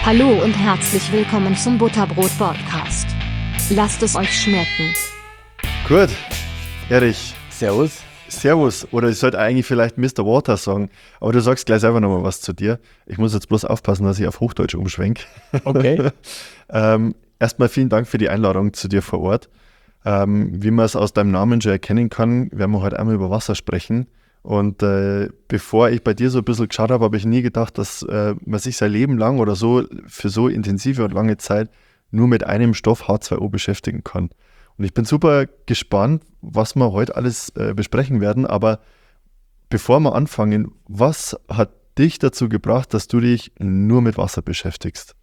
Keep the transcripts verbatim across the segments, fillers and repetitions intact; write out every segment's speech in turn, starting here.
Hallo und herzlich willkommen zum Butterbrot-Podcast. Lasst es euch schmecken. Gut, Erich. Servus. Servus. Oder ich sollte eigentlich vielleicht Mister Water sagen, aber du sagst gleich selber nochmal was zu dir. Ich muss jetzt bloß aufpassen, dass ich auf Hochdeutsch umschwenke. Okay. ähm, erstmal vielen Dank für die Einladung zu dir vor Ort. Ähm, wie man es aus deinem Namen schon erkennen kann, werden wir heute einmal über Wasser sprechen. Und äh, bevor ich bei dir so ein bisschen geschaut habe, habe ich nie gedacht, dass äh, man sich sein Leben lang oder so für so intensive und lange Zeit nur mit einem Stoff H zwei O beschäftigen kann. Und ich bin super gespannt, was wir heute alles äh, besprechen werden. Aber bevor wir anfangen, was hat dich dazu gebracht, dass du dich nur mit Wasser beschäftigst?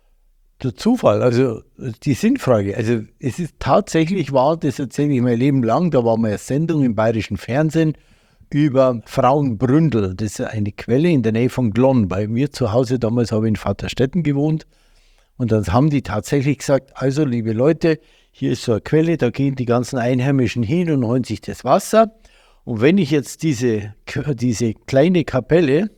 Der Zufall, also die Sinnfrage. Also es ist tatsächlich wahr, das erzähle ich mein Leben lang, da war mal eine Sendung im bayerischen Fernsehen über Frauenbründel. Das ist eine Quelle in der Nähe von Glonn. Bei mir zu Hause damals habe ich in Vaterstetten gewohnt. Und dann haben die tatsächlich gesagt, also liebe Leute, hier ist so eine Quelle, da gehen die ganzen Einheimischen hin und holen sich das Wasser. Und wenn ich jetzt diese, diese kleine Kapelle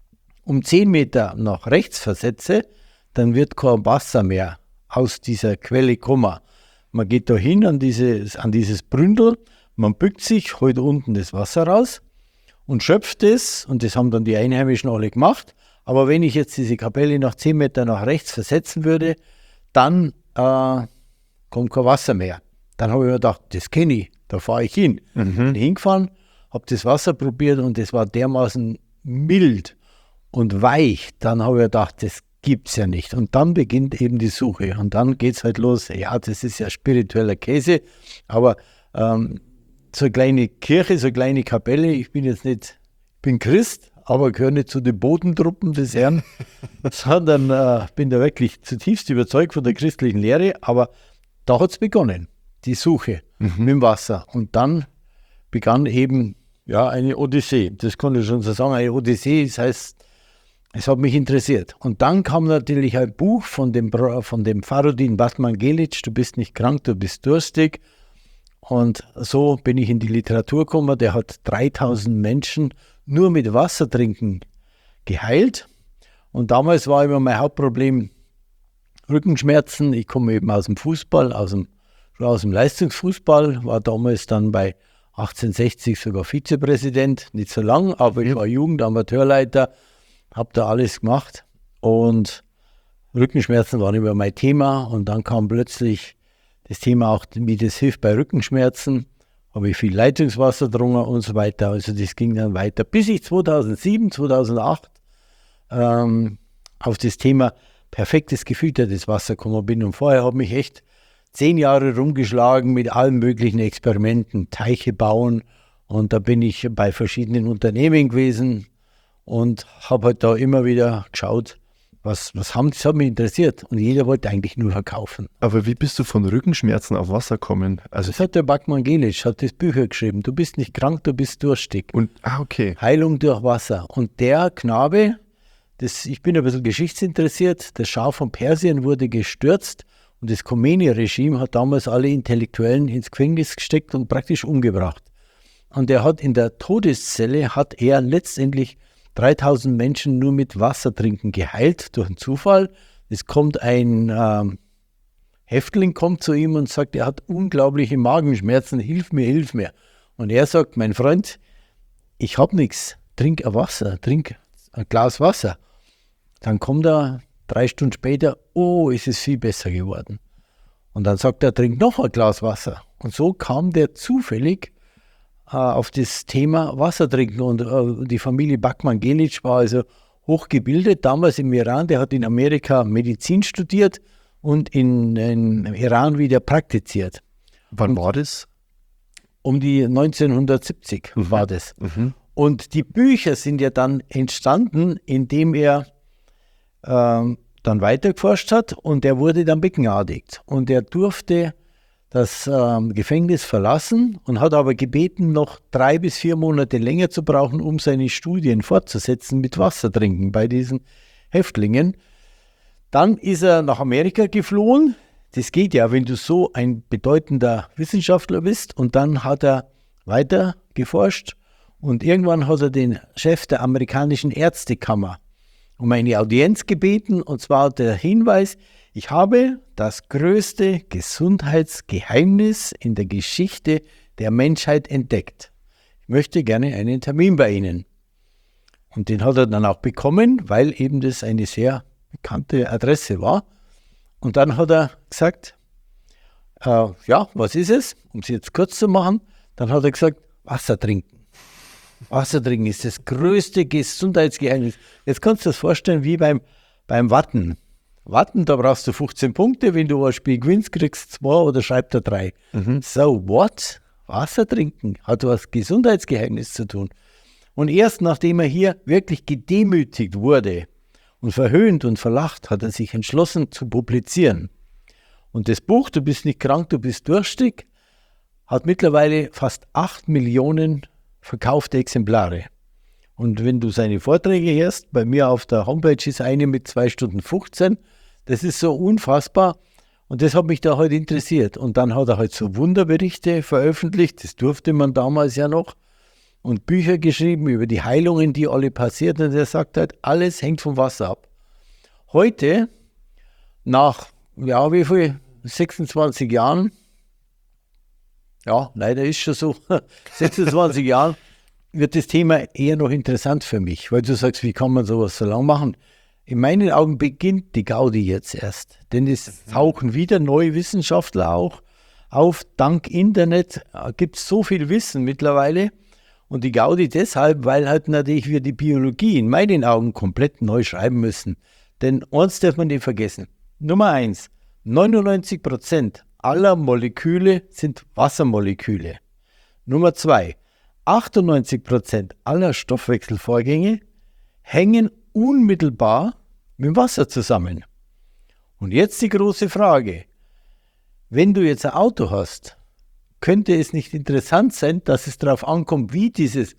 um zehn Meter nach rechts versetze, dann wird kein Wasser mehr aus dieser Quelle kommen. Man geht da hin an dieses, an dieses Bründel, man bückt sich, holt unten das Wasser raus und schöpft es, und das haben dann die Einheimischen alle gemacht. Aber wenn ich jetzt diese Kapelle nach zehn Meter nach rechts versetzen würde, dann äh, kommt kein Wasser mehr. Dann habe ich mir gedacht, das kenne ich, da fahre ich hin. Mhm. Bin hingefahren, habe das Wasser probiert und das war dermaßen mild und weich. Dann habe ich gedacht, das gibt es ja nicht. Und dann beginnt eben die Suche. Und dann geht es halt los. Ja, das ist ja spiritueller Käse, aber ähm, so eine kleine Kirche, so eine kleine Kapelle, ich bin jetzt nicht, ich bin Christ, aber gehöre nicht zu den Bodentruppen des Herrn, sondern äh, bin da wirklich zutiefst überzeugt von der christlichen Lehre. Aber da hat es begonnen, die Suche mhm. mit dem Wasser. Und dann begann eben ja, eine Odyssee. Das kann ich schon so sagen, eine Odyssee, das heißt, es hat mich interessiert. Und dann kam natürlich ein Buch von dem, von dem Fahrudin Batmangelic, du bist nicht krank, du bist durstig. Und so bin ich in die Literatur gekommen. Der hat dreitausend Menschen nur mit Wasser trinken geheilt. Und damals war immer mein Hauptproblem Rückenschmerzen. Ich komme eben aus dem Fußball, aus dem, aus dem Leistungsfußball, war damals dann bei achtzehnhundertsechzig sogar Vizepräsident, nicht so lang, aber ich war Jugendamateurleiter, habe da alles gemacht und Rückenschmerzen waren immer mein Thema. Und dann kam plötzlich das Thema auch, wie das hilft bei Rückenschmerzen, habe ich viel Leitungswasser getrunken und so weiter. Also das ging dann weiter, bis ich zweitausendsieben, zweitausendacht ähm, auf das Thema perfektes gefiltertes Wasser gekommen bin. Und vorher habe ich mich echt zehn Jahre rumgeschlagen mit allen möglichen Experimenten, Teiche bauen. Und da bin ich bei verschiedenen Unternehmen gewesen und habe halt da immer wieder geschaut, was, was haben, das hat mich interessiert. Und jeder wollte eigentlich nur verkaufen. Aber wie bist du von Rückenschmerzen auf Wasser gekommen? Also das hat der Batmangelic, hat das Bücher geschrieben. Du bist nicht krank, du bist durstig. Und, ah, okay. Heilung durch Wasser. Und der Knabe, das, ich bin ein bisschen geschichtsinteressiert, das Schah von Persien wurde gestürzt und das Khomeini-Regime hat damals alle Intellektuellen ins Gefängnis gesteckt und praktisch umgebracht. Und er hat in der Todeszelle, hat er letztendlich dreitausend Menschen nur mit Wasser trinken geheilt, durch einen Zufall. Es kommt ein ähm, Häftling, kommt zu ihm und sagt, er hat unglaubliche Magenschmerzen, hilf mir, hilf mir. Und er sagt, mein Freund, ich habe nichts, trink ein Wasser, trink ein Glas Wasser. Dann kommt er drei Stunden später, oh, ist es viel besser geworden. Und dann sagt er, trink noch ein Glas Wasser. Und so kam der zufällig auf das Thema Wasser trinken. Und äh, die Familie Batmangelic war also hochgebildet, damals im Iran. Der hat in Amerika Medizin studiert und in, in im Iran wieder praktiziert. Wann und war das? Um die neunzehnhundertsiebzig mhm. war das. Mhm. Und die Bücher sind ja dann entstanden, indem er ähm, dann weitergeforscht hat, und er wurde dann begnadigt. Und er durfte das ähm, Gefängnis verlassen und hat aber gebeten, noch drei bis vier Monate länger zu brauchen, um seine Studien fortzusetzen mit Wasser trinken bei diesen Häftlingen. Dann ist er nach Amerika geflohen. Das geht ja, wenn du so ein bedeutender Wissenschaftler bist. Und dann hat er weiter geforscht und irgendwann hat er den Chef der amerikanischen Ärztekammer um eine Audienz gebeten, und zwar der Hinweis, ich habe das größte Gesundheitsgeheimnis in der Geschichte der Menschheit entdeckt. Ich möchte gerne einen Termin bei Ihnen. Und den hat er dann auch bekommen, weil eben das eine sehr bekannte Adresse war. Und dann hat er gesagt, äh, ja, was ist es? Um es jetzt kurz zu machen, dann hat er gesagt, Wasser trinken. Wasser trinken ist das größte Gesundheitsgeheimnis. Jetzt kannst du dir das vorstellen wie beim, beim Watten. Watten, da brauchst du fünfzehn Punkte, wenn du ein Spiel gewinnst, kriegst du zwei oder schreibt er drei. Mhm. So what? Wasser trinken hat was Gesundheitsgeheimnis zu tun. Und erst nachdem er hier wirklich gedemütigt wurde und verhöhnt und verlacht, hat er sich entschlossen zu publizieren. Und das Buch, Du bist nicht krank, du bist durstig, hat mittlerweile fast acht Millionen verkaufte Exemplare. Und wenn du seine Vorträge hörst, bei mir auf der Homepage ist eine mit zwei Stunden fünfzehn, das ist so unfassbar. Und das hat mich da halt interessiert. Und dann hat er halt so Wunderberichte veröffentlicht, das durfte man damals ja noch, und Bücher geschrieben über die Heilungen, die alle passiert. Und er sagt halt, alles hängt vom Wasser ab. Heute, nach, ja, wie viel, sechsundzwanzig Jahren, ja, leider ist schon so, sechsundzwanzig Jahren, wird das Thema eher noch interessant für mich, weil du sagst, wie kann man sowas so lang machen? In meinen Augen beginnt die Gaudi jetzt erst, denn es tauchen wieder neue Wissenschaftler auch auf. Dank Internet gibt es so viel Wissen mittlerweile, und die Gaudi deshalb, weil halt natürlich wir die Biologie in meinen Augen komplett neu schreiben müssen. Denn eins darf man nicht vergessen. Nummer eins, neunundneunzig Prozent aller Moleküle sind Wassermoleküle. Nummer zwei, achtundneunzig Prozent aller Stoffwechselvorgänge hängen unmittelbar mit dem Wasser zusammen. Und jetzt die große Frage. Wenn du jetzt ein Auto hast, könnte es nicht interessant sein, dass es darauf ankommt, wie dieses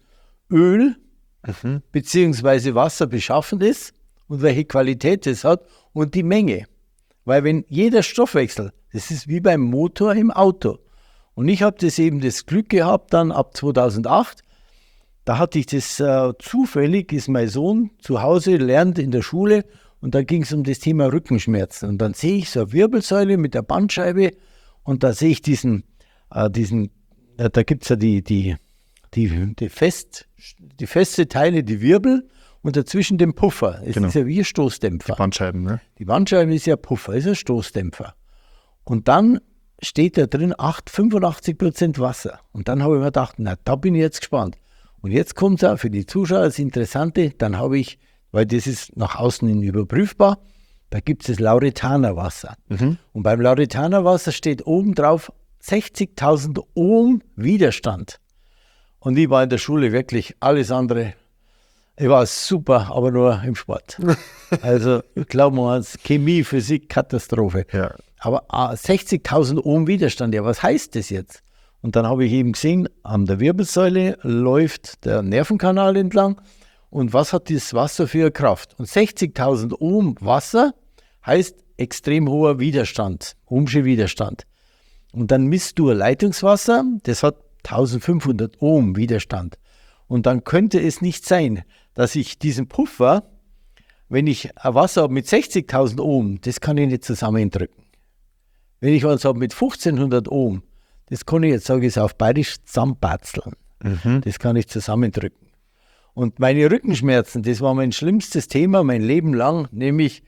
Öl mhm. bzw. Wasser beschaffen ist und welche Qualität es hat und die Menge. Weil wenn jeder Stoffwechsel, das ist wie beim Motor im Auto. Und ich habe das eben das Glück gehabt, dann ab zweitausendacht, da hatte ich das äh, zufällig, ist mein Sohn zu Hause, lernt in der Schule, und da ging es um das Thema Rückenschmerzen. Und dann sehe ich so eine Wirbelsäule mit der Bandscheibe, und da sehe ich diesen, äh, diesen äh, da gibt es ja die, die, die, die, fest, die feste Teile, die Wirbel, und dazwischen den Puffer. Es genau. ist ja wie ein Stoßdämpfer. Die Bandscheiben, ne? Die Bandscheibe ist ja Puffer, ist ein Stoßdämpfer. Und dann steht da drin fünfundachtzig Prozent Wasser. Und dann habe ich mir gedacht, na, da bin ich jetzt gespannt. Und jetzt kommt es auch für die Zuschauer das Interessante, dann habe ich, weil das ist nach außen hin überprüfbar, da gibt es das Lauretanerwasser. Mhm. Und beim Lauretanerwasser steht oben drauf sechzigtausend Ohm Widerstand. Und ich war in der Schule wirklich alles andere. Ich war super, aber nur im Sport. Also, glauben wir uns, Chemie, Physik, Katastrophe. Ja. Aber ah, sechzigtausend Ohm Widerstand, ja, was heißt das jetzt? Und dann habe ich eben gesehen, an der Wirbelsäule läuft der Nervenkanal entlang. Und was hat dieses Wasser für eine Kraft? Und sechzigtausend Ohm Wasser heißt extrem hoher Widerstand, Ohmsche Widerstand. Und dann misst du Leitungswasser, das hat eintausendfünfhundert Ohm Widerstand. Und dann könnte es nicht sein, dass ich diesen Puffer, wenn ich ein Wasser habe mit sechzigtausend Ohm, das kann ich nicht zusammendrücken. Wenn ich was habe mit fünfzehnhundert Ohm, das kann ich jetzt, sage ich es auf Bayerisch, zusammenbatzeln. Mhm. Das kann ich zusammendrücken. Und meine Rückenschmerzen, das war mein schlimmstes Thema mein Leben lang, nämlich,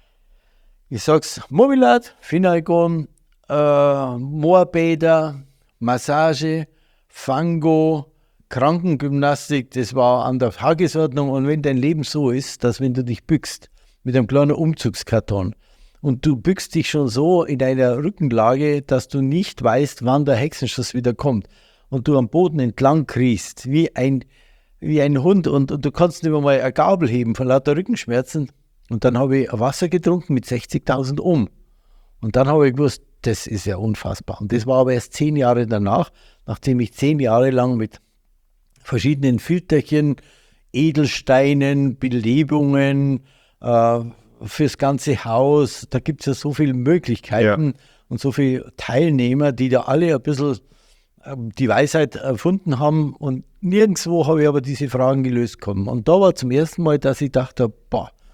ich sage es, Mobilat, Finalgon, äh, Moorbäder, Massage, Fango, Krankengymnastik, das war an der Tagesordnung. Und wenn dein Leben so ist, dass wenn du dich bückst mit einem kleinen Umzugskarton und du bückst dich schon so in einer Rückenlage, dass du nicht weißt, wann der Hexenschuss wieder kommt und du am Boden entlang kriechst, wie ein, wie ein Hund, und, und du kannst nicht mehr mal eine Gabel heben von lauter Rückenschmerzen. Und dann habe ich Wasser getrunken mit sechzigtausend Ohm. Und dann habe ich gewusst, das ist ja unfassbar. Und das war aber erst zehn Jahre danach, nachdem ich zehn Jahre lang mit verschiedenen Filterchen, Edelsteinen, Belebungen, äh, fürs ganze Haus, da gibt es ja so viele Möglichkeiten ja. und so viele Teilnehmer, die da alle ein bisschen äh, die Weisheit erfunden haben, und nirgendwo habe ich aber diese Fragen gelöst bekommen. Und da war zum ersten Mal, dass ich dachte, boah,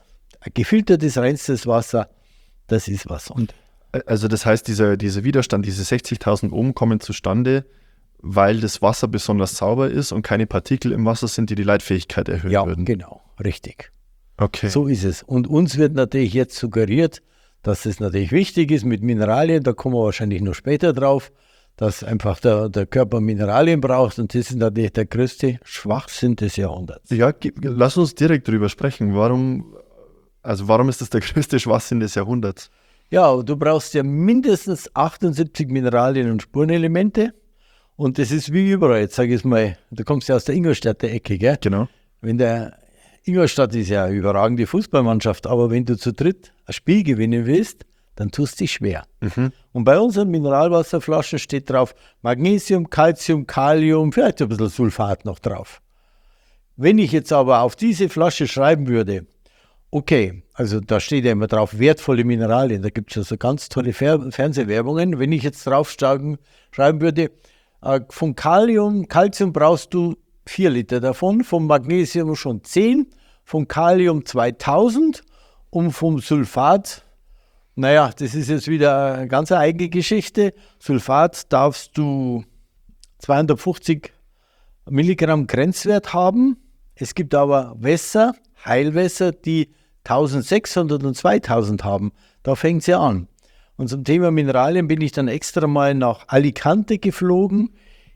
Ein gefiltertes, reinstes Wasser, das ist was. Und Also das heißt, dieser, dieser Widerstand, diese sechzigtausend Ohm kommen zustande, weil das Wasser besonders sauber ist und keine Partikel im Wasser sind, die die Leitfähigkeit erhöhen ja, würden. genau, richtig. Okay. So ist es. Und uns wird natürlich jetzt suggeriert, dass es natürlich wichtig ist mit Mineralien, da kommen wir wahrscheinlich noch später drauf, dass einfach der, der Körper Mineralien braucht und das ist natürlich der größte Schwachsinn des Jahrhunderts. Ja, gib, lass uns direkt drüber sprechen. Warum, also warum ist das der größte Schwachsinn des Jahrhunderts? Ja, du brauchst ja mindestens achtundsiebzig Mineralien und Spurenelemente und das ist wie überall, jetzt sage ich es mal, du kommst ja aus der Ingolstädter Ecke, gell? Genau. Wenn der Ingolstadt ist ja eine überragende Fußballmannschaft, aber wenn du zu dritt ein Spiel gewinnen willst, dann tust du dich schwer. Mhm. Und bei unseren Mineralwasserflaschen steht drauf Magnesium, Calcium, Kalium, vielleicht ein bisschen Sulfat noch drauf. Wenn ich jetzt aber auf diese Flasche schreiben würde, okay, also da steht ja immer drauf, wertvolle Mineralien, da gibt es ja so ganz tolle Fer- Fernsehwerbungen. Wenn ich jetzt drauf schreiben würde, äh, von Kalium, Calcium brauchst du vier Liter davon, vom Magnesium schon zehn, vom Kalium zweitausend und vom Sulfat, naja, das ist jetzt wieder eine ganz eigene Geschichte. Sulfat darfst du zweihundertfünfzig Milligramm Grenzwert haben. Es gibt aber Wässer, Heilwässer, die eintausendsechshundert und zweitausend haben. Da fängt es ja an. Und zum Thema Mineralien bin ich dann extra mal nach Alicante geflogen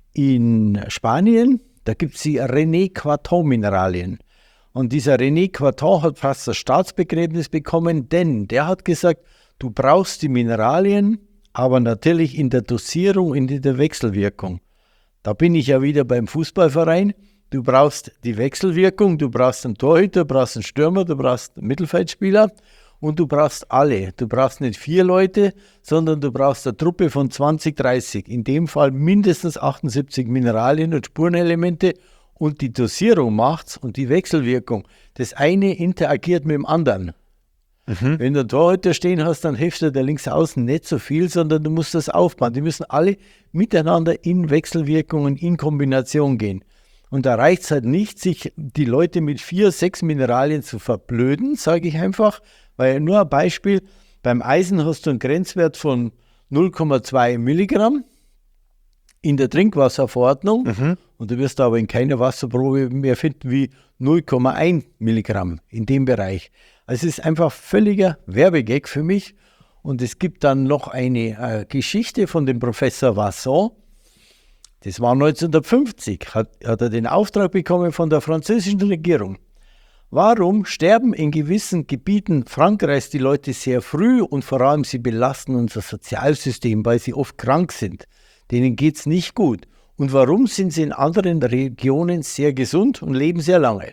in Spanien. Da gibt es die René Quatton Mineralien. Und dieser René Quatton hat fast das Staatsbegräbnis bekommen, denn der hat gesagt, du brauchst die Mineralien, aber natürlich in der Dosierung und in der Wechselwirkung. Da bin ich ja wieder beim Fußballverein. Du brauchst die Wechselwirkung, du brauchst einen Torhüter, du brauchst einen Stürmer, du brauchst einen Mittelfeldspieler und du brauchst alle. Du brauchst nicht vier Leute, sondern du brauchst eine Truppe von zwanzig, dreißig. In dem Fall mindestens achtundsiebzig Mineralien und Spurenelemente und die Dosierung macht's und die Wechselwirkung. Das eine interagiert mit dem anderen. Mhm. Wenn du einen Torhüter stehen hast, dann hilft der links außen nicht so viel, sondern du musst das aufbauen. Die müssen alle miteinander in Wechselwirkungen, in Kombination gehen. Und da reicht es halt nicht, sich die Leute mit vier, sechs Mineralien zu verblöden, sage ich einfach. Weil nur ein Beispiel, beim Eisen hast du einen Grenzwert von null Komma zwei Milligramm in der Trinkwasserverordnung. Mhm. Und du wirst aber in keiner Wasserprobe mehr finden wie null Komma eins Milligramm in dem Bereich. Also es ist einfach völliger Werbegag für mich. Und es gibt dann noch eine äh, Geschichte von dem Professor Vasson. Das war neunzehnhundertfünfzig, hat, hat er den Auftrag bekommen von der französischen Regierung. Warum sterben in gewissen Gebieten Frankreichs die Leute sehr früh und vor allem sie belasten unser Sozialsystem, weil sie oft krank sind. Denen geht es nicht gut. Und warum sind sie in anderen Regionen sehr gesund und leben sehr lange?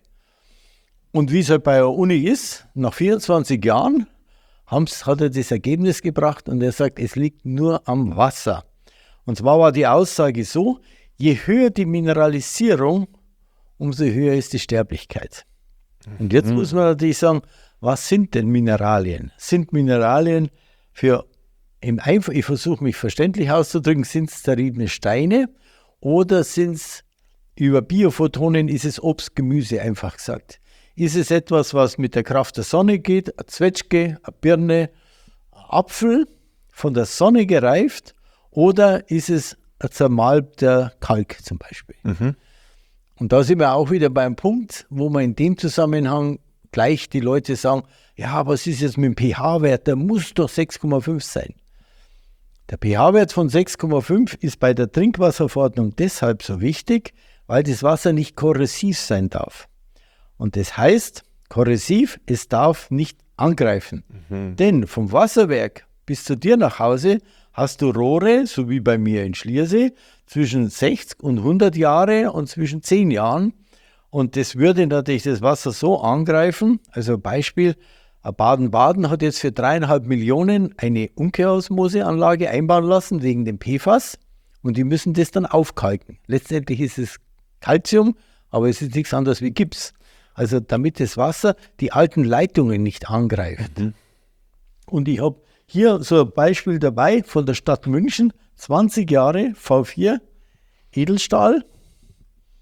Und wie es halt bei der Uni ist, nach vierundzwanzig Jahren hat er das Ergebnis gebracht und er sagt, es liegt nur am Wasser. Und zwar war die Aussage so, je höher die Mineralisierung, umso höher ist die Sterblichkeit. Und jetzt mhm. muss man natürlich sagen, was sind denn Mineralien? Sind Mineralien für, im Einf- ich versuche mich verständlich auszudrücken, sind es zerriebene Steine oder sind es, über Biophotonen ist es Obst, Gemüse, einfach gesagt. Ist es etwas, was mit der Kraft der Sonne geht, eine Zwetschge, eine Birne, ein Apfel, von der Sonne gereift, oder ist es ein zermalmter Kalk zum Beispiel? Mhm. Und da sind wir auch wieder beim Punkt, wo man in dem Zusammenhang gleich die Leute sagen, ja, was ist jetzt mit dem pH-Wert? Der muss doch sechs Komma fünf sein. Der pH-Wert von sechs Komma fünf ist bei der Trinkwasserverordnung deshalb so wichtig, weil das Wasser nicht korrosiv sein darf. Und das heißt, korrosiv, es darf nicht angreifen. Mhm. Denn vom Wasserwerk bis zu dir nach Hause hast du Rohre, so wie bei mir in Schliersee, zwischen sechzig und hundert Jahre und zwischen zehn Jahren. Und das würde natürlich das Wasser so angreifen. Also Beispiel, Baden-Baden hat jetzt für dreieinhalb Millionen eine Umkehrosmoseanlage einbauen lassen wegen dem P F A S. Und die müssen das dann aufkalken. Letztendlich ist es Calcium, aber es ist nichts anderes wie Gips. Also damit das Wasser die alten Leitungen nicht angreift. Mhm. Und ich habe hier so ein Beispiel dabei von der Stadt München, zwanzig Jahre V vier Edelstahl.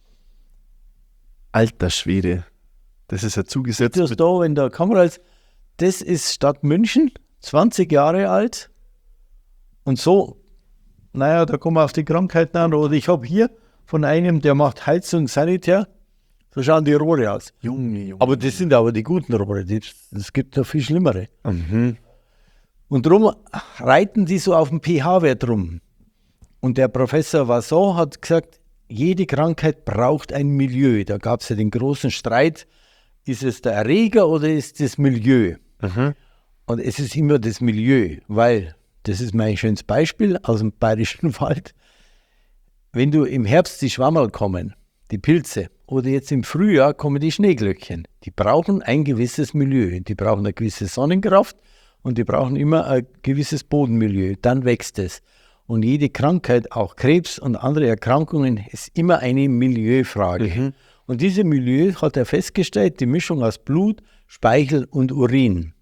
Alter Schwede, das ist ja zugesetzt. Das da, wenn der Kamera ist, das ist Stadt München, zwanzig Jahre alt. Und so, naja, da kommen wir auf die Krankheiten an. Oder ich habe hier von einem, der macht Heizung, Sanitär, so schauen die Rohre aus. Junge, Junge. Aber das sind aber die guten Rohre, es gibt noch viel schlimmere. Mhm. Und darum reiten die so auf dem pH-Wert rum. Und der Professor Vasson hat gesagt, jede Krankheit braucht ein Milieu. Da gab es ja den großen Streit, ist es der Erreger oder ist es das Milieu? Mhm. Und es ist immer das Milieu, weil, das ist mein schönes Beispiel aus dem Bayerischen Wald, wenn du im Herbst die Schwammerl kommen, die Pilze, oder jetzt im Frühjahr kommen die Schneeglöckchen, die brauchen ein gewisses Milieu, die brauchen eine gewisse Sonnenkraft und die brauchen immer ein gewisses Bodenmilieu, dann wächst es. Und jede Krankheit, auch Krebs und andere Erkrankungen, ist immer eine Milieufrage. Mhm. Und diese Milieu hat er festgestellt, die Mischung aus Blut, Speichel und Urin.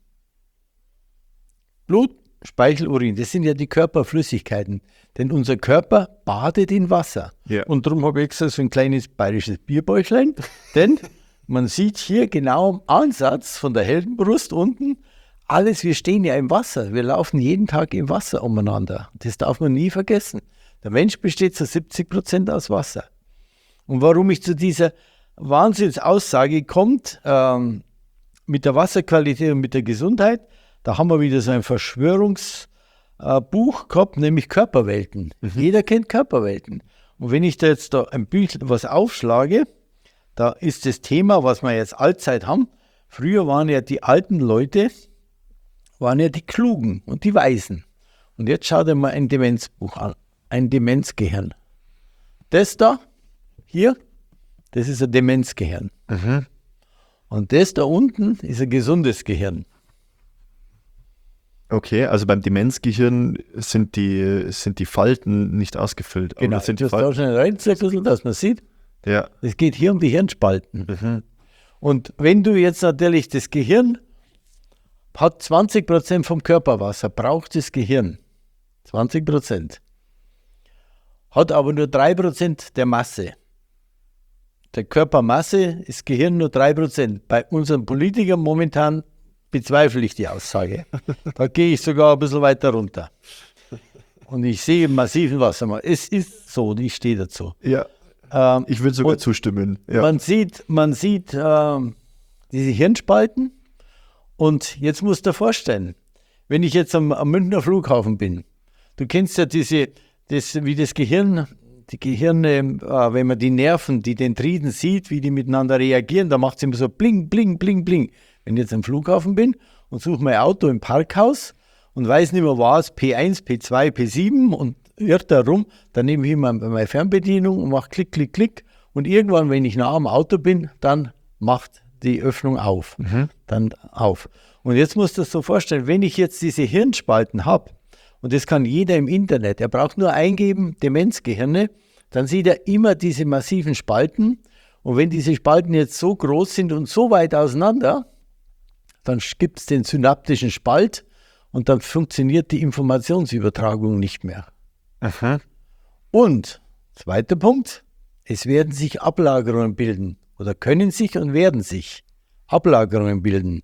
Blut, Speichel, Urin, das sind ja die Körperflüssigkeiten. Denn unser Körper badet in Wasser. Ja. Und darum habe ich extra so ein kleines bayerisches Bierbäuchlein. Denn man sieht hier genau am Ansatz von der Heldenbrust unten, alles, wir stehen ja im Wasser. Wir laufen jeden Tag im Wasser umeinander. Das darf man nie vergessen. Der Mensch besteht zu siebzig Prozent aus Wasser. Und warum ich zu dieser Wahnsinnsaussage kommt, ähm, mit der Wasserqualität und mit der Gesundheit, da haben wir wieder so ein Verschwörungsbuch äh, gehabt, nämlich Körperwelten. Mhm. Jeder kennt Körperwelten. Und wenn ich da jetzt da ein Büchlein was aufschlage, da ist das Thema, was wir jetzt allzeit haben. Früher waren ja die alten Leute, waren ja die Klugen und die Weisen. Und jetzt schau dir mal ein Demenzbuch an, ein Demenzgehirn. Das da, hier, das ist ein Demenzgehirn. Mhm. Und das da unten ist ein gesundes Gehirn. Okay, also beim Demenzgehirn sind die, sind die Falten nicht ausgefüllt. Genau, sind du hast da schon ein bisschen, dass man sieht. Ja. Es geht hier um die Hirnspalten. Mhm. Und wenn du jetzt natürlich das Gehirn hat zwanzig Prozent vom Körperwasser, braucht das Gehirn. zwanzig Prozent. Hat aber nur drei Prozent der Masse. Der Körpermasse ist Gehirn nur drei Prozent. Bei unseren Politikern momentan bezweifle ich die Aussage. Da gehe ich sogar ein bisschen weiter runter. Und ich sehe massiven Wassermangel. Es ist so und ich stehe dazu. Ja, ähm, ich würde sogar zustimmen. Ja. Man sieht, man sieht ähm, diese Hirnspalten. Und jetzt musst du dir vorstellen, wenn ich jetzt am, am Münchner Flughafen bin, du kennst ja diese, das, wie das Gehirn, die Gehirne, äh, wenn man die Nerven, die Dendriten sieht, wie die miteinander reagieren, da macht es immer so bling, bling, bling, bling. Wenn ich jetzt am Flughafen bin und suche mein Auto im Parkhaus und weiß nicht mehr was, P eins, P zwei, P sieben und irrt da rum, dann nehme ich immer meine Fernbedienung und mache Klick, Klick, Klick. Und irgendwann, wenn ich nah am Auto bin, dann macht die Öffnung auf. Mhm. Dann auf. Und jetzt musst du dir so vorstellen, wenn ich jetzt diese Hirnspalten habe, und das kann jeder im Internet, er braucht nur eingeben, Demenzgehirne, dann sieht er immer diese massiven Spalten. Und wenn diese Spalten jetzt so groß sind und so weit auseinander, dann gibt es den synaptischen Spalt und dann funktioniert die Informationsübertragung nicht mehr. Aha. Und, zweiter Punkt, es werden sich Ablagerungen bilden oder können sich und werden sich Ablagerungen bilden.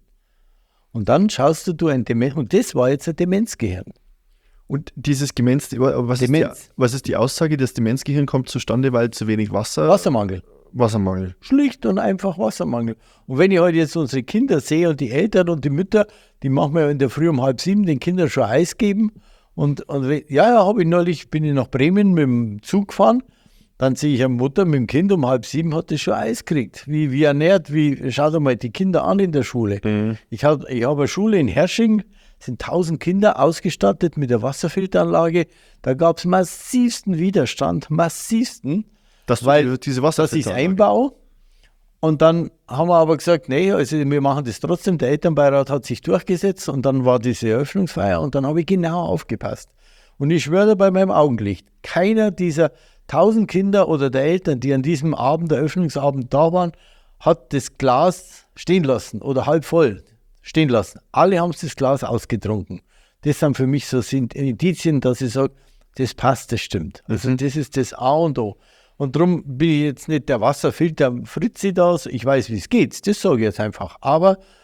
Und dann schaust du, du ein Demenz, und das war jetzt ein Demenzgehirn. Und dieses Demenz, was, Demenz. Ist die, was ist die Aussage, das Demenzgehirn kommt zustande, weil zu wenig Wasser... Wassermangel. Wassermangel. Schlicht und einfach Wassermangel. Und wenn ich heute jetzt unsere Kinder sehe und die Eltern und die Mütter, die machen mir in der Früh um halb sieben den Kindern schon Eis geben. Und, und ja, ja, habe ich neulich, bin ich nach Bremen mit dem Zug gefahren, dann sehe ich eine Mutter mit dem Kind um halb sieben hat das schon Eis gekriegt. Wie, wie ernährt, wie, schau dir mal die Kinder an in der Schule. Mhm. Ich habe ich hab eine Schule in Hersching, sind tausend Kinder ausgestattet mit der Wasserfilteranlage. Da gab es massivsten Widerstand, massivsten. Dass weil diese das ist Einbau. Und dann haben wir aber gesagt, nee, also wir machen das trotzdem. Der Elternbeirat hat sich durchgesetzt und dann war diese Eröffnungsfeier und dann habe ich genau aufgepasst. Und ich schwöre bei meinem Augenlicht, keiner dieser tausend Kinder oder der Eltern, die an diesem Abend, der Eröffnungsabend da waren, hat das Glas stehen lassen oder halb voll stehen lassen. Alle haben das Glas ausgetrunken. Das sind für mich so sind Indizien, dass ich sage, das passt, das stimmt. Also mhm. das ist das A und O. Und darum bin ich jetzt nicht der Wasserfilter Fritzi da, ich weiß, wie es geht, das sage ich jetzt einfach. Aber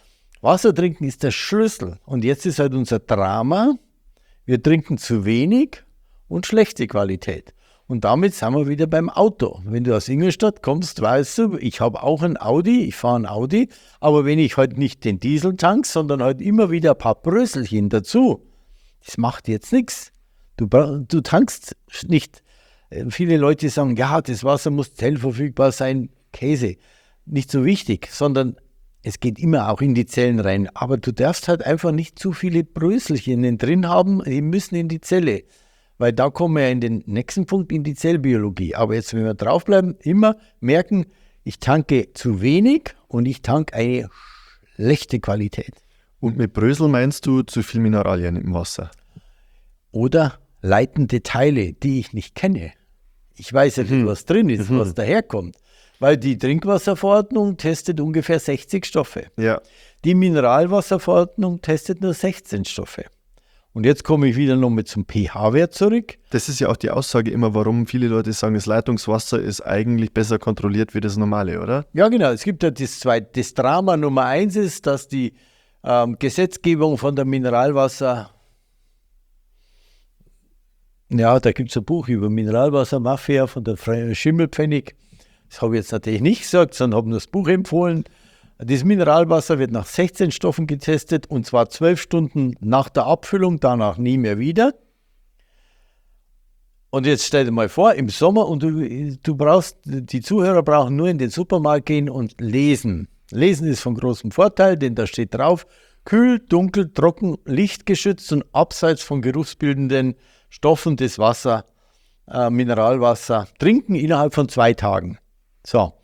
Wasser trinken ist der Schlüssel. Und jetzt ist halt unser Drama, wir trinken zu wenig und schlechte Qualität. Und damit sind wir wieder beim Auto. Wenn du aus Ingolstadt kommst, weißt du, ich habe auch ein Audi, ich fahre ein Audi, aber wenn ich halt nicht den Diesel tank, sondern halt immer wieder ein paar Bröselchen dazu, das macht jetzt nichts. Du, du tankst nicht. Viele Leute sagen, ja, das Wasser muss zellverfügbar sein. Käse. Nicht so wichtig, sondern es geht immer auch in die Zellen rein. Aber du darfst halt einfach nicht zu viele Bröselchen drin haben, die müssen in die Zelle. Weil da kommen wir ja in den nächsten Punkt, in die Zellbiologie. Aber jetzt, wenn wir draufbleiben, immer merken, ich tanke zu wenig und ich tanke eine schlechte Qualität. Und mit Brösel meinst du zu viel Mineralien im Wasser? Oder leitende Teile, die ich nicht kenne. Ich weiß ja nicht, mhm. was drin ist, mhm. was daherkommt. Weil die Trinkwasserverordnung testet ungefähr sechzig Stoffe. Ja. Die Mineralwasserverordnung testet nur sechzehn Stoffe. Und jetzt komme ich wieder nochmal zum pH-Wert zurück. Das ist ja auch die Aussage immer, warum viele Leute sagen, das Leitungswasser ist eigentlich besser kontrolliert wie das normale, oder? Ja, genau. Es gibt ja das zweite. Das Drama Nummer eins ist, dass die ähm, Gesetzgebung von der Mineralwasser, ja, da gibt es ein Buch über Mineralwassermafia von der Schimmelpfennig. Das habe ich jetzt natürlich nicht gesagt, sondern habe nur das Buch empfohlen. Das Mineralwasser wird nach sechzehn Stoffen getestet und zwar zwölf Stunden nach der Abfüllung, danach nie mehr wieder. Und jetzt stell dir mal vor, im Sommer, und du, du brauchst, die Zuhörer brauchen nur in den Supermarkt gehen und lesen. Lesen ist von großem Vorteil, denn da steht drauf, kühl, dunkel, trocken, lichtgeschützt und abseits von geruchsbildenden Stoffen des Wasser, äh, Mineralwasser, trinken innerhalb von zwei Tagen. So.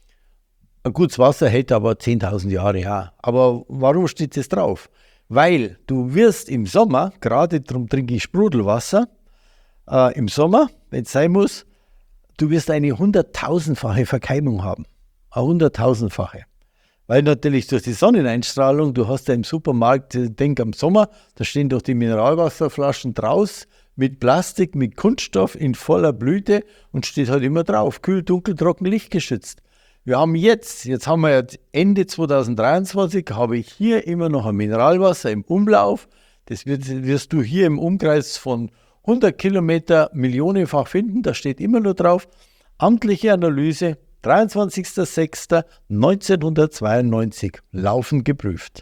Ein gutes Wasser hält aber zehntausend Jahre, ja. Aber warum steht das drauf? Weil du wirst im Sommer, gerade darum trinke ich Sprudelwasser, äh, im Sommer, wenn es sein muss, du wirst eine hunderttausendfache Verkeimung haben. Eine hunderttausendfache. Weil natürlich durch die Sonneneinstrahlung, du hast ja im Supermarkt, denk am Sommer, da stehen doch die Mineralwasserflaschen draus, mit Plastik, mit Kunststoff in voller Blüte und steht halt immer drauf, kühl, dunkel, trocken, lichtgeschützt. Wir haben jetzt, jetzt haben wir ja Ende zweitausenddreiundzwanzig, habe ich hier immer noch ein Mineralwasser im Umlauf. Das wird, wirst du hier im Umkreis von hundert Kilometer millionenfach finden. Da steht immer nur drauf, amtliche Analyse, dreiundzwanzigster sechster neunzehnhundertzweiundneunzig, laufend geprüft.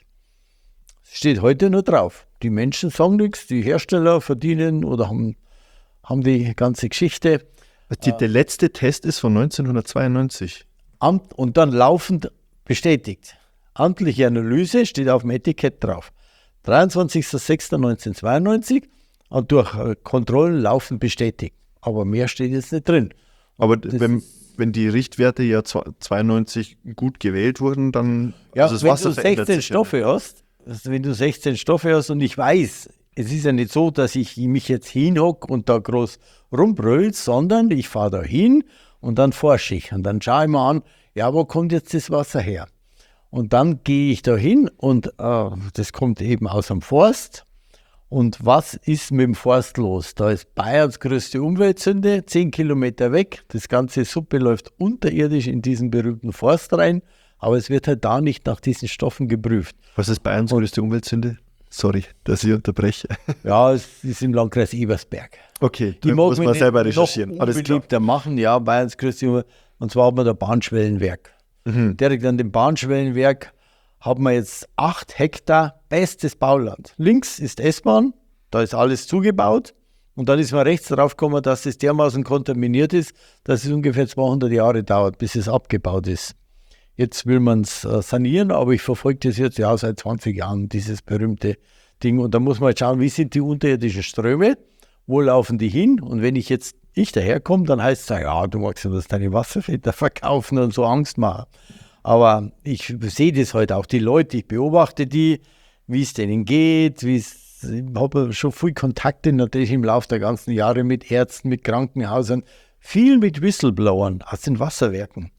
Steht heute nur drauf. Die Menschen sagen nichts, die Hersteller verdienen oder haben, haben die ganze Geschichte. Die, der letzte Test ist von neunzehnhundertzweiundneunzig. Amt und dann laufend bestätigt. Amtliche Analyse steht auf dem Etikett drauf. dreiundzwanzigster sechster neunzehnhundertzweiundneunzig und durch Kontrollen laufend bestätigt. Aber mehr steht jetzt nicht drin. Aber wenn, wenn die Richtwerte ja zweiundneunzig gut gewählt wurden, dann ja, also das wenn Wasser du sechzehn Stoffe ja hast, also wenn du sechzehn Stoffe hast und ich weiß, es ist ja nicht so, dass ich mich jetzt hinhocke und da groß rumbrüll, sondern ich fahre da hin und dann forsche ich und dann schaue ich mir an, ja, wo kommt jetzt das Wasser her? Und dann gehe ich da hin und äh, das kommt eben aus dem Forst. Und was ist mit dem Forst los? Da ist Bayerns größte Umweltsünde, zehn Kilometer weg. Das ganze Suppe läuft unterirdisch in diesen berühmten Forst rein, aber es wird halt da nicht nach diesen Stoffen geprüft. Was ist Bayerns größte Umweltsünde? Sorry, dass ich unterbreche. Ja, es ist im Landkreis Ebersberg. Okay, die muss man selber recherchieren. Noch unbeliebter machen, ja, Bayerns größte Umwelt. Und zwar hat man da Bahnschwellenwerk. Mhm. Direkt an dem Bahnschwellenwerk haben wir jetzt acht Hektar bestes Bauland. Links ist S-Bahn, da ist alles zugebaut. Und dann ist man rechts drauf gekommen, dass es dermaßen kontaminiert ist, dass es ungefähr zweihundert Jahre dauert, bis es abgebaut ist. Jetzt will man es äh, sanieren, aber ich verfolge das jetzt ja seit zwanzig Jahren, dieses berühmte Ding. Und da muss man halt schauen, wie sind die unterirdischen Ströme, wo laufen die hin? Und wenn ich jetzt ich daherkomme, dann heißt es, ja, du magst ja das deine Wasserfilter verkaufen und so Angst machen. Aber ich sehe das halt auch, die Leute, ich beobachte die, wie es denen geht, wie es, ich habe schon viel Kontakte natürlich im Laufe der ganzen Jahre mit Ärzten, mit Krankenhäusern, viel mit Whistleblowern aus den Wasserwerken.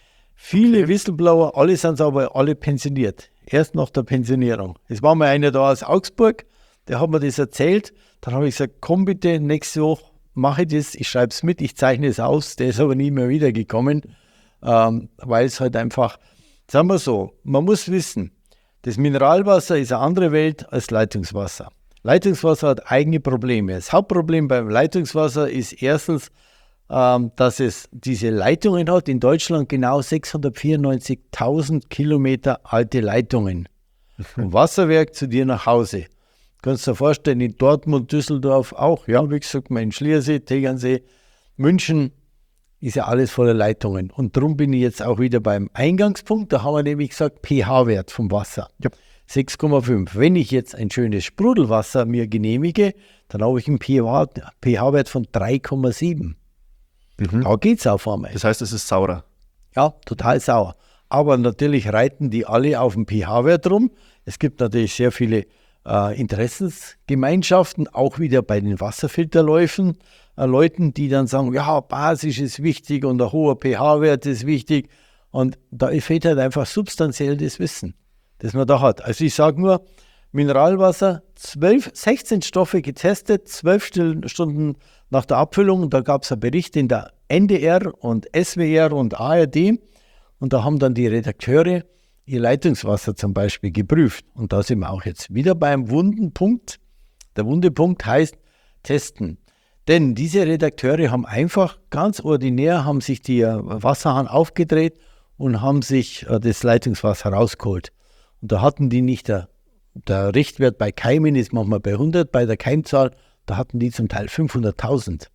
Viele Whistleblower, alle sind aber alle pensioniert, erst nach der Pensionierung. Es war mal einer da aus Augsburg, der hat mir das erzählt, dann habe ich gesagt, komm bitte, nächste Woche mache ich das, ich schreibe es mit, ich zeichne es aus, der ist aber nie mehr wiedergekommen. Ähm, weil es halt einfach, sagen wir so, man muss wissen, Das Mineralwasser ist eine andere Welt als Leitungswasser. Leitungswasser hat eigene Probleme. Das Hauptproblem beim Leitungswasser ist erstens, ähm, dass es diese Leitungen hat. In Deutschland genau sechshundertvierundneunzigtausend Kilometer alte Leitungen. Vom Wasserwerk zu dir nach Hause. Kannst du dir vorstellen, in Dortmund, Düsseldorf auch, ja, wie gesagt, mein Schliersee, Tegernsee, München, ist ja alles voller Leitungen. Und darum bin ich jetzt auch wieder beim Eingangspunkt. Da haben wir nämlich gesagt, pH-Wert vom Wasser. Ja. sechs Komma fünf. Wenn ich jetzt ein schönes Sprudelwasser mir genehmige, dann habe ich einen pH-Wert von drei Komma sieben. Mhm. Da geht es auf einmal. Das heißt, es ist saurer. Ja, total sauer. Aber natürlich reiten die alle auf dem pH-Wert rum. Es gibt natürlich sehr viele äh, Interessensgemeinschaften, auch wieder bei den Wasserfilterläufen, äh, Leuten, die dann sagen, ja, Basis ist wichtig und ein hoher pH-Wert ist wichtig. Und da fehlt halt einfach substanziell das Wissen, das man da hat. Also ich sage nur, Mineralwasser, zwölf, sechzehn Stoffe getestet, zwölf Stunden nach der Abfüllung. Da gab es einen Bericht in der N D R und S W R und A R D. Und da haben dann die Redakteure ihr Leitungswasser zum Beispiel geprüft. Und da sind wir auch jetzt wieder beim wunden Punkt. Der wunde Punkt heißt testen. Denn diese Redakteure haben einfach ganz ordinär, haben sich die Wasserhahn aufgedreht und haben sich das Leitungswasser rausgeholt. Und da hatten die nicht, der, der Richtwert bei Keimen ist manchmal bei hundert, bei der Keimzahl, da hatten die zum Teil fünfhunderttausend.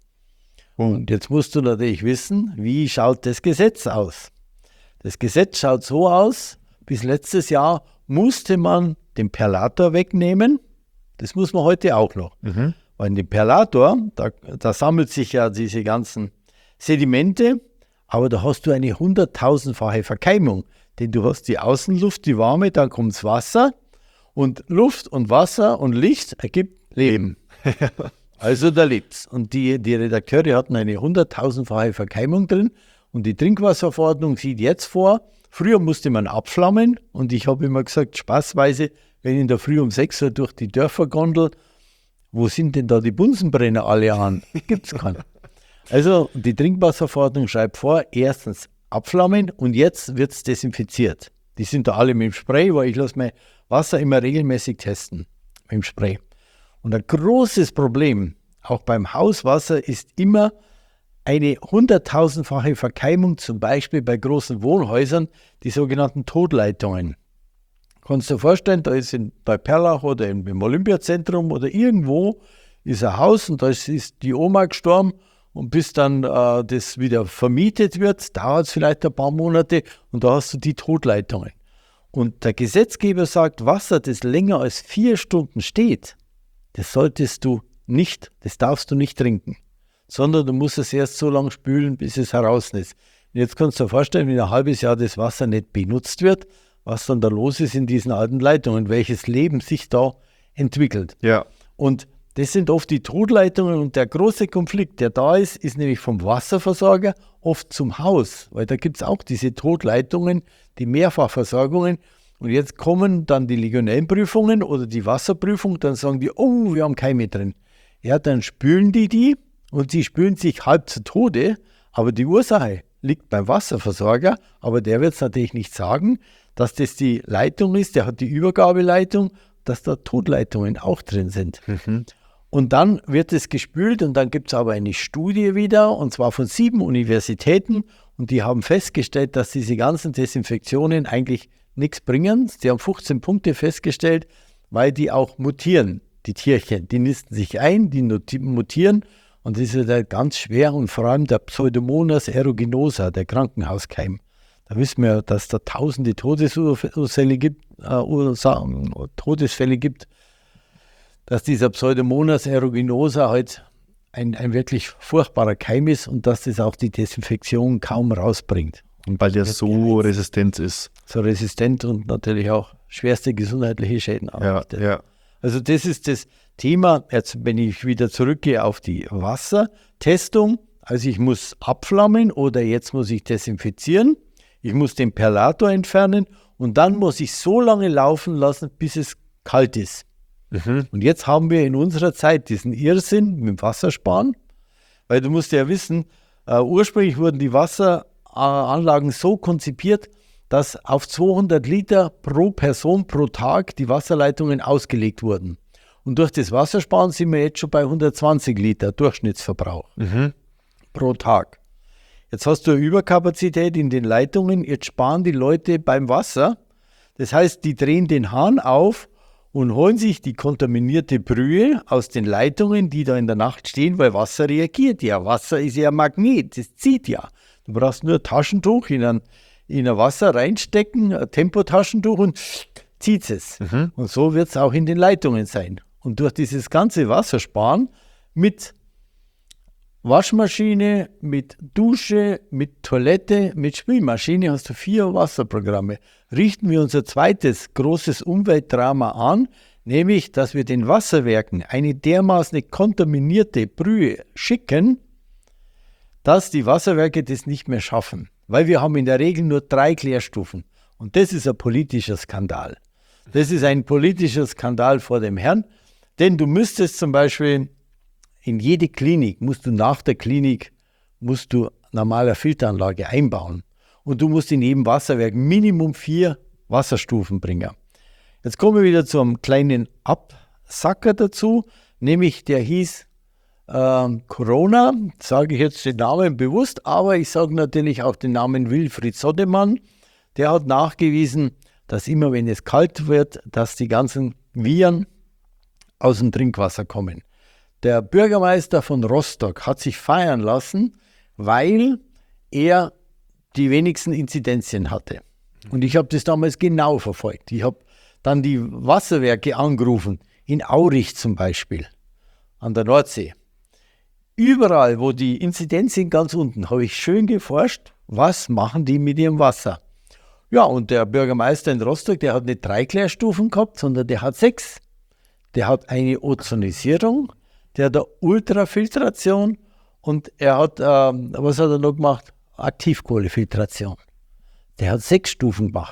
Und jetzt musst du natürlich wissen, wie schaut das Gesetz aus? Das Gesetz schaut so aus, bis letztes Jahr musste man den Perlator wegnehmen. Das muss man heute auch noch. Mhm. Weil in dem Perlator, da, da sammelt sich ja diese ganzen Sedimente, aber da hast du eine hunderttausendfache Verkeimung. Denn du hast die Außenluft, die warme, dann kommt das Wasser und Luft und Wasser und Licht ergibt Leben. Also da lebt's. Und die, die Redakteure hatten eine hunderttausendfache Verkeimung drin und die Trinkwasserverordnung sieht jetzt vor, früher musste man abflammen und ich habe immer gesagt, spaßweise, wenn ich in der Früh um sechs Uhr durch die Dörfer gondel, wo sind denn da die Bunsenbrenner alle an? Gibt's keinen. Also die Trinkwasserverordnung schreibt vor, erstens abflammen und jetzt wird es desinfiziert. Die sind da alle mit dem Spray, weil ich lasse mein Wasser immer regelmäßig testen mit dem Spray. Und ein großes Problem, auch beim Hauswasser, ist immer eine hunderttausendfache Verkeimung, zum Beispiel bei großen Wohnhäusern, die sogenannten Totleitungen. Kannst du dir vorstellen, da ist in, bei Perlach oder im, im Olympiazentrum oder irgendwo ist ein Haus und da ist, ist die Oma gestorben und bis dann äh, das wieder vermietet wird, dauert es vielleicht ein paar Monate und da hast du die Totleitungen. Und der Gesetzgeber sagt, Wasser, das länger als vier Stunden steht, das solltest du nicht, das darfst du nicht trinken, sondern du musst es erst so lange spülen, bis es heraus ist. Und jetzt kannst du dir vorstellen, wenn ein halbes Jahr das Wasser nicht benutzt wird, was dann da los ist in diesen alten Leitungen, welches Leben sich da entwickelt. Ja. Und das sind oft die Totleitungen und der große Konflikt, der da ist, ist nämlich vom Wasserversorger oft zum Haus, weil da gibt es auch diese Totleitungen, die Mehrfachversorgungen. Und jetzt kommen dann die Legionellenprüfungen oder die Wasserprüfung, dann sagen die, oh, wir haben Keime drin. Ja, dann spülen die die und sie spülen sich halb zu Tode, aber die Ursache liegt beim Wasserversorger, aber der wird es natürlich nicht sagen, dass das die Leitung ist, der hat die Übergabeleitung, dass da Totleitungen auch drin sind. Mhm. Und dann wird es gespült und dann gibt es aber eine Studie wieder, und zwar von sieben Universitäten, und die haben festgestellt, dass diese ganzen Desinfektionen eigentlich nichts bringen. Die haben fünfzehn Punkte festgestellt, weil die auch mutieren, die Tierchen. Die nisten sich ein, die mutieren und das ist halt ganz schwer und vor allem der Pseudomonas aeruginosa, der Krankenhauskeim. Da wissen wir, dass da tausende Todesfälle gibt, äh, Todesfälle gibt, dass dieser Pseudomonas aeruginosa halt ein, ein wirklich furchtbarer Keim ist und dass das auch die Desinfektion kaum rausbringt. Und weil der so resistent ist. So resistent und natürlich auch schwerste gesundheitliche Schäden anrichtet. Ja, ja. Also das ist das Thema, jetzt wenn ich wieder zurückgehe auf die Wassertestung, also ich muss abflammen oder jetzt muss ich desinfizieren, ich muss den Perlator entfernen und dann muss ich so lange laufen lassen, bis es kalt ist. Mhm. Und jetzt haben wir in unserer Zeit diesen Irrsinn mit dem Wassersparen, weil du musst ja wissen, uh, ursprünglich wurden die Wasseranlagen so konzipiert, dass auf zweihundert Liter pro Person pro Tag die Wasserleitungen ausgelegt wurden. Und durch das Wassersparen sind wir jetzt schon bei hundertzwanzig Liter Durchschnittsverbrauch Mhm. pro Tag. Jetzt hast du eine Überkapazität in den Leitungen, jetzt sparen die Leute beim Wasser. Das heißt, die drehen den Hahn auf und holen sich die kontaminierte Brühe aus den Leitungen, die da in der Nacht stehen, weil Wasser reagiert ja. Wasser ist ja ein Magnet, das zieht ja. Du brauchst nur ein Taschentuch in ein, in ein Wasser reinstecken, ein Tempotaschentuch und zieht es. Mhm. Und so wird es auch in den Leitungen sein. Und durch dieses ganze Wassersparen mit Waschmaschine, mit Dusche, mit Toilette, mit Spülmaschine hast du vier Wasserprogramme. Richten wir unser zweites großes Umweltdrama an, nämlich, dass wir den Wasserwerken eine dermaßen kontaminierte Brühe schicken, dass die Wasserwerke das nicht mehr schaffen. Weil wir haben in der Regel nur drei Klärstufen. Und das ist ein politischer Skandal. Das ist ein politischer Skandal vor dem Herrn, denn du müsstest zum Beispiel in jede Klinik, musst du nach der Klinik, musst du normale Filteranlage einbauen. Und du musst in jedem Wasserwerk Minimum vier Wasserstufen bringen. Jetzt kommen wir wieder zu einem kleinen Absacker dazu, nämlich der hieß äh, Corona, sage ich jetzt den Namen bewusst, aber ich sage natürlich auch den Namen Wilfried Sodemann. Der hat nachgewiesen, dass immer wenn es kalt wird, dass die ganzen Viren aus dem Trinkwasser kommen. Der Bürgermeister von Rostock hat sich feiern lassen, weil er die wenigsten Inzidenzien hatte. Und ich habe das damals genau verfolgt. Ich habe dann die Wasserwerke angerufen, in Aurich zum Beispiel, an der Nordsee. Überall, wo die Inzidenzien ganz unten, habe ich schön geforscht, was machen die mit ihrem Wasser. Ja, und der Bürgermeister in Rostock, der hat nicht drei Klärstufen gehabt, sondern der hat sechs. Der hat eine Ozonisierung, der hat eine Ultrafiltration und er hat, ähm, was hat er noch gemacht? Aktivkohlefiltration. Der hat sechs Stufen gemacht.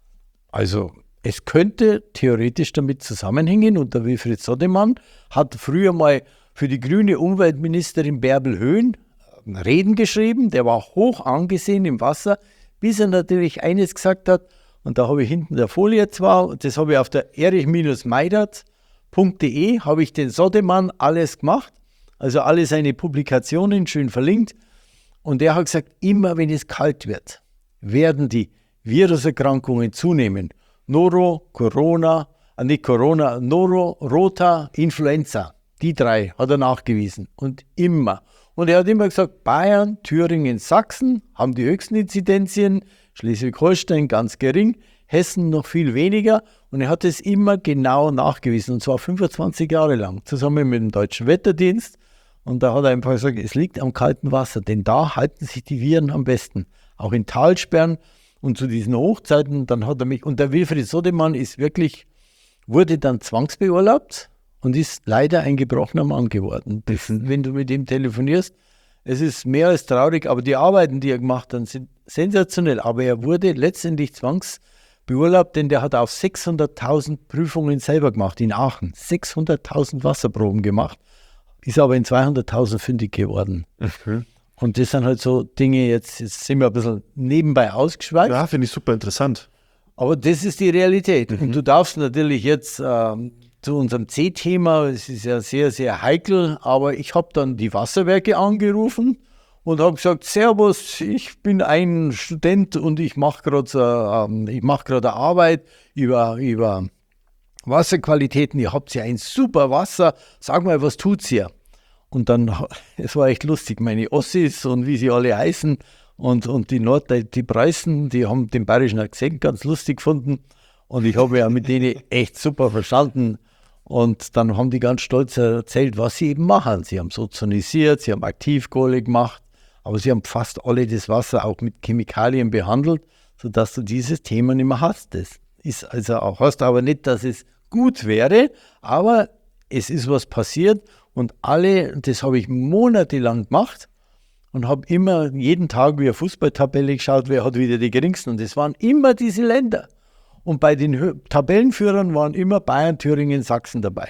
Also es könnte theoretisch damit zusammenhängen und der Wilfried Sodemann hat früher mal für die grüne Umweltministerin Bärbel Höhn Reden geschrieben, der war hoch angesehen im Wasser, bis er natürlich eines gesagt hat, und da habe ich hinten der Folie zwar, das habe ich auf der erich-meidert punkt de habe ich den Sodemann alles gemacht, also alle seine Publikationen schön verlinkt. Und er hat gesagt, immer wenn es kalt wird, werden die Viruserkrankungen zunehmen. Noro, Corona, äh nicht Corona, Noro, Rota, Influenza. Die drei hat er nachgewiesen. Und immer. Und er hat immer gesagt, Bayern, Thüringen, Sachsen haben die höchsten Inzidenzien, Schleswig-Holstein ganz gering, Hessen noch viel weniger. Und er hat es immer genau nachgewiesen, und zwar fünfundzwanzig Jahre lang, zusammen mit dem Deutschen Wetterdienst. Und da hat er einfach gesagt, es liegt am kalten Wasser, denn da halten sich die Viren am besten. Auch in Talsperren und zu diesen Hochzeiten, dann hat er mich, und der Wilfried Sodemann ist wirklich, wurde dann zwangsbeurlaubt und ist leider ein gebrochener Mann geworden. Das, wenn du mit ihm telefonierst, es ist mehr als traurig, aber die Arbeiten, die er gemacht hat, sind sensationell. Aber er wurde letztendlich zwangsbeurlaubt, denn der hat auf sechshunderttausend Prüfungen selber gemacht in Aachen. sechshunderttausend Wasserproben gemacht. Ist aber in zweihunderttausend fündig geworden. Mhm. Und das sind halt so Dinge, jetzt, jetzt sind wir ein bisschen nebenbei ausgeschweift. Ja, finde ich super interessant. Aber das ist die Realität. Mhm. Und du darfst natürlich jetzt ähm, zu unserem C-Thema, es ist ja sehr, sehr heikel, aber ich habe dann die Wasserwerke angerufen und habe gesagt, Servus, ich bin ein Student und ich mache gerade ähm, ich mach gerade Arbeit über, über Wasserqualitäten. Ihr habt ja ein super Wasser. Sag mal, was tut's hier? Und dann, es war echt lustig, meine Ossis und wie sie alle heißen und, und die Nord, die Preußen, die haben den bayerischen Akzent ganz lustig gefunden und ich habe ja mit denen echt super verstanden. Und dann haben die ganz stolz erzählt, was sie eben machen. Sie haben ozonisiert, sie haben Aktivkohle gemacht, aber sie haben fast alle das Wasser auch mit Chemikalien behandelt, sodass du dieses Thema nicht mehr hast. Das ist also auch, hast aber nicht, dass es gut wäre, aber es ist was passiert und alle, das habe ich monatelang gemacht und habe immer jeden Tag wie eine Fußballtabelle geschaut, wer hat wieder die geringsten und es waren immer diese Länder. Und bei den Tabellenführern waren immer Bayern, Thüringen, Sachsen dabei.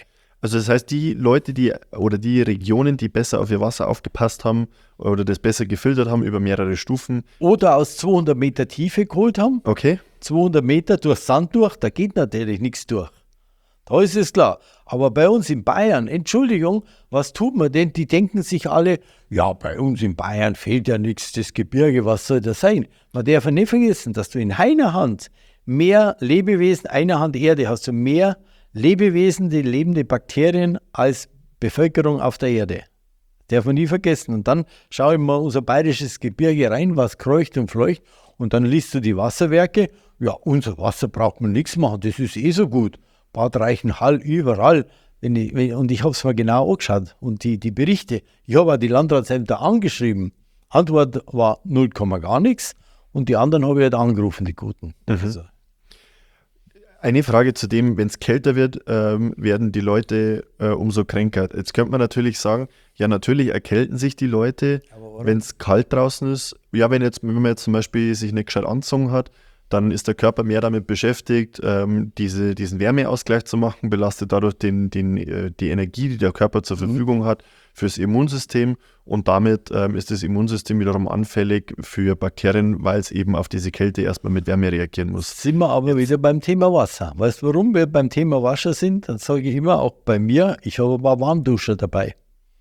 Also das heißt, die Leute, die oder die Regionen, die besser auf ihr Wasser aufgepasst haben oder das besser gefiltert haben über mehrere Stufen. Oder aus zweihundert Meter Tiefe geholt haben. Okay. zweihundert Meter durch Sand durch, da geht natürlich nichts durch. Da ist es klar. Aber bei uns in Bayern, Entschuldigung, was tut man denn? Die denken sich alle, ja, bei uns in Bayern fehlt ja nichts, das Gebirge, was soll das sein? Man darf ja nicht vergessen, dass du in einer Hand mehr Lebewesen, einer Hand Erde, hast du mehr Lebewesen, die lebende Bakterien als Bevölkerung auf der Erde. Darf man nie vergessen. Und dann schaue ich mal unser bayerisches Gebirge rein, was kreucht und fleucht. Und dann liest du die Wasserwerke. Ja, unser Wasser braucht man nichts machen, das ist eh so gut. Bad Reichenhall, überall. Wenn ich, wenn, und ich habe es mal genau angeschaut. Und die, die Berichte, ich habe auch die Landratsämter angeschrieben. Antwort war null, gar nichts. Und die anderen habe ich halt angerufen, die Guten. Mhm. Also. Eine Frage zu dem, wenn es kälter wird, ähm, werden die Leute äh, umso kränker. Jetzt könnte man natürlich sagen, ja, natürlich erkälten sich die Leute, wenn es kalt draußen ist. Ja, wenn, jetzt, wenn man jetzt zum Beispiel sich nicht gescheit angezogen hat, dann ist der Körper mehr damit beschäftigt, ähm, diese, diesen Wärmeausgleich zu machen, belastet dadurch den, den, äh, die Energie, die der Körper zur Verfügung mhm. hat, fürs Immunsystem. Und damit ähm, ist das Immunsystem wiederum anfällig für Bakterien, weil es eben auf diese Kälte erstmal mit Wärme reagieren muss. Sind wir aber wieder beim Thema Wasser. Weißt du, warum wir beim Thema Wasser sind? Dann sage ich immer, auch bei mir, ich habe ein paar Warmduscher dabei.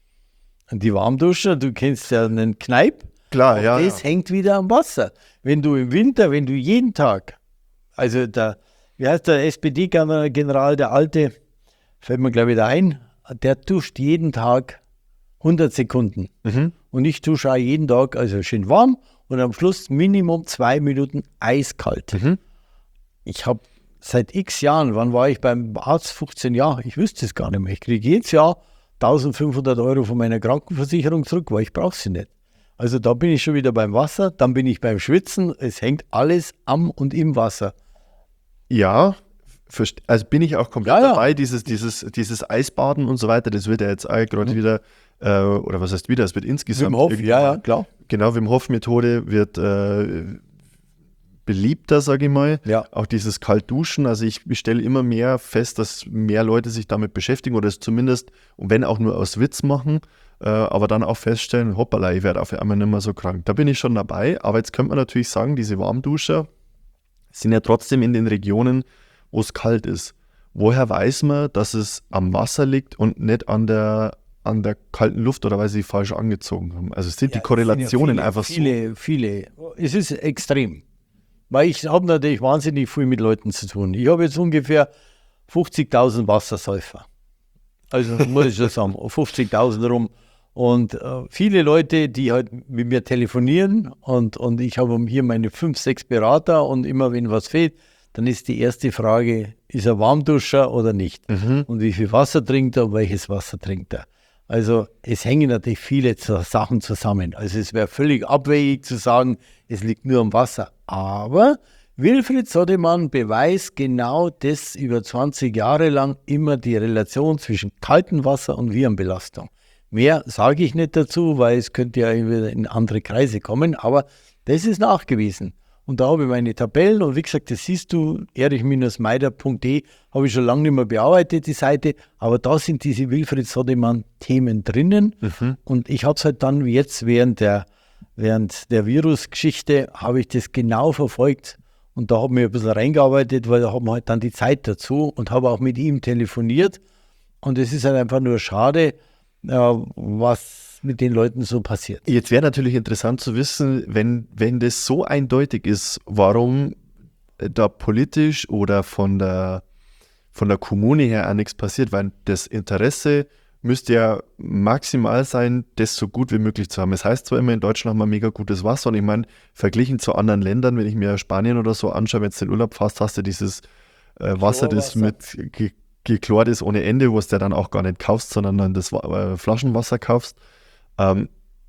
Und die Warmduscher, du kennst ja einen Kneipp. Klar, ja. Das ja. hängt wieder am Wasser. Wenn du im Winter, wenn du jeden Tag, also der, wie heißt der S P D-General, der Alte, fällt mir glaube ich da ein, der duscht jeden Tag hundert Sekunden. Mhm. Und ich dusche auch jeden Tag, also schön warm und am Schluss Minimum zwei Minuten eiskalt. Mhm. Ich habe seit x Jahren, wann war ich beim Arzt? fünfzehn Jahre, ich wüsste es gar nicht mehr. Ich kriege jedes Jahr eintausendfünfhundert Euro von meiner Krankenversicherung zurück, weil ich brauche sie nicht. Also da bin ich schon wieder beim Wasser, dann bin ich beim Schwitzen, es hängt alles am und im Wasser. Ja, also bin ich auch komplett ja, ja. dabei, dieses, dieses, dieses Eisbaden und so weiter, das wird ja jetzt auch gerade mhm. wieder, äh, oder was heißt wieder, es wird insgesamt... Wim Hof, ja, ja, klar. Genau, Wim Hof-Methode wird äh, beliebter, sage ich mal. Ja. Auch dieses Kaltduschen, also ich stelle immer mehr fest, dass mehr Leute sich damit beschäftigen oder es zumindest, wenn auch nur aus Witz machen, äh, aber dann auch feststellen, hoppala, ich werde auf einmal nicht mehr so krank. Da bin ich schon dabei, aber jetzt könnte man natürlich sagen, diese Warmduscher sind ja trotzdem in den Regionen, wo es kalt ist. Woher weiß man, dass es am Wasser liegt und nicht an der, an der kalten Luft oder weil sie falsch angezogen haben? Also sind ja, die Korrelationen ja viele, einfach viele, so? Viele, viele. Es ist extrem. Weil ich habe natürlich wahnsinnig viel mit Leuten zu tun. Ich habe jetzt ungefähr fünfzigtausend Wassersäufer. Also muss ich schon sagen, fünfzigtausend rum. Und äh, viele Leute, die halt mit mir telefonieren und, und ich habe hier meine fünf, sechs Berater und immer wenn was fehlt, dann ist die erste Frage, ist er Warmduscher oder nicht? Mhm. Und wie viel Wasser trinkt er und welches Wasser trinkt er? Also es hängen natürlich viele Sachen zusammen. Also es wäre völlig abwegig zu sagen, es liegt nur am Wasser. Aber Wilfried Sodemann beweist genau das über zwanzig Jahre lang immer die Relation zwischen kaltem Wasser und Virenbelastung. Mehr sage ich nicht dazu, weil es könnte ja wieder in andere Kreise kommen, aber das ist nachgewiesen. Und da habe ich meine Tabellen und wie gesagt, das siehst du, erich meider punkt de, habe ich schon lange nicht mehr bearbeitet, die Seite, aber da sind diese Wilfried Sodemann-Themen drinnen mhm. und ich habe es halt dann jetzt während der, während der Virusgeschichte, habe ich das genau verfolgt und da habe ich ein bisschen reingearbeitet, weil da haben wir halt dann die Zeit dazu und habe auch mit ihm telefoniert und es ist halt einfach nur schade, ja, was mit den Leuten so passiert. Jetzt wäre natürlich interessant zu wissen, wenn, wenn das so eindeutig ist, warum da politisch oder von der, von der Kommune her auch nichts passiert, weil das Interesse müsste ja maximal sein, das so gut wie möglich zu haben. Es heißt zwar immer, in Deutschland haben wir mega gutes Wasser und ich meine, verglichen zu anderen Ländern, wenn ich mir Spanien oder so anschaue, wenn du den Urlaub fährst, hast du dieses äh, Wasser, das mit ge- geklort ist ohne Ende, wo es ja dann auch gar nicht kaufst, sondern dann das äh, Flaschenwasser kaufst. Ähm,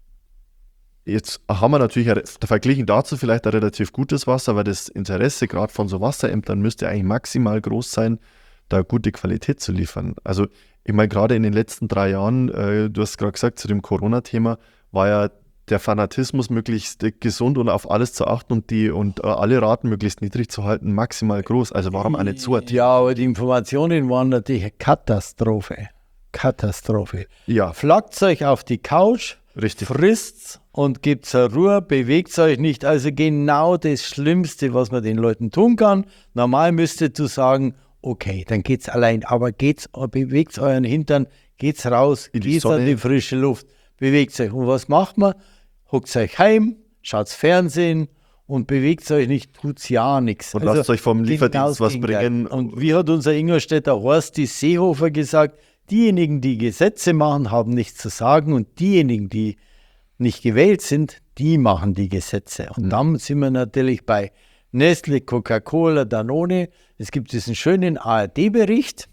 jetzt haben wir natürlich, verglichen dazu vielleicht ein relativ gutes Wasser, weil das Interesse gerade von so Wasserämtern müsste eigentlich maximal groß sein, da gute Qualität zu liefern. Also ich meine, gerade in den letzten drei Jahren, äh, du hast gerade gesagt, zu dem Corona-Thema, war ja der Fanatismus, möglichst gesund und auf alles zu achten und die und äh, alle Raten möglichst niedrig zu halten, maximal groß. Also warum auch nicht so ein Thema? Ja, aber die Informationen waren natürlich eine Katastrophe. Katastrophe. Ja, Flackt euch auf die Couch, richtig. frisst und gebt zur Ruhe, bewegt euch nicht. Also genau das Schlimmste, was man den Leuten tun kann. Normal müsstet du sagen, okay, dann geht's allein, aber geht's, bewegt euren Hintern, geht's raus, In die geht's Sonne. an die frische Luft, bewegt euch. Und was macht man? Hockt euch heim, schaut Fernsehen und bewegt euch nicht, tut's ja nichts. Und lasst euch vom Lieferdienst was bringen. Und wie hat unser Ingolstädter Horsti Seehofer gesagt, diejenigen, die Gesetze machen, haben nichts zu sagen und diejenigen, die nicht gewählt sind, die machen die Gesetze. Und Mhm. dann sind wir natürlich bei Nestle, Coca-Cola, Danone. Es gibt diesen schönen A R D-Bericht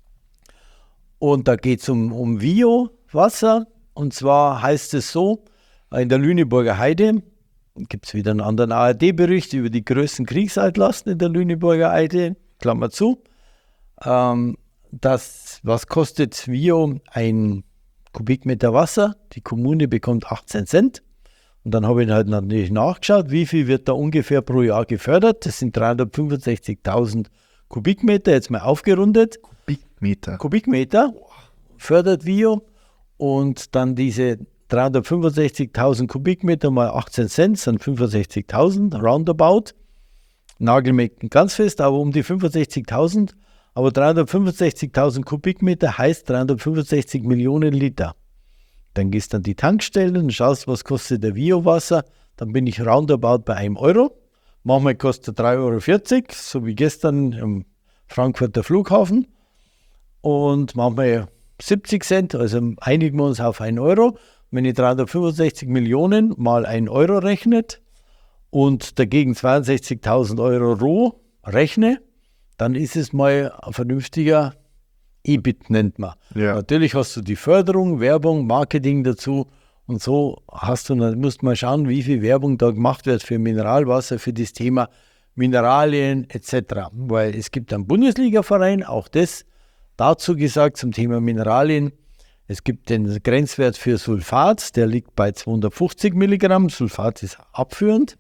und da geht es um, um Bio-Wasser. Und zwar heißt es so, in der Lüneburger Heide gibt es wieder einen anderen A R D-Bericht über die größten Kriegsaltlasten in der Lüneburger Heide, Klammer zu. Ähm, das, was kostet Bio ein Kubikmeter Wasser? Die Kommune bekommt achtzehn Cent. Und dann habe ich halt natürlich nachgeschaut, wie viel wird da ungefähr pro Jahr gefördert. Das sind dreihundertfünfundsechzigtausend Kubikmeter, jetzt mal aufgerundet. Kubikmeter. Kubikmeter fördert Bio und dann diese dreihundertfünfundsechzigtausend Kubikmeter mal achtzehn Cent sind fünfundsechzigtausend, roundabout. Nagel mich ganz fest, aber um die fünfundsechzigtausend. Aber dreihundertfünfundsechzigtausend Kubikmeter heißt dreihundertfünfundsechzig Millionen Liter. Dann gehst du an die Tankstelle und schaust, was kostet der Biowasser. Dann bin ich roundabout bei einem Euro. Manchmal kostet er drei Euro vierzig, so wie gestern am Frankfurter Flughafen. Und manchmal siebzig Cent, also einigen wir uns auf einen Euro. Wenn ich dreihundertfünfundsechzig Millionen mal einen Euro rechnet und dagegen zweiundsechzigtausend Euro roh rechne, dann ist es mal ein vernünftiger E B I T, nennt man. Ja. Natürlich hast du die Förderung, Werbung, Marketing dazu und so hast du, dann musst du mal schauen, wie viel Werbung da gemacht wird für Mineralwasser, für das Thema Mineralien et cetera. Weil es gibt einen Bundesliga-Verein, auch das dazu gesagt zum Thema Mineralien. Es gibt den Grenzwert für Sulfat, der liegt bei zweihundertfünfzig Milligramm. Sulfat ist abführend.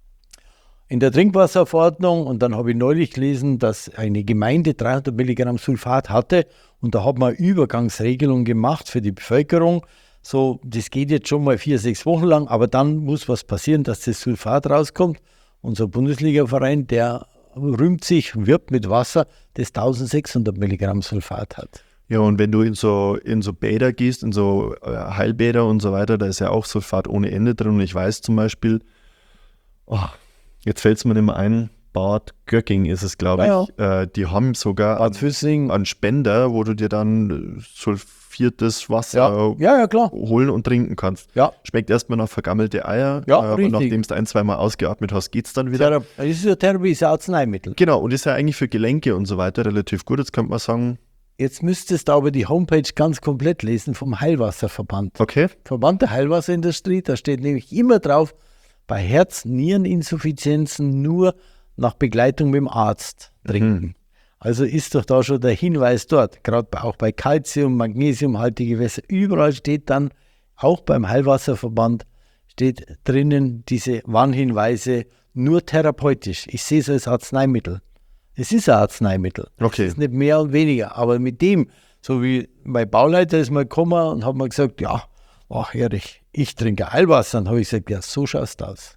In der Trinkwasserverordnung, und dann habe ich neulich gelesen, dass eine Gemeinde dreihundert Milligramm Sulfat hatte und da hat man eine Übergangsregelung gemacht für die Bevölkerung. So, das geht jetzt schon mal vier, sechs Wochen lang, aber dann muss was passieren, dass das Sulfat rauskommt. Unser Bundesliga-Verein, der rühmt sich, wirbt mit Wasser, das eintausendsechshundert Milligramm Sulfat hat. Ja, und wenn du in so, in so Bäder gehst, in so äh, Heilbäder und so weiter, da ist ja auch Sulfat ohne Ende drin. Und ich weiß zum Beispiel, oh, jetzt fällt es mir nicht mehr ein, Bad Göcking ist es, glaube Ja, ich. Äh, die haben sogar Bad Füssing. einen Spender, wo du dir dann sulfiertes Wasser Ja, ja, ja, klar. holen und trinken kannst. Ja, Schmeckt erstmal nach vergammelte Eier, Ja, äh, aber richtig. nachdem du ein, zweimal ausgeatmet hast, geht es dann wieder. Thera- das ist ja Therapie, ist ja Arzneimittel. Genau, und ist ja eigentlich für Gelenke und so weiter relativ gut. Jetzt könnte man sagen, Jetzt müsstest du aber die Homepage ganz komplett lesen vom Heilwasserverband. okay, Verband der Heilwasserindustrie, da steht nämlich immer drauf, bei Herz-Nieren-Insuffizienzen nur nach Begleitung mit dem Arzt trinken. Mhm. Also ist doch da schon der Hinweis dort, gerade auch bei Calcium, magnesiumhaltige Gewässer, überall steht dann, auch beim Heilwasserverband, steht drinnen diese Warnhinweise, nur therapeutisch. Ich sehe es als Arzneimittel. Es ist ein Arzneimittel. Okay. Es ist nicht mehr und weniger. Aber mit dem, so wie mein Bauleiter ist mal gekommen und hat mir gesagt, ja, ach Erich, ich trinke Heilwasser. Dann habe ich gesagt, ja, so schaust du aus.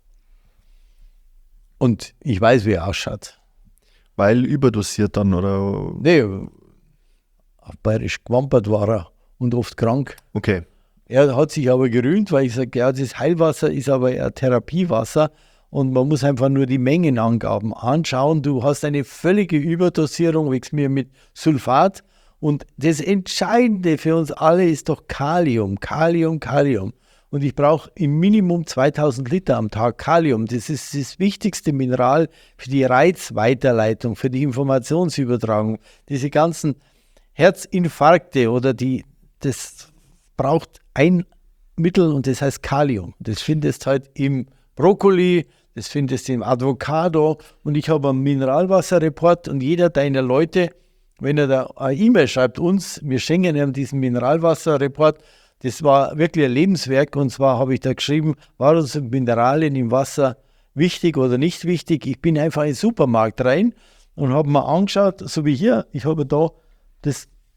Und ich weiß, wie er ausschaut. weil überdosiert dann oder Nee, auf Bayerisch gewampert war er und oft krank. okay. Er hat sich aber gerühmt, weil ich sage, ja, das Heilwasser ist aber eher Therapiewasser und man muss einfach nur die Mengenangaben anschauen. Du hast eine völlige Überdosierung, wächst mir mit Sulfat und das Entscheidende für uns alle ist doch Kalium, Kalium, Kalium. Und ich brauche im Minimum zweitausend Liter am Tag Kalium. Das ist das wichtigste Mineral für die Reizweiterleitung, für die Informationsübertragung. Diese ganzen Herzinfarkte oder die, das braucht ein Mittel und das heißt Kalium. Das findest halt im Brokkoli, das findest du im Avocado und ich habe einen Mineralwasserreport und jeder deiner Leute, wenn er da eine E-Mail schreibt uns, wir schenken ihm diesen Mineralwasserreport. Das war wirklich ein Lebenswerk und zwar habe ich da geschrieben, warum sind Mineralien im Wasser wichtig oder nicht wichtig. Ich bin einfach in den Supermarkt rein und habe mir angeschaut, so wie hier, ich habe da das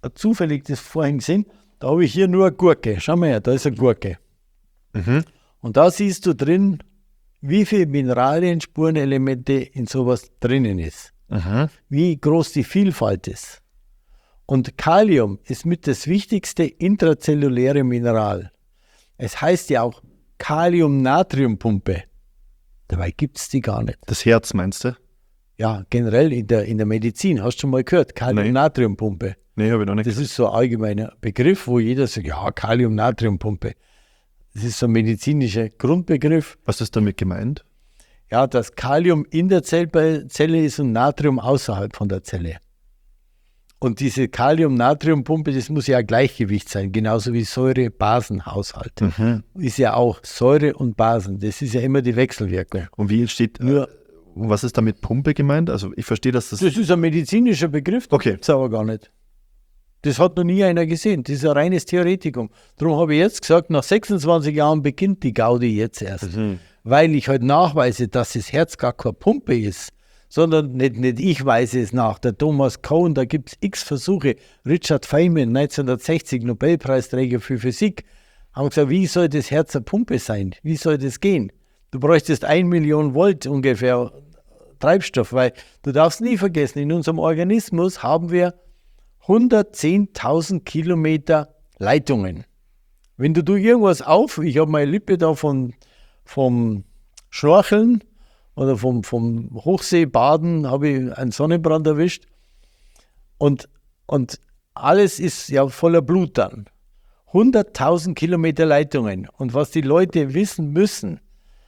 zufällig das vorhin gesehen, da habe ich hier nur eine Gurke. Schau mal her, da ist eine Gurke. Mhm. Und da siehst du drin, wie viele Mineralien, Spurenelemente in sowas drinnen ist. Mhm. Wie groß die Vielfalt ist. Und Kalium ist mit das wichtigste intrazelluläre Mineral. Es heißt ja auch Kalium-Natrium-Pumpe. Dabei gibt es die gar nicht. Das Herz meinst du? Ja, generell in der, in der Medizin. Hast du schon mal gehört? Kalium-Natrium-Pumpe. Nee, habe ich noch nicht. Das ist so ein allgemeiner Begriff, wo jeder sagt, ja, Kalium-Natrium-Pumpe. Das ist so ein medizinischer Grundbegriff. Was ist damit gemeint? Ja, dass Kalium in der Zell- Zelle ist und Natrium außerhalb von der Zelle. Und diese Kalium-Natrium-Pumpe, das muss ja ein Gleichgewicht sein, genauso wie Säure-Basen-Haushalt. Mhm. Ist ja auch Säure und Basen, das ist ja immer die Wechselwirkung. Und wie entsteht, Nur, und was ist damit Pumpe gemeint? Also ich verstehe, dass das... das ist ein medizinischer Begriff, das Okay. gibt es aber gar nicht. Das hat noch nie einer gesehen, das ist ein reines Theoretikum. Darum habe ich jetzt gesagt, nach sechsundzwanzig Jahren beginnt die Gaudi jetzt erst. Mhm. Weil ich halt nachweise, dass das Herz gar keine Pumpe ist, sondern nicht, nicht ich weise es nach. Der Thomas Cohn, da gibt es x Versuche. Richard Feynman, neunzehnhundertsechzig, Nobelpreisträger für Physik, haben gesagt, wie soll das Herz eine Pumpe sein? Wie soll das gehen? Du bräuchtest ein Million Volt ungefähr Treibstoff, weil du darfst nie vergessen, in unserem Organismus haben wir hundertzehntausend Kilometer Leitungen. Wenn du, du irgendwas auf, ich habe meine Lippe da von, vom Schnorcheln oder vom, vom Hochseebaden, habe ich einen Sonnenbrand erwischt und, und alles ist ja voller Blut dann. hunderttausend Kilometer Leitungen. Und was die Leute wissen müssen,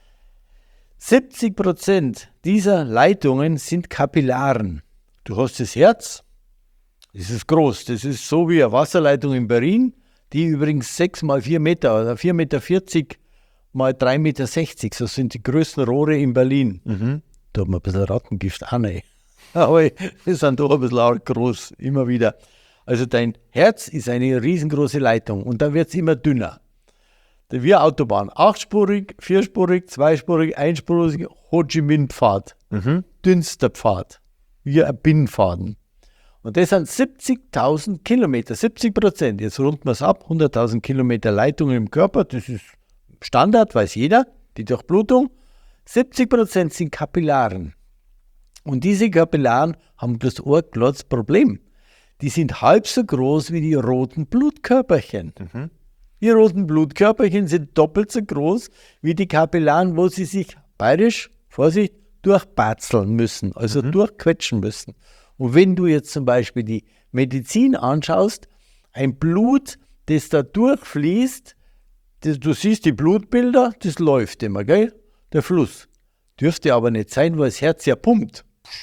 siebzig Prozent dieser Leitungen sind Kapillaren. Du hast das Herz, das ist groß, das ist so wie eine Wasserleitung in Berlin, die übrigens sechs mal vier Meter oder vier Meter vierzig mal drei Meter sechzig, so sind die größten Rohre in Berlin. Mhm. Da hat man ein bisschen Rattengift an, ey. Aber die sind doch ein bisschen arg groß, immer wieder. Also dein Herz ist eine riesengroße Leitung und dann wird es immer dünner. Wie eine Autobahn, achtspurig, vierspurig, zweispurig, einspurig, Ho Chi Minh Pfad, Mhm. dünnster Pfad, wie ein Binnenfaden. Und das sind siebzigtausend Kilometer, siebzig Prozent. Jetzt runden wir es ab, hunderttausend Kilometer Leitungen im Körper, das ist Standard, weiß jeder, die Durchblutung. siebzig Prozent sind Kapillaren. Und diese Kapillaren haben das Ohrglotzproblem. Die sind halb so groß wie die roten Blutkörperchen. Mhm. Die roten Blutkörperchen sind doppelt so groß wie die Kapillaren, wo sie sich, bayerisch, Vorsicht, durchbatzeln müssen, also Mhm. durchquetschen müssen. Und wenn du jetzt zum Beispiel die Medizin anschaust, ein Blut, das da durchfließt, das, du siehst die Blutbilder, das läuft immer, gell? Der Fluss. Dürfte aber nicht sein, weil das Herz ja pumpt.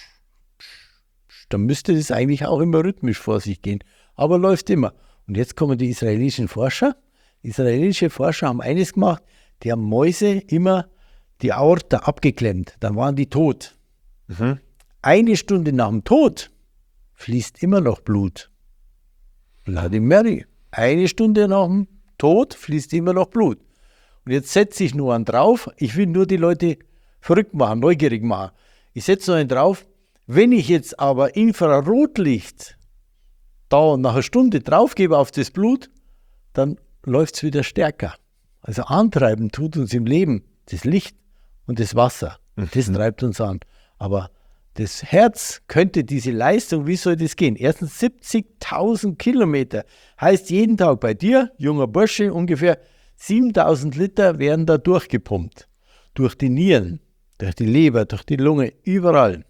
Dann müsste das eigentlich auch immer rhythmisch vor sich gehen. Aber läuft immer. Und jetzt kommen die israelischen Forscher. Israelische Forscher haben eines gemacht, die haben Mäuse immer die Aorta abgeklemmt. Dann waren die tot. Mhm. Eine Stunde nach dem Tod fließt immer noch Blut. Bloody Mary. Eine Stunde nach dem Tod fließt immer noch Blut. Und jetzt setze ich nur einen drauf. Ich will nur die Leute verrückt machen, neugierig machen. Ich setze nur einen drauf. Wenn ich jetzt aber Infrarotlicht da nach einer Stunde draufgebe auf das Blut, dann läuft es wieder stärker. Also antreiben tut uns im Leben das Licht und das Wasser. Das treibt uns an. Aber das Herz könnte diese Leistung, wie soll das gehen? Erstens siebzigtausend Kilometer. Heißt jeden Tag bei dir, junger Bursche, ungefähr siebentausend Liter werden da durchgepumpt. Durch die Nieren, durch die Leber, durch die Lunge, überall.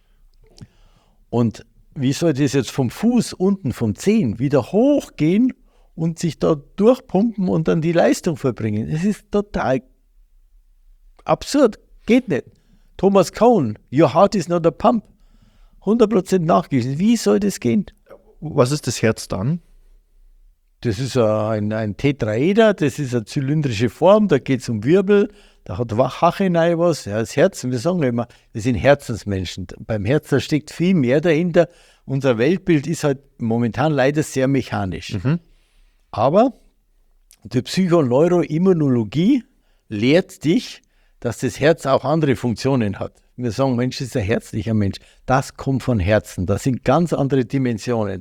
Und wie soll das jetzt vom Fuß unten, vom Zehen wieder hochgehen und sich da durchpumpen und dann die Leistung verbringen? Es ist total absurd. Geht nicht. Thomas Cohn, your heart is not a pump. hundert Prozent nachgewiesen. Wie soll das gehen? Was ist das Herz dann? Das ist ein, ein Tetraeder, das ist eine zylindrische Form, da geht es um Wirbel, da hat Hachenei was, ja, das Herz, wir sagen immer, wir sind Herzensmenschen. Beim Herz, da steckt viel mehr dahinter. Unser Weltbild ist halt momentan leider sehr mechanisch. Mhm. Aber die Psychoneuroimmunologie lehrt dich, dass das Herz auch andere Funktionen hat. Wir sagen, Mensch, das ist ein herzlicher Mensch. Das kommt von Herzen. Das sind ganz andere Dimensionen.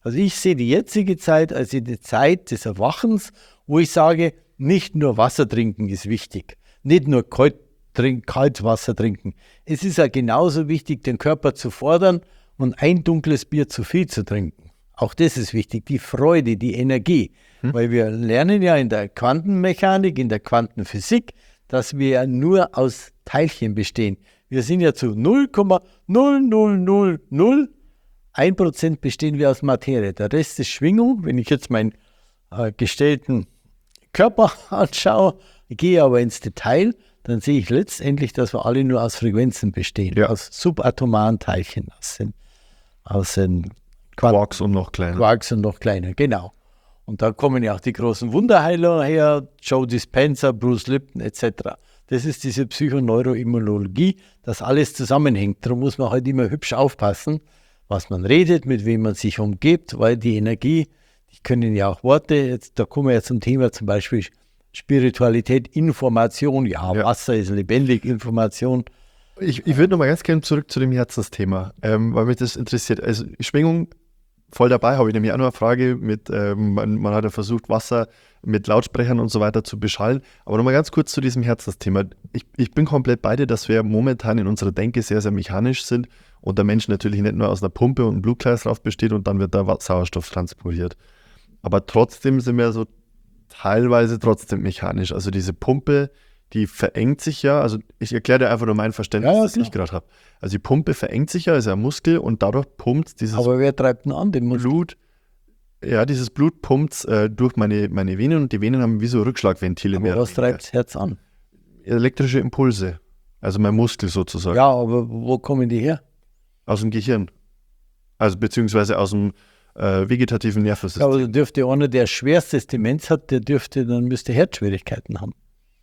Also ich sehe die jetzige Zeit als die Zeit des Erwachens, wo ich sage, nicht nur Wasser trinken ist wichtig, nicht nur kalt, trink, kalt Wasser trinken. Es ist ja genauso wichtig, den Körper zu fordern und ein dunkles Bier zu viel zu trinken. Auch das ist wichtig, die Freude, die Energie. Hm. Weil wir lernen ja in der Quantenmechanik, in der Quantenphysik, dass wir ja nur aus Teilchen bestehen. Wir sind ja zu null Komma null null null null ein Prozent bestehen wir aus Materie. Der Rest ist Schwingung. Wenn ich jetzt meinen äh, gestellten Körper anschaue, gehe aber ins Detail, dann sehe ich letztendlich, dass wir alle nur aus Frequenzen bestehen, ja. aus subatomaren Teilchen, aus den, aus den Quarks und noch kleiner. Quarks und noch kleiner, genau. Und da kommen ja auch die großen Wunderheiler her, Joe Dispenza, Bruce Lipton et cetera. Das ist diese Psychoneuroimmunologie, das alles zusammenhängt. Darum muss man halt immer hübsch aufpassen, was man redet, mit wem man sich umgibt, weil die Energie, die können ja auch Worte, jetzt, da kommen wir ja zum Thema zum Beispiel Spiritualität, Information, ja, ja. Wasser ist lebendig, Information. Ich, ich würde noch mal ganz gerne zurück zu dem Herzensthema, ähm, weil mich das interessiert. Also Schwingung, voll dabei, habe ich nämlich auch noch eine Frage mit, ähm, man, man hat ja versucht, Wasser mit Lautsprechern und so weiter zu beschallen, aber noch mal ganz kurz zu diesem Herzensthema. Ich, ich bin komplett bei dir, dass wir momentan in unserer Denke sehr, sehr mechanisch sind und der Mensch natürlich nicht nur aus einer Pumpe und einem Blutkreislauf besteht und dann wird da Sauerstoff transportiert. Aber trotzdem sind wir so teilweise trotzdem mechanisch. Also diese Pumpe, die verengt sich ja, also ich erkläre dir einfach nur mein Verständnis, ja, ja, das ich gerade habe. Also die Pumpe verengt sich ja, ist ja ein Muskel und dadurch pumpt dieses Aber wer treibt denn an den Muskel? Blut, ja, dieses Blut pumpt äh, durch meine, meine Venen und die Venen haben wie so Rückschlagventile. Aber was treibt das Herz an? Elektrische Impulse, also mein Muskel sozusagen. Ja, aber wo kommen die her? Aus dem Gehirn, also beziehungsweise aus dem äh, vegetativen Nervensystem. Ja, aber da dürfte einer, der schwerstes Demenz hat, der dürfte, dann müsste Herzschwierigkeiten haben.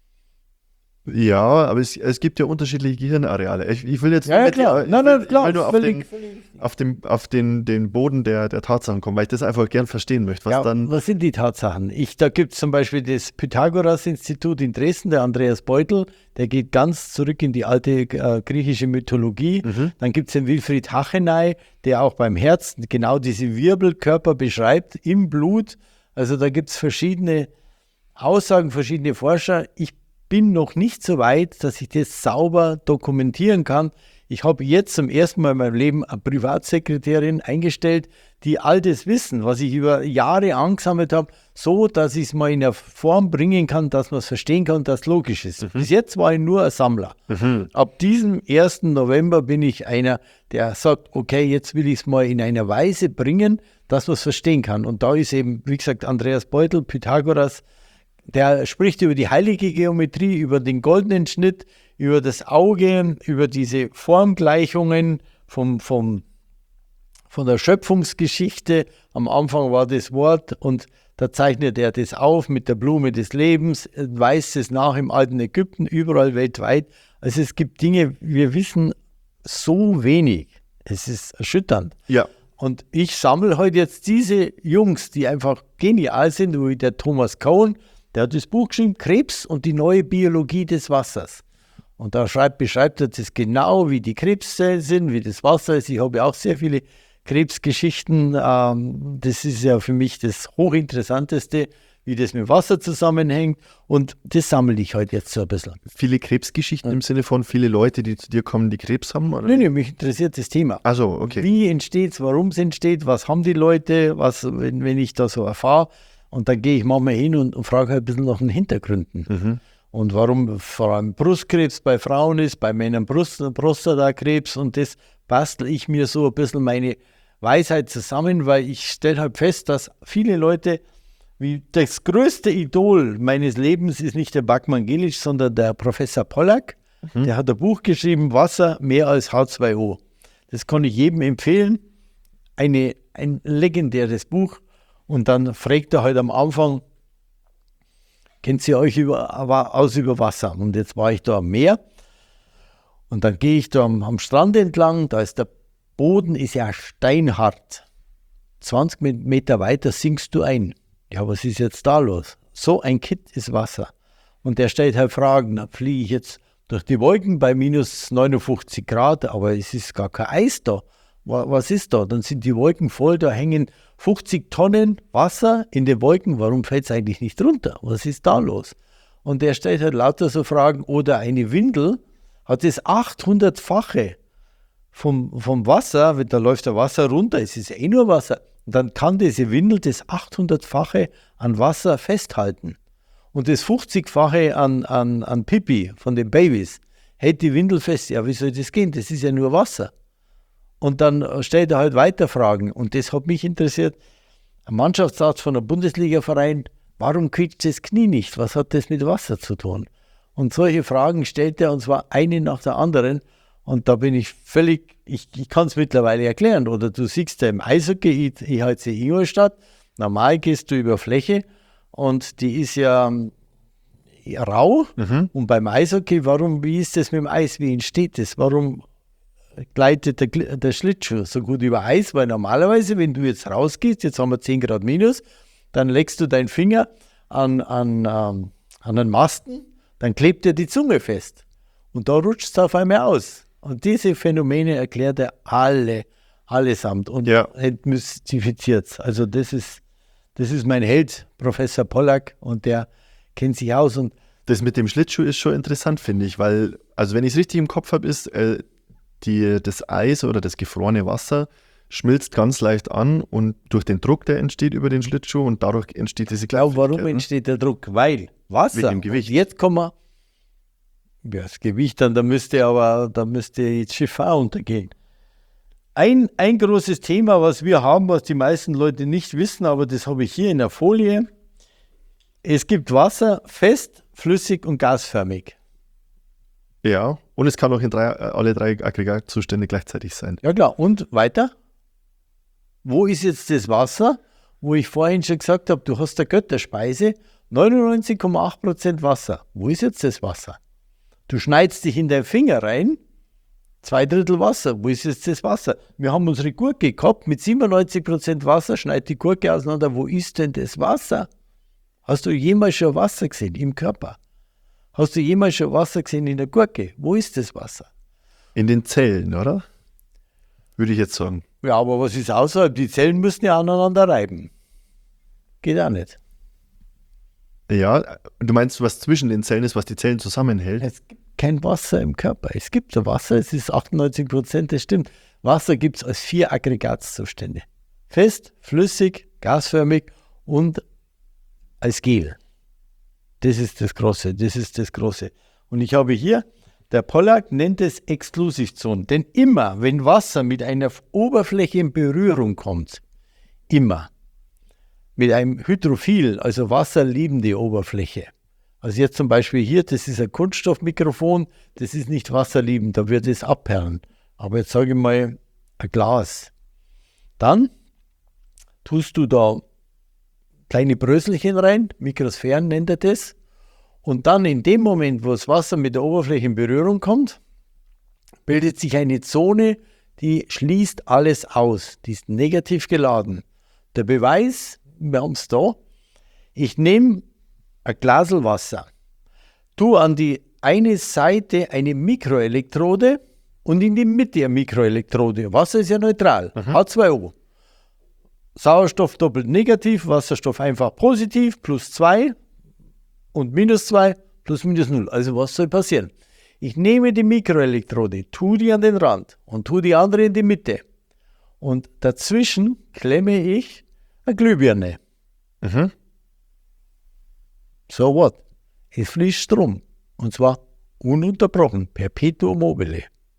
Ja, aber es, es gibt ja unterschiedliche Gehirnareale. Ich, ich will jetzt ja, ja, klar. Ich, nein, nein, klar. Ich will nur auf, völlig, den, völlig auf, dem, auf den, den Boden der, der Tatsachen kommen, weil ich das einfach gern verstehen möchte. Was, ja, dann was sind die Tatsachen? Ich, da gibt es zum Beispiel das Pythagoras-Institut in Dresden, der Andreas Beutel, der geht ganz zurück in die alte äh, griechische Mythologie. Mhm. Dann gibt es den Wilfried Hachenay, der auch beim Herzen genau diese Wirbelkörper beschreibt im Blut. Also da gibt es verschiedene Aussagen, verschiedene Forscher. Ich bin noch nicht so weit, dass ich das sauber dokumentieren kann. Ich habe jetzt zum ersten Mal in meinem Leben eine Privatsekretärin eingestellt, die all das Wissen, was ich über Jahre angesammelt habe, so, dass ich es mal in eine Form bringen kann, dass man es verstehen kann und das logisch ist. Mhm. Bis jetzt war ich nur ein Sammler. Mhm. Ab diesem ersten November bin ich einer, der sagt, okay, jetzt will ich es mal in einer Weise bringen, dass man es verstehen kann. Und da ist eben, wie gesagt, Andreas Beutel, Pythagoras, der spricht über die heilige Geometrie, über den goldenen Schnitt, über das Auge, über diese Formgleichungen vom, vom, von der Schöpfungsgeschichte. Am Anfang war das Wort und da zeichnet er das auf mit der Blume des Lebens, weist es nach im alten Ägypten, überall weltweit. Also es gibt Dinge, wir wissen so wenig. Es ist erschütternd. Ja. Und ich sammle heute jetzt diese Jungs, die einfach genial sind, wie der Thomas Cohen. Der hat das Buch geschrieben, Krebs und die neue Biologie des Wassers. Und da schreibt, beschreibt er das genau, wie die Krebszellen sind, wie das Wasser ist. Ich habe ja auch sehr viele Krebsgeschichten. Ähm, das ist ja für mich das Hochinteressanteste, wie das mit Wasser zusammenhängt. Und das sammle ich heute jetzt so ein bisschen. Viele Krebsgeschichten ja. Im Sinne von viele Leute, die zu dir kommen, die Krebs haben? Oder? Nein, nein, mich interessiert das Thema. Ach so, okay. Wie entsteht es, warum es entsteht, was haben die Leute, was, wenn, wenn ich da so erfahre. Und dann gehe ich manchmal hin und, und frage halt ein bisschen nach den Hintergründen. Mhm. Und warum vor allem Brustkrebs bei Frauen ist, bei Männern Brust, Prostatakrebs. Und das bastel ich mir so ein bisschen meine Weisheit zusammen, weil ich stelle halt fest, dass viele Leute, wie das größte Idol meines Lebens ist nicht der Bachmann Gelisch, sondern der Professor Pollack. Mhm. Der hat ein Buch geschrieben, Wasser mehr als H zwei O. Das kann ich jedem empfehlen. Eine, ein legendäres Buch. Und dann fragt er halt am Anfang, kennt ihr euch über, aus über Wasser? Und jetzt war ich da am Meer und dann gehe ich da am, am Strand entlang, da ist der Boden ist ja steinhart. zwanzig Meter weiter sinkst du ein. Ja, was ist jetzt da los? So ein Kitt ist Wasser. Und der stellt halt Fragen, da fliege ich jetzt durch die Wolken bei minus neunundfünfzig Grad, aber es ist gar kein Eis da. Wa- Was ist da? Dann sind die Wolken voll, da hängen fünfzig Tonnen Wasser in den Wolken. Warum fällt es eigentlich nicht runter? Was ist da los? Und der stellt halt lauter so Fragen. Oder eine Windel hat das achthundertfache vom, vom Wasser, wenn da läuft der Wasser runter, es ist eh nur Wasser, dann kann diese Windel das achthundertfache an Wasser festhalten. Und das fünfzigfache an, an, an Pipi von den Babys hält die Windel fest. Ja, wie soll das gehen? Das ist ja nur Wasser. Und dann stellt er halt weiter Fragen. Und das hat mich interessiert. Ein Mannschaftsarzt von einem Bundesliga-Verein, warum quietscht das Knie nicht? Was hat das mit Wasser zu tun? Und solche Fragen stellt er, und zwar eine nach der anderen. Und da bin ich völlig, ich, ich kann es mittlerweile erklären. Oder du siehst ja im Eishockey, ich, ich heiße Ingolstadt, normal gehst du über Fläche und die ist ja rau. Mhm. Und beim Eishockey, warum, wie ist das mit dem Eis? Wie entsteht das? Warum gleitet der, Gl- der Schlittschuh so gut über Eis? Weil normalerweise, wenn du jetzt rausgehst, jetzt haben wir zehn Grad minus, dann legst du deinen Finger an, an, ähm, an den Masten, dann klebt dir die Zunge fest. Und da rutscht es auf einmal aus. Und diese Phänomene erklärt er alle, allesamt und Ja. entmystifiziert es. Also das ist, das ist mein Held, Professor Pollack, und der kennt sich aus. Und Das mit dem Schlittschuh ist schon interessant, finde ich, weil, also wenn ich es richtig im Kopf habe, ist, äh, die, das Eis oder das gefrorene Wasser schmilzt ganz leicht an und durch den Druck, der entsteht über den Schlittschuh und dadurch entsteht diese Glaub, warum Gleichförmigkeit, ne? entsteht der Druck? Weil Wasser. Wegen dem Gewicht. Und jetzt kommen wir. Ja, das Gewicht, dann, da müsste aber, da müsste jetzt Schiff auch untergehen. Ein, ein großes Thema, was wir haben, was die meisten Leute nicht wissen, aber das habe ich hier in der Folie. Es gibt Wasser, fest, flüssig und gasförmig. Ja, und es kann auch in drei, äh, alle drei Aggregatzustände gleichzeitig sein. Ja klar, und weiter? Wo ist jetzt das Wasser, wo ich vorhin schon gesagt habe, du hast eine Götterspeise, neunundneunzig Komma acht Prozent Wasser. Wo ist jetzt das Wasser? Du schneidest dich in deinen Finger rein, zwei Drittel Wasser. Wo ist jetzt das Wasser? Wir haben unsere Gurke gehabt mit siebenundneunzig Prozent Wasser, schneid die Gurke auseinander. Wo ist denn das Wasser? Hast du jemals schon Wasser gesehen im Körper? Hast du jemals schon Wasser gesehen in der Gurke? Wo ist das Wasser? In den Zellen, oder? Würde ich jetzt sagen. Ja, aber was ist außerhalb? Die Zellen müssen ja aneinander reiben. Geht auch nicht. Ja, du meinst, was zwischen den Zellen ist, was die Zellen zusammenhält? Es gibt kein Wasser im Körper. Es gibt ja Wasser, es ist achtundneunzig Prozent, das stimmt. Wasser gibt es als vier Aggregatzustände. Fest, flüssig, gasförmig und als Gel. Das ist das Große, das ist das Große. Und ich habe hier, der Pollack nennt es Exklusivzonen. Denn immer, wenn Wasser mit einer Oberfläche in Berührung kommt, immer, mit einem Hydrophil, also wasserliebende Oberfläche. Also jetzt zum Beispiel hier, das ist ein Kunststoffmikrofon, das ist nicht wasserliebend, da wird es abperlen. Aber jetzt sage ich mal, ein Glas. Dann tust du da kleine Bröselchen rein, Mikrosphären nennt er das. Und dann in dem Moment, wo das Wasser mit der Oberfläche in Berührung kommt, bildet sich eine Zone, die schließt alles aus. Die ist negativ geladen. Der Beweis, wir haben es da, ich nehme ein Glasl Wasser, tue an die eine Seite eine Mikroelektrode und in die Mitte eine Mikroelektrode. Wasser ist ja neutral, Mhm. H zwei O. Sauerstoff doppelt negativ, Wasserstoff einfach positiv, plus zwei und minus zwei, plus minus null. Also was soll passieren? Ich nehme die Mikroelektrode, tue die an den Rand und tue die andere in die Mitte. Und dazwischen klemme ich eine Glühbirne. Mhm. So what? Es fließt Strom. Und zwar ununterbrochen, perpetuum mobile.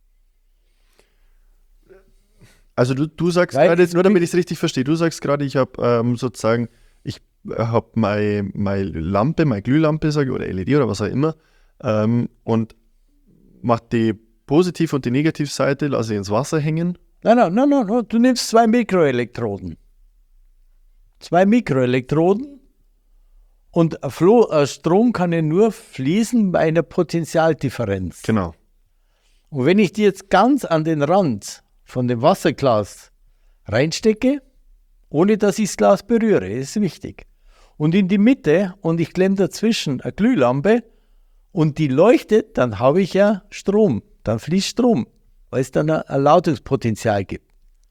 Also du, du sagst Weil gerade, es nur damit gibt- ich es richtig verstehe, du sagst gerade, ich habe ähm, sozusagen, ich habe meine, meine Lampe, meine Glühlampe, sage ich, oder L E D oder was auch immer, ähm, und mache die Positiv- und die Negativseite, lasse ich ins Wasser hängen. Nein, nein, nein, nein, nein, du nimmst zwei Mikroelektroden. Zwei Mikroelektroden und ein Flow, ein Strom kann ja nur fließen bei einer Potentialdifferenz. Genau. Und wenn ich die jetzt ganz an den Rand von dem Wasserglas reinstecke, ohne dass ich das Glas berühre, ist wichtig. Und in die Mitte und ich klemme dazwischen eine Glühlampe und die leuchtet, dann habe ich ja Strom, dann fließt Strom, weil es dann ein, ein Ladungspotenzial gibt.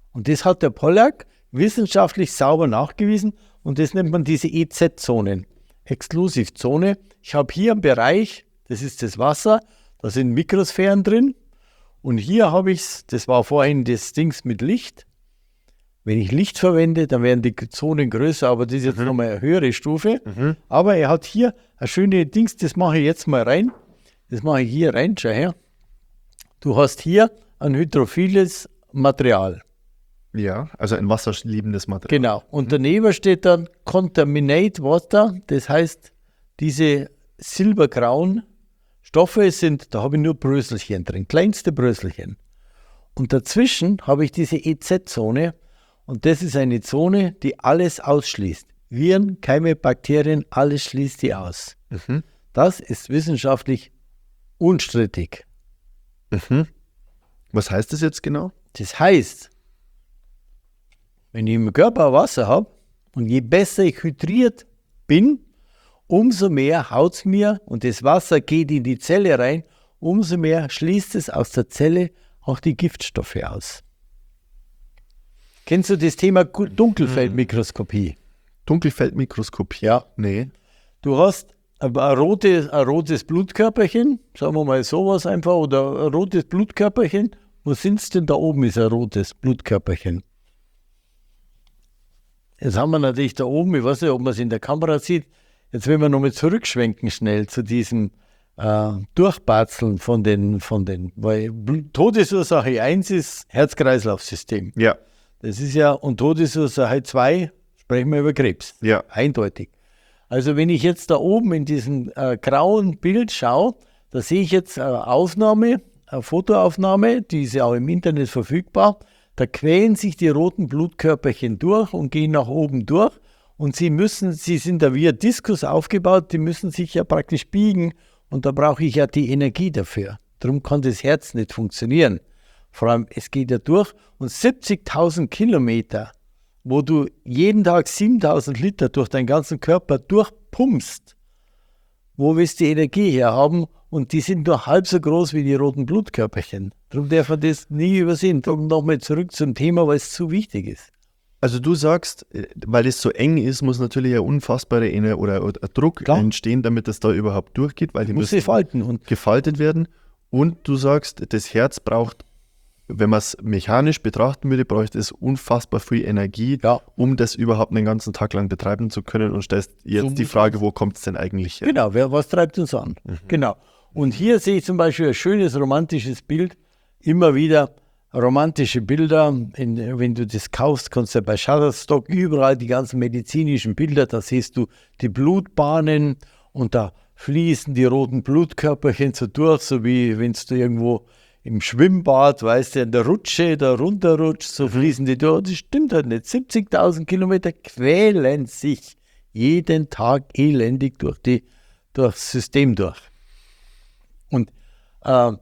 Und das hat der Pollack wissenschaftlich sauber nachgewiesen und das nennt man diese E Z-Zonen, Exklusivzone. Ich habe hier einen Bereich, das ist das Wasser, da sind Mikrosphären drin und hier habe ich es, das war vorhin das Dings mit Licht. Wenn ich Licht verwende, dann werden die Zonen größer, aber das ist jetzt mhm. nochmal eine höhere Stufe. Mhm. Aber er hat hier eine schöne Dings, das mache ich jetzt mal rein. Das mache ich hier rein, schau her. Du hast hier ein hydrophiles Material. Ja, also ein wasserliebendes Material. Genau. Und mhm. daneben steht dann Contaminate Water. Das heißt, diese silbergrauen Stoffe sind, da habe ich nur Bröselchen drin, kleinste Bröselchen. Und dazwischen habe ich diese E Z-Zone. Und das ist eine Zone, die alles ausschließt. Viren, Keime, Bakterien, alles schließt die aus. Mhm. Das ist wissenschaftlich unstrittig. Mhm. Was heißt das jetzt genau? Das heißt, wenn ich im Körper Wasser habe und je besser ich hydriert bin, umso mehr haut es mir und das Wasser geht in die Zelle rein, umso mehr schließt es aus der Zelle auch die Giftstoffe aus. Kennst du das Thema Dunkelfeldmikroskopie? Dunkelfeldmikroskopie? Ja. Nee. Du hast ein, ein, rotes, ein rotes Blutkörperchen, sagen wir mal sowas einfach, oder ein rotes Blutkörperchen. Wo sind es denn? Da oben ist ein rotes Blutkörperchen. Jetzt haben wir natürlich da oben, ich weiß nicht, ob man es in der Kamera sieht, jetzt wenn wir nochmal zurückschwenken schnell zu diesem äh, Durchbatzeln von den, von den, weil Todesursache eins ist Herz-Kreislauf-System. Ja. Das ist ja, und Todesursache zwei, sprechen wir über Krebs. Ja. Eindeutig. Also wenn ich jetzt da oben in diesem äh, grauen Bild schaue, da sehe ich jetzt eine Aufnahme, eine Fotoaufnahme, die ist ja auch im Internet verfügbar. Da quälen sich die roten Blutkörperchen durch und gehen nach oben durch. Und sie müssen, sie sind da wie ein Diskus aufgebaut, die müssen sich ja praktisch biegen. Und da brauche ich ja die Energie dafür. Darum kann das Herz nicht funktionieren. Vor allem, es geht ja durch und siebzigtausend Kilometer, wo du jeden Tag siebentausend Liter durch deinen ganzen Körper durchpumpst, wo willst du die Energie herhaben? Und die sind nur halb so groß wie die roten Blutkörperchen. Darum darf man das nie übersehen. Darum nochmal zurück zum Thema, weil es zu wichtig ist. Also du sagst, weil es so eng ist, muss natürlich eine unfassbare Ener- oder, oder Druck Klar. entstehen, damit das da überhaupt durchgeht, weil die muss müssen falten und gefaltet werden. Und du sagst, das Herz braucht, wenn man es mechanisch betrachten würde, bräuchte es unfassbar viel Energie, ja. um das überhaupt einen ganzen Tag lang betreiben zu können und stellst jetzt so die Frage, wo kommt es denn eigentlich her? Genau, wer, was treibt uns an? Mhm. Genau. Und hier sehe ich zum Beispiel ein schönes romantisches Bild, immer wieder romantische Bilder, in, wenn du das kaufst, kannst du bei Shutterstock überall die ganzen medizinischen Bilder, da siehst du die Blutbahnen und da fließen die roten Blutkörperchen so durch, so wie wenn du irgendwo im Schwimmbad, weißt du, in der Rutsche da runterrutscht, so fließen die durch. Das stimmt halt nicht. siebzigtausend Kilometer quälen sich jeden Tag elendig durch die, durchs System durch. Und äh,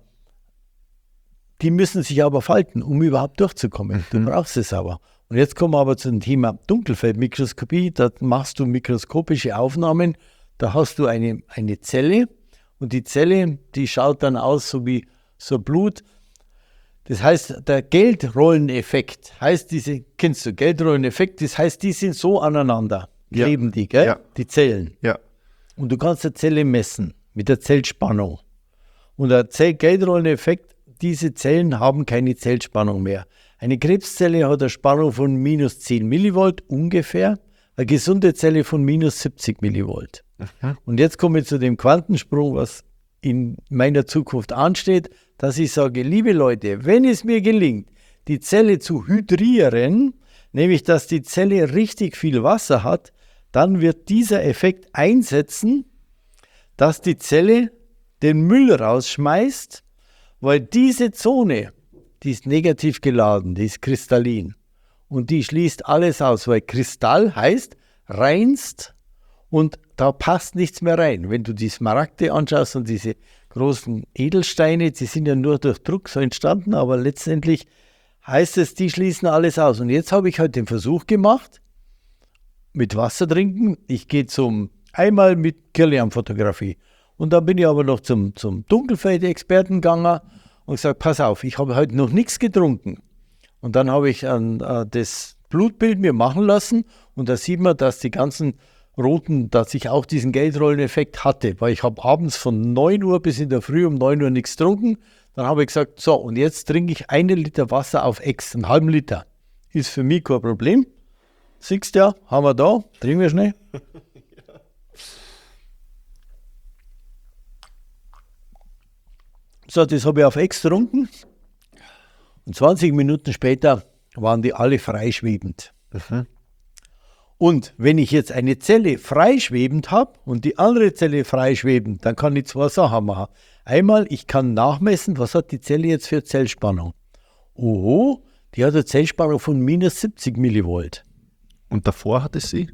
die müssen sich aber falten, um überhaupt durchzukommen. Du brauchst es aber. Und jetzt kommen wir aber zum Thema Dunkelfeldmikroskopie. Da machst du mikroskopische Aufnahmen. Da hast du eine, eine Zelle und die Zelle, die schaut dann aus so wie so Blut. Das heißt, der Geldrolleneffekt heißt diese, kennst du, Geldrolleneffekt, das heißt, die sind so aneinander, kleben ja. die, gell? Ja. Die Zellen. Ja. Und du kannst eine Zelle messen mit der Zellspannung. Und der Zell- Geldrolleneffekt, diese Zellen haben keine Zellspannung mehr. Eine Krebszelle hat eine Spannung von minus zehn Millivolt ungefähr, eine gesunde Zelle von minus siebzig Millivolt. Mhm. Und jetzt komme ich zu dem Quantensprung, was in meiner Zukunft ansteht, dass ich sage, liebe Leute, wenn es mir gelingt, die Zelle zu hydrieren, nämlich dass die Zelle richtig viel Wasser hat, dann wird dieser Effekt einsetzen, dass die Zelle den Müll rausschmeißt, weil diese Zone, die ist negativ geladen, die ist kristallin und die schließt alles aus, weil Kristall heißt reinst und da passt nichts mehr rein. Wenn du die Smaragde anschaust und diese großen Edelsteine, die sind ja nur durch Druck so entstanden, aber letztendlich heißt es, die schließen alles aus. Und jetzt habe ich halt den Versuch gemacht, mit Wasser trinken. Ich gehe zum, einmal mit Kirlian-Fotografie. Und dann bin ich aber noch zum, zum Dunkelfeld-Experten gegangen und gesagt, pass auf, ich habe heute noch nichts getrunken. Und dann habe ich ein, äh, das Blutbild mir machen lassen und da sieht man, dass die ganzen roten, dass ich auch diesen Geldrolleneffekt hatte, weil ich habe abends von neun Uhr bis in der Früh um neun Uhr nichts getrunken. Dann habe ich gesagt, so, und jetzt trinke ich einen Liter Wasser auf Ex, einen halben Liter. Ist für mich kein Problem. Siehst du ja, haben wir da, trinken wir schnell. So, das habe ich auf Ex getrunken. Und zwanzig Minuten später waren die alle freischwebend. Mhm. Und wenn ich jetzt eine Zelle freischwebend habe und die andere Zelle freischwebend, dann kann ich zwei Sachen machen. Einmal, ich kann nachmessen, was hat die Zelle jetzt für Zellspannung. Oho, die hat eine Zellspannung von minus siebzig Millivolt. Und davor hatte sie?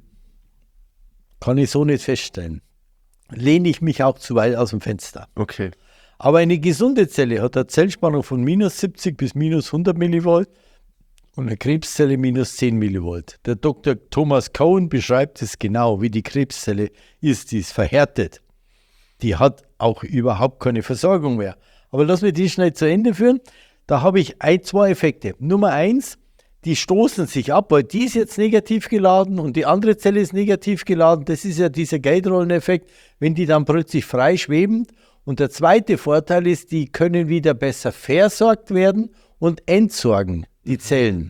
Kann ich so nicht feststellen. Lehne ich mich auch zu weit aus dem Fenster. Okay. Aber eine gesunde Zelle hat eine Zellspannung von minus siebzig bis minus hundert Millivolt und eine Krebszelle minus zehn Millivolt. Der Doktor Thomas Cohen beschreibt es genau, wie die Krebszelle ist. Die ist verhärtet. Die hat auch überhaupt keine Versorgung mehr. Aber lass mich die schnell zu Ende führen. Da habe ich ein, zwei Effekte. Nummer eins, die stoßen sich ab, weil die ist jetzt negativ geladen und die andere Zelle ist negativ geladen. Das ist ja dieser Geldrolleneffekt, wenn die dann plötzlich frei schweben. Und der zweite Vorteil ist, die können wieder besser versorgt werden und entsorgen, die Zellen.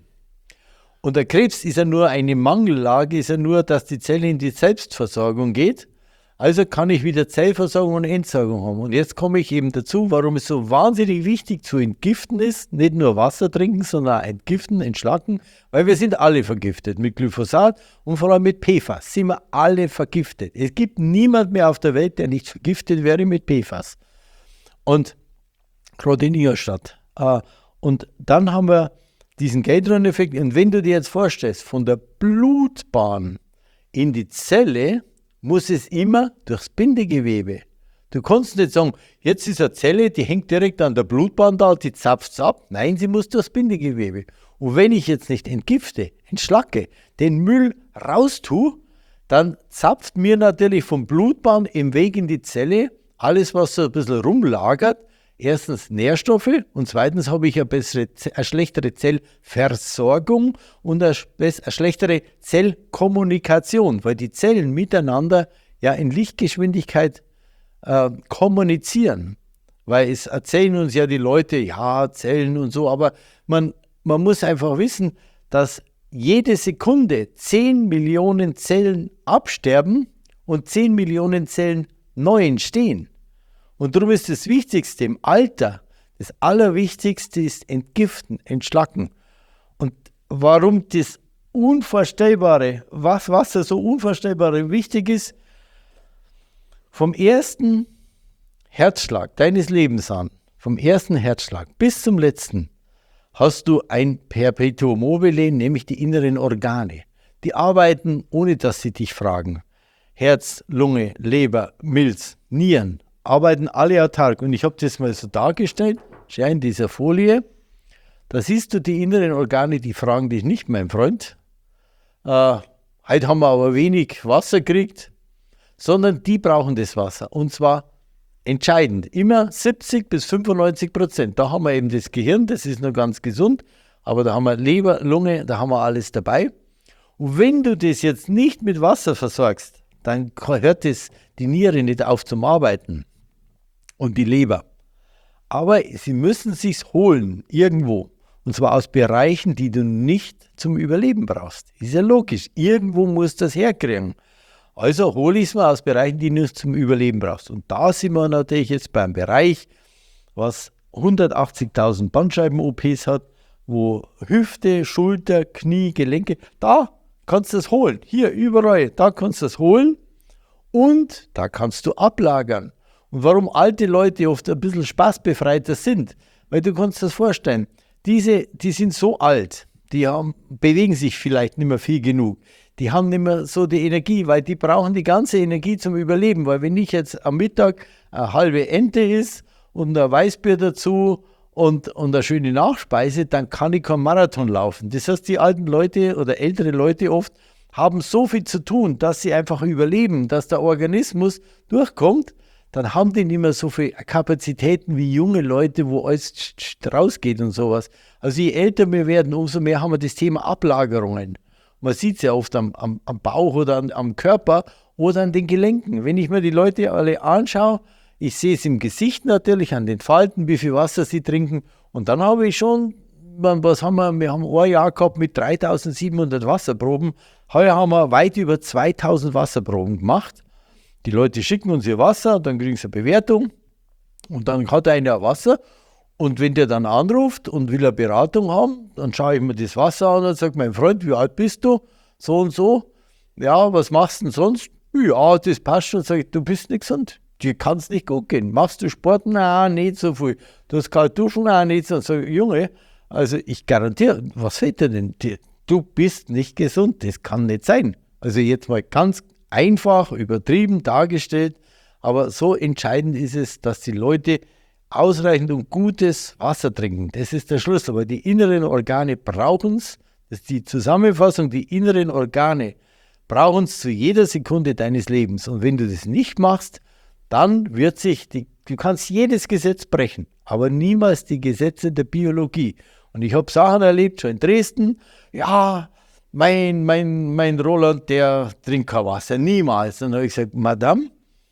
Und der Krebs ist ja nur eine Mangellage, ist ja nur, dass die Zelle in die Selbstversorgung geht. Also kann ich wieder Zellversorgung und Entsorgung haben. Und jetzt komme ich eben dazu, warum es so wahnsinnig wichtig zu entgiften ist. Nicht nur Wasser trinken, sondern entgiften, entschlacken. Weil wir sind alle vergiftet mit Glyphosat und vor allem mit P F A S sind wir alle vergiftet. Es gibt niemand mehr auf der Welt, der nicht vergiftet wäre mit P F A S. Und gerade in Ingolstadt. Und dann haben wir diesen Geldrolleneffekt. Und wenn du dir jetzt vorstellst, von der Blutbahn in die Zelle, muss es immer durchs Bindegewebe. Du kannst nicht sagen, jetzt ist eine Zelle, die hängt direkt an der Blutbahn da, die zapft es ab. Nein, sie muss durchs Bindegewebe. Und wenn ich jetzt nicht entgifte, entschlacke, den Müll raustue, dann zapft mir natürlich vom Blutbahn im Weg in die Zelle alles, was so ein bisschen rumlagert. Erstens Nährstoffe und zweitens habe ich eine, bessere, eine schlechtere Zellversorgung und eine, eine schlechtere Zellkommunikation, weil die Zellen miteinander ja in Lichtgeschwindigkeit äh, kommunizieren. Weil es erzählen uns ja die Leute, ja, Zellen und so, aber man, man muss einfach wissen, dass jede Sekunde zehn Millionen Zellen absterben und zehn Millionen Zellen neu entstehen. Und darum ist das Wichtigste im Alter, das Allerwichtigste ist entgiften, entschlacken. Und warum das Unvorstellbare, was Wasser so unvorstellbar wichtig ist, vom ersten Herzschlag deines Lebens an, vom ersten Herzschlag bis zum letzten, hast du ein Perpetuum mobile, nämlich die inneren Organe. Die arbeiten, ohne dass sie dich fragen. Herz, Lunge, Leber, Milz, Nieren, arbeiten alle autark. Und ich habe das mal so dargestellt, schau in dieser Folie. Da siehst du die inneren Organe, die fragen dich nicht, mein Freund. Äh, heute haben wir aber wenig Wasser gekriegt, sondern die brauchen das Wasser. Und zwar entscheidend. Immer siebzig bis fünfundneunzig Prozent. Da haben wir eben das Gehirn, das ist noch ganz gesund. Aber da haben wir Leber, Lunge, da haben wir alles dabei. Und wenn du das jetzt nicht mit Wasser versorgst, dann hört das die Niere nicht auf zum Arbeiten. Und die Leber. Aber sie müssen es sich holen, irgendwo. Und zwar aus Bereichen, die du nicht zum Überleben brauchst. Ist ja logisch. Irgendwo musst du das herkriegen. Also hole ich es mal aus Bereichen, die du nicht zum Überleben brauchst. Und da sind wir natürlich jetzt beim Bereich, was hundertachtzigtausend Bandscheiben-O Ps hat, wo Hüfte, Schulter, Knie, Gelenke, da kannst du das holen. Hier, überall, da kannst du das holen. Und da kannst du ablagern. Und warum alte Leute oft ein bisschen spaßbefreiter sind, weil du kannst das vorstellen, diese, die sind so alt, die haben, bewegen sich vielleicht nicht mehr viel genug, die haben nicht mehr so die Energie, weil die brauchen die ganze Energie zum Überleben, weil wenn ich jetzt am Mittag eine halbe Ente ist und ein Weißbier dazu und, und eine schöne Nachspeise, dann kann ich keinen Marathon laufen. Das heißt, die alten Leute oder ältere Leute oft haben so viel zu tun, dass sie einfach überleben, dass der Organismus durchkommt, dann haben die nicht mehr so viele Kapazitäten wie junge Leute, wo alles rausgeht und sowas. Also je älter wir werden, umso mehr haben wir das Thema Ablagerungen. Man sieht es ja oft am, am, am Bauch oder an, am Körper oder an den Gelenken. Wenn ich mir die Leute alle anschaue, ich sehe es im Gesicht natürlich, an den Falten, wie viel Wasser sie trinken. Und dann habe ich schon, was haben wir, wir haben ein Jahr gehabt mit dreitausendsiebenhundert Wasserproben. Heuer haben wir weit über zweitausend Wasserproben gemacht. Die Leute schicken uns ihr Wasser, dann kriegen sie eine Bewertung und dann hat einer Wasser. Und wenn der dann anruft und will eine Beratung haben, dann schaue ich mir das Wasser an und sage, mein Freund, wie alt bist du? So und so. Ja, was machst du denn sonst? Ja, das passt schon. Sag ich, du bist nicht gesund. Dir kann es nicht gut gehen. Machst du Sport? Nein, nicht so viel. Du hast kalt duschen? Nein, nicht so. Sag ich, Junge, also ich garantiere, was fehlt dir denn? Du bist nicht gesund. Das kann nicht sein. Also jetzt mal ganz einfach, übertrieben dargestellt. Aber so entscheidend ist es, dass die Leute ausreichend und gutes Wasser trinken. Das ist der Schluss. Aber die inneren Organe brauchen es. Das ist die Zusammenfassung. Die inneren Organe brauchen es zu jeder Sekunde deines Lebens. Und wenn du das nicht machst, dann wird sich, die, du kannst jedes Gesetz brechen, aber niemals die Gesetze der Biologie. Und ich habe Sachen erlebt, schon in Dresden. Ja, mein, mein, mein Roland, der trinkt kein Wasser. Niemals. Dann habe ich gesagt, Madame,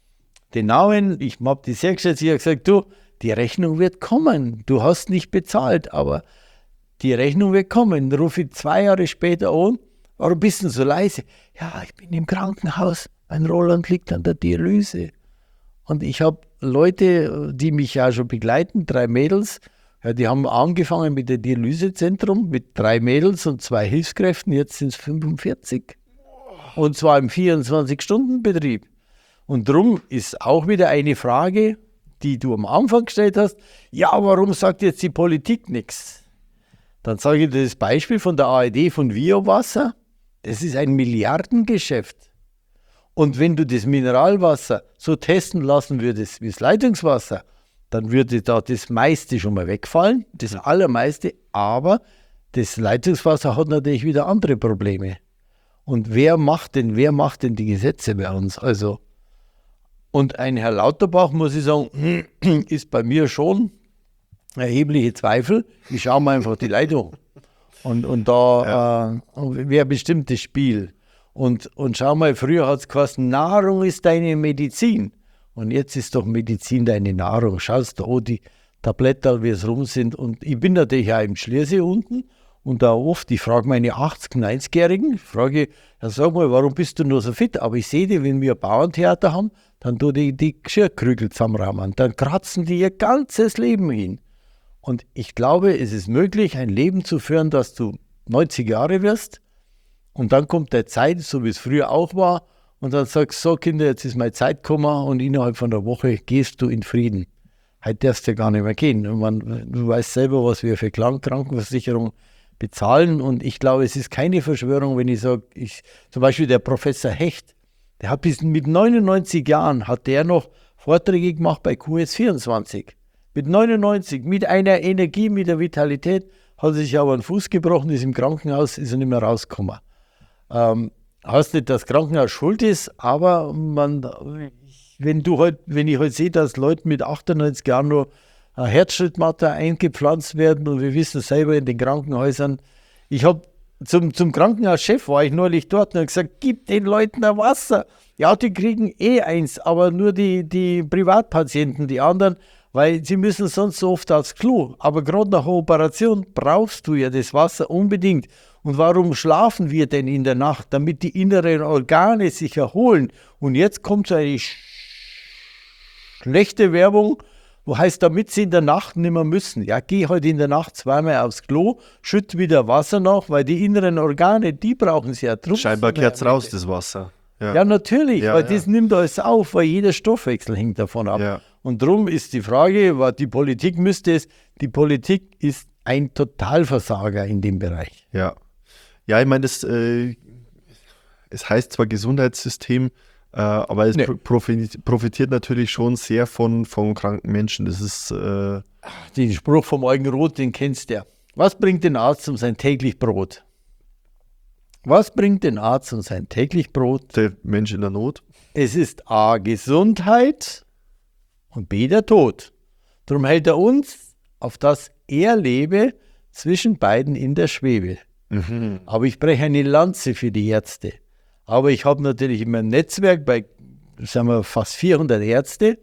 den Namen, ich habe die sehr geschätzt, ich habe gesagt, du, die Rechnung wird kommen. Du hast nicht bezahlt, aber die Rechnung wird kommen. Dann rufe ich zwei Jahre später an, warum bist du so leise? Ja, ich bin im Krankenhaus. Mein Roland liegt an der Dialyse. Und ich habe Leute, die mich ja schon begleiten, drei Mädels, ja, die haben angefangen mit dem Dialysezentrum mit drei Mädels und zwei Hilfskräften, jetzt sind es fünfundvierzig. Und zwar im vierundzwanzig-Stunden-Betrieb. Und darum ist auch wieder eine Frage, die du am Anfang gestellt hast, ja, warum sagt jetzt die Politik nichts? Dann sage ich dir das Beispiel von der A R D von Viowasser. Das ist ein Milliardengeschäft. Und wenn du das Mineralwasser so testen lassen würdest wie das Leitungswasser, dann würde da das meiste schon mal wegfallen, das allermeiste. Aber das Leitungswasser hat natürlich wieder andere Probleme. Und wer macht denn, wer macht denn die Gesetze bei uns? Also, und ein Herr Lauterbach, muss ich sagen, ist bei mir schon erhebliche Zweifel. Ich schaue mir einfach die Leitung. Und, und da ja. äh, wäre bestimmt das Spiel. Und, und schau mal, früher hat es geheißen, Nahrung ist deine Medizin. Und jetzt ist doch Medizin deine Nahrung. Schaust du, oh, die Tabletten, wie es rum sind. Und ich bin natürlich auch im Schliersee unten. Und da oft, ich frage meine achtzig-, neunzigjährigen, frage, ja, sag mal, warum bist du nur so fit? Aber ich sehe die, wenn wir Bauerntheater haben, dann tue die die Geschirrkrügel zusammenrahmen. Dann kratzen die ihr ganzes Leben hin. Und ich glaube, es ist möglich, ein Leben zu führen, dass du neunzig Jahre wirst. Und dann kommt der Zeit, so wie es früher auch war. Und dann sagst du, so Kinder, jetzt ist meine Zeit gekommen und innerhalb von einer Woche gehst du in Frieden. Heute darfst du ja gar nicht mehr gehen. Und man, du weißt selber, was wir für Krankenversicherung bezahlen. Und ich glaube, es ist keine Verschwörung, wenn ich sage, ich, zum Beispiel der Professor Hecht, der hat bis mit neunundneunzig Jahren, hat der noch Vorträge gemacht bei Q S vierundzwanzig. Mit neunundneunzig, mit einer Energie, mit der Vitalität, hat er sich aber einen Fuß gebrochen, ist im Krankenhaus, ist er nicht mehr rausgekommen. Ähm, heißt nicht, dass das Krankenhaus schuld ist, aber man, wenn du halt, wenn ich halt sehe, dass Leute mit achtundneunzig Jahren nur eine Herzschrittmatte eingepflanzt werden und wir wissen selber in den Krankenhäusern, ich habe zum, zum Krankenhauschef war ich neulich dort und habe gesagt, gib den Leuten ein Wasser. Ja, die kriegen eh eins, aber nur die, die Privatpatienten, die anderen, weil sie müssen sonst so oft aufs Klo. Aber gerade nach der Operation brauchst du ja das Wasser unbedingt. Und warum schlafen wir denn in der Nacht? Damit die inneren Organe sich erholen. Und jetzt kommt so eine sch- schlechte Werbung, wo heißt, damit sie in der Nacht nicht mehr müssen. Ja, geh heute in der Nacht zweimal aufs Klo, schütt wieder Wasser nach, weil die inneren Organe, die brauchen sie ja. Drum Scheinbar kehrt es raus, das Wasser. Ja, ja natürlich, ja, weil ja. das nimmt alles auf, weil jeder Stoffwechsel hängt davon ab. Ja. Und darum ist die Frage, was die Politik müsste es, die Politik ist ein Totalversager in dem Bereich. Ja, ja, ich meine, das, äh, es heißt zwar Gesundheitssystem, äh, aber es Nee. profitiert, profitiert natürlich schon sehr von, von kranken Menschen. Das ist, äh, Den Spruch vom Eugenroth, den kennst du ja. Was bringt den Arzt um sein täglich Brot? Was bringt den Arzt um sein täglich Brot? der Mensch in der Not. Es ist A, Gesundheit und B, der Tod. Darum hält er uns, auf das er lebe, zwischen beiden in der Schwebe. Mhm. Aber ich breche eine Lanze für die Ärzte. Aber ich habe natürlich in meinem Netzwerk bei, sagen wir, fast vierhundert Ärzte,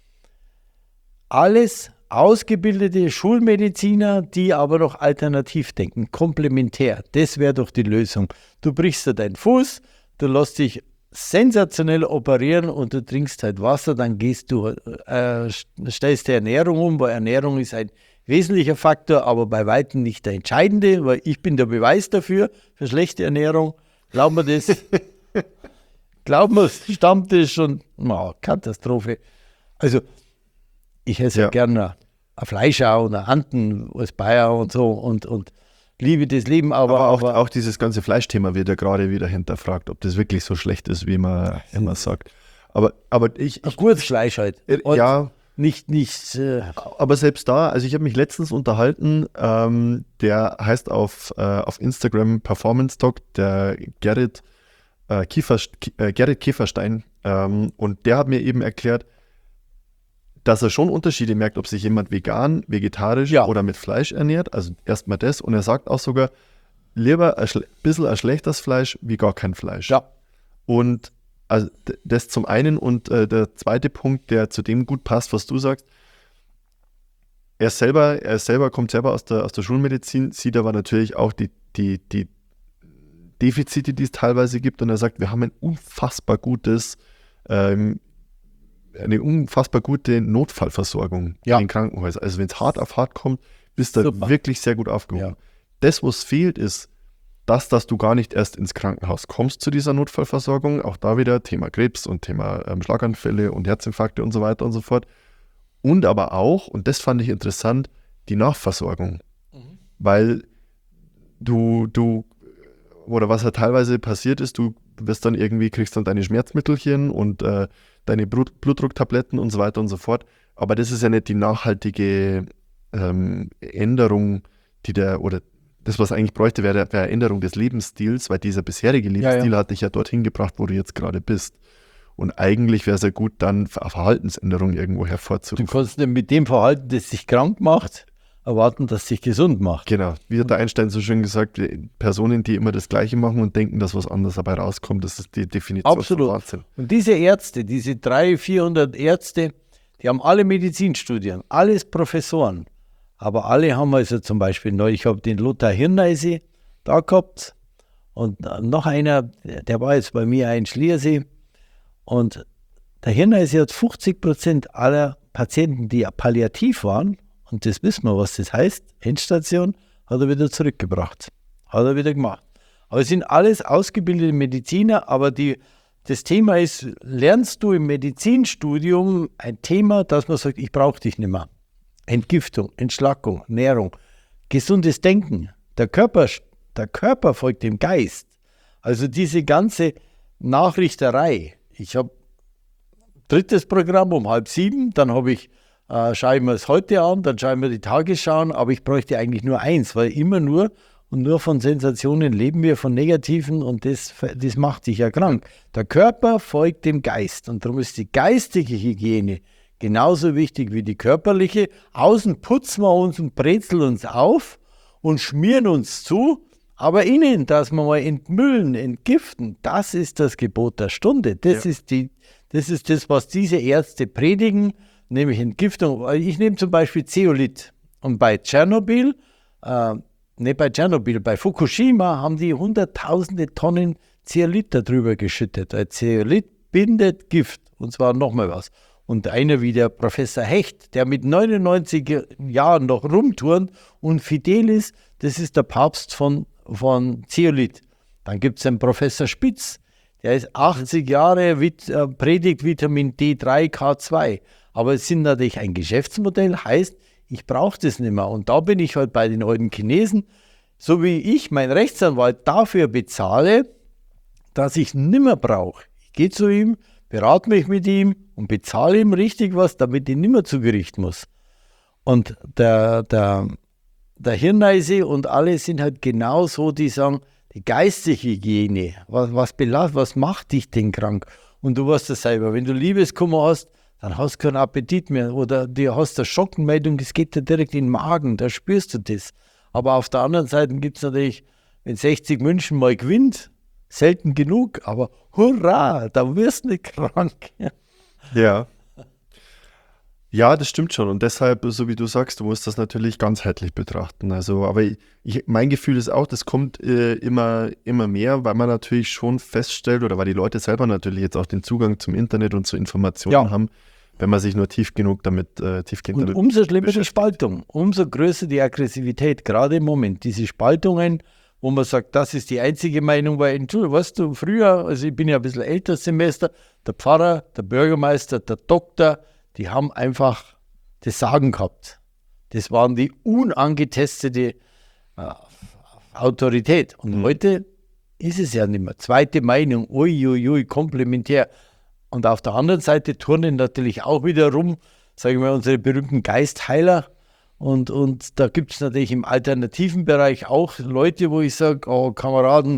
alles ausgebildete Schulmediziner, die aber noch alternativ denken, komplementär. Das wäre doch die Lösung. Du brichst dir deinen Fuß, du lässt dich sensationell operieren und du trinkst halt Wasser, dann gehst du, äh, stellst die Ernährung um, weil Ernährung ist ein wesentlicher Faktor, aber bei weitem nicht der entscheidende, weil ich bin der Beweis dafür, für schlechte Ernährung. Glauben wir das? Glauben wir es, Stammtisch und oh, Katastrophe. Also ich esse ja, ja gerne ein Fleischau und ein Anten als Bayer und so und, und liebe das Leben. Aber, aber, auch, aber auch dieses ganze Fleischthema wird ja gerade wieder hinterfragt, ob das wirklich so schlecht ist, wie man immer sagt. Aber, aber ich, ich... Ein gutes Fleisch halt. Und ja. Nicht, nicht... Äh, aber selbst da, also ich habe mich letztens unterhalten, ähm, der heißt auf, äh, auf Instagram Performance Doc, der Gerrit, äh, Kiefer, äh, Gerrit Käferstein, ähm, und der hat mir eben erklärt, dass er schon Unterschiede merkt, ob sich jemand vegan, vegetarisch ja. oder mit Fleisch ernährt. Also erstmal das. Und er sagt auch sogar, lieber ein schle- bisschen ein schlechtes Fleisch wie gar kein Fleisch. Ja. Und also das zum einen. Und äh, der zweite Punkt, der zu dem gut passt, was du sagst, er selber, er selber kommt selber aus der, aus der Schulmedizin, sieht aber natürlich auch die, die, die Defizite, die es teilweise gibt. Und er sagt, wir haben ein unfassbar gutes ähm, eine unfassbar gute Notfallversorgung ja. in den Krankenhäusern. Also wenn es hart auf hart kommt, bist du da wirklich sehr gut aufgehoben. Ja. Das, was fehlt, ist, dass, dass du gar nicht erst ins Krankenhaus kommst zu dieser Notfallversorgung. Auch da wieder Thema Krebs und Thema ähm, Schlaganfälle und Herzinfarkte und so weiter und so fort. Und aber auch, und das fand ich interessant, die Nachversorgung. Mhm. Weil du, du, oder was ja teilweise passiert ist, du wirst dann irgendwie, kriegst dann deine Schmerzmittelchen und äh, deine Blut- Blutdrucktabletten und so weiter und so fort. Aber das ist ja nicht die nachhaltige ähm, Änderung, die der, oder das, was eigentlich bräuchte, wäre eine Änderung des Lebensstils, weil dieser bisherige Lebensstil ja, ja. hat dich ja dorthin gebracht, wo du jetzt gerade bist. Und eigentlich wäre es ja gut, dann eine Verhaltensänderung irgendwo hervorzurufen. Du kannst mit dem Verhalten, das dich krank macht, erwarten, dass sich gesund macht. Genau. Wie hat der Einstein so schön gesagt, Personen, die immer das Gleiche machen und denken, dass was anderes dabei rauskommt, das ist die Definition Absolut. von Wahnsinn. Und diese Ärzte, diese dreihundert, vierhundert Ärzte, die haben alle Medizinstudien, alles Professoren. Aber alle haben also zum Beispiel neu, ich habe den Lothar Hirneise da gehabt und noch einer, der war jetzt bei mir ein Schliersee. Und der Hirneise hat fünfzig Prozent aller Patienten, die palliativ waren, und das wissen wir, was das heißt, Endstation, hat er wieder zurückgebracht. Hat er wieder gemacht. Aber es sind alles ausgebildete Mediziner, aber die, das Thema ist, lernst du im Medizinstudium ein Thema, dass man sagt, ich brauche dich nicht mehr. Entgiftung, Entschlackung, Nährung, gesundes Denken. Der Körper, der Körper folgt dem Geist. Also diese ganze Nachrichterei. Ich habe drittes Programm um halb sieben, dann habe ich Äh, schaue ich mir es heute an, dann schaue ich mir die Tagesschau an, aber ich bräuchte eigentlich nur eins, weil immer nur und nur von Sensationen leben wir, von Negativen, und das, das macht dich ja krank. Der Körper folgt dem Geist und darum ist die geistige Hygiene genauso wichtig wie die körperliche. Außen putzen wir uns und brezeln uns auf und schmieren uns zu, aber innen, dass wir mal entmüllen, entgiften, das ist das Gebot der Stunde. Das, ja. ist, die, das ist das, was diese Ärzte predigen, nämlich Entgiftung. Ich nehme zum Beispiel Zeolit. Und bei Tschernobyl, äh, nicht bei Tschernobyl, bei Fukushima haben die hunderttausende Tonnen Zeolit darüber geschüttet. Weil Zeolit bindet Gift, und zwar nochmal was. Und einer wie der Professor Hecht, der mit neunundneunzig Jahren noch rumturnt und fidel ist, das ist der Papst von, von Zeolit. Dann gibt es einen Professor Spitz, der ist achtzig Jahre, Vit, äh, predigt Vitamin D drei, K zwei. Aber es sind natürlich ein Geschäftsmodell, heißt, ich brauche das nicht mehr. Und da bin ich halt bei den alten Chinesen, so wie ich meinen Rechtsanwalt dafür bezahle, dass ich nicht mehr brauche. Ich gehe zu ihm, berate mich mit ihm und bezahle ihm richtig was, damit ich nicht mehr zu Gericht muss. Und der, der, der Hirneise und alle sind halt genau so, die sagen, die geistige Hygiene, was, was, belast, was macht dich denn krank? Und du weißt das selber, wenn du Liebeskummer hast, dann hast du keinen Appetit mehr oder du hast eine Schockenmeldung, es geht dir direkt in den Magen, da spürst du das. Aber auf der anderen Seite gibt es natürlich, wenn sechzig München mal gewinnt, selten genug, aber hurra, da wirst du nicht krank. Ja. Ja, das stimmt schon. Und deshalb, so wie du sagst, du musst das natürlich ganzheitlich betrachten. Also, aber ich, mein Gefühl ist auch, das kommt äh, immer, immer mehr, weil man natürlich schon feststellt oder weil die Leute selber natürlich jetzt auch den Zugang zum Internet und zu Informationen Ja. haben, wenn man sich nur tief genug damit, äh, tiefgehend Und damit umso schlimmer die beschäftigt. Spaltung, umso größer die Aggressivität, gerade im Moment. Diese Spaltungen, wo man sagt, das ist die einzige Meinung, weil, Entschuldigung, weißt du, früher, also ich bin ja ein bisschen älter Semester, der Pfarrer, der Bürgermeister, der Doktor, die haben einfach das Sagen gehabt. Das waren die unangetestete äh, Autorität. Und Mhm. heute ist es ja nicht mehr. Zweite Meinung, uiuiui, ui, ui, komplementär. Und auf der anderen Seite turnen natürlich auch wieder rum, sagen wir, unsere berühmten Geistheiler. Und, und da gibt es natürlich im alternativen Bereich auch Leute, wo ich sage, oh Kameraden,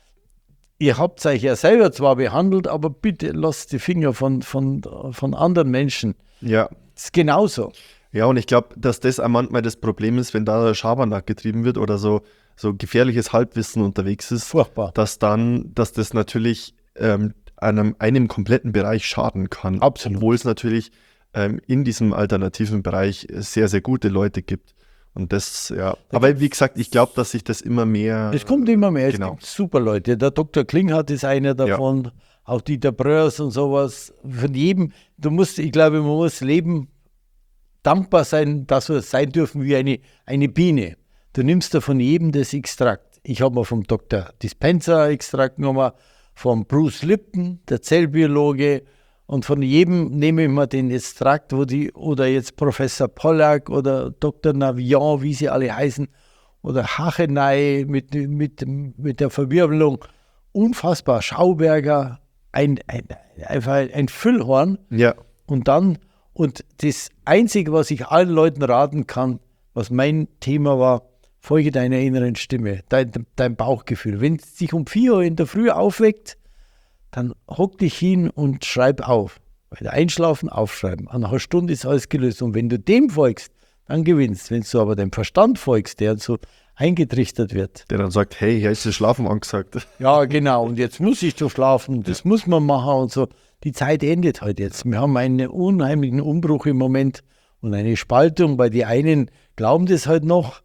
ihr habt euch ja selber zwar behandelt, aber bitte lasst die Finger von, von, von anderen Menschen. Ja. Das ist genauso. Ja, und ich glaube, dass das auch manchmal das Problem ist, wenn da Schabernack getrieben wird oder so, so gefährliches Halbwissen unterwegs ist, Furchtbar. dass dann, dass das natürlich ähm, einem, einem kompletten Bereich schaden kann. Absolut. Obwohl es natürlich ähm, in diesem alternativen Bereich sehr, sehr gute Leute gibt. Und das, ja. Aber wie gesagt, ich glaube, dass sich das immer mehr. Es kommt immer mehr. Genau. Es gibt super Leute. Der Doktor Klinghardt ist einer davon, auch Dieter Bröers und sowas. Von jedem, du musst, ich glaube, man muss leben, dankbar sein, dass wir sein dürfen wie eine, eine Biene. Du nimmst da von jedem das Extrakt. Ich habe mal vom Doktor Dispenza Extrakt genommen, vom Bruce Lipton, der Zellbiologe, und von jedem nehme ich mal den Extrakt, wo die, oder jetzt Professor Pollack oder Doktor Navion, wie sie alle heißen, oder Hachenay mit, mit, mit der Verwirbelung. Unfassbar. Schauberger, ein, ein, einfach ein Füllhorn. Ja. Und dann, und das Einzige, was ich allen Leuten raten kann, was mein Thema war, folge deiner inneren Stimme, dein, dein Bauchgefühl. Wenn es dich um vier Uhr in der Früh aufweckt, dann hock dich hin und schreib auf. Bei Einschlafen aufschreiben. Nach einer Stunde ist alles gelöst. Und wenn du dem folgst, dann gewinnst. Wenn du aber dem Verstand folgst, der so eingetrichtert wird. Der dann sagt, hey, hier ist das Schlafen angesagt. Ja, genau. Und jetzt muss ich doch schlafen. Das ja. muss man machen und so. Die Zeit endet halt jetzt. Wir haben einen unheimlichen Umbruch im Moment und eine Spaltung, weil die einen glauben das halt noch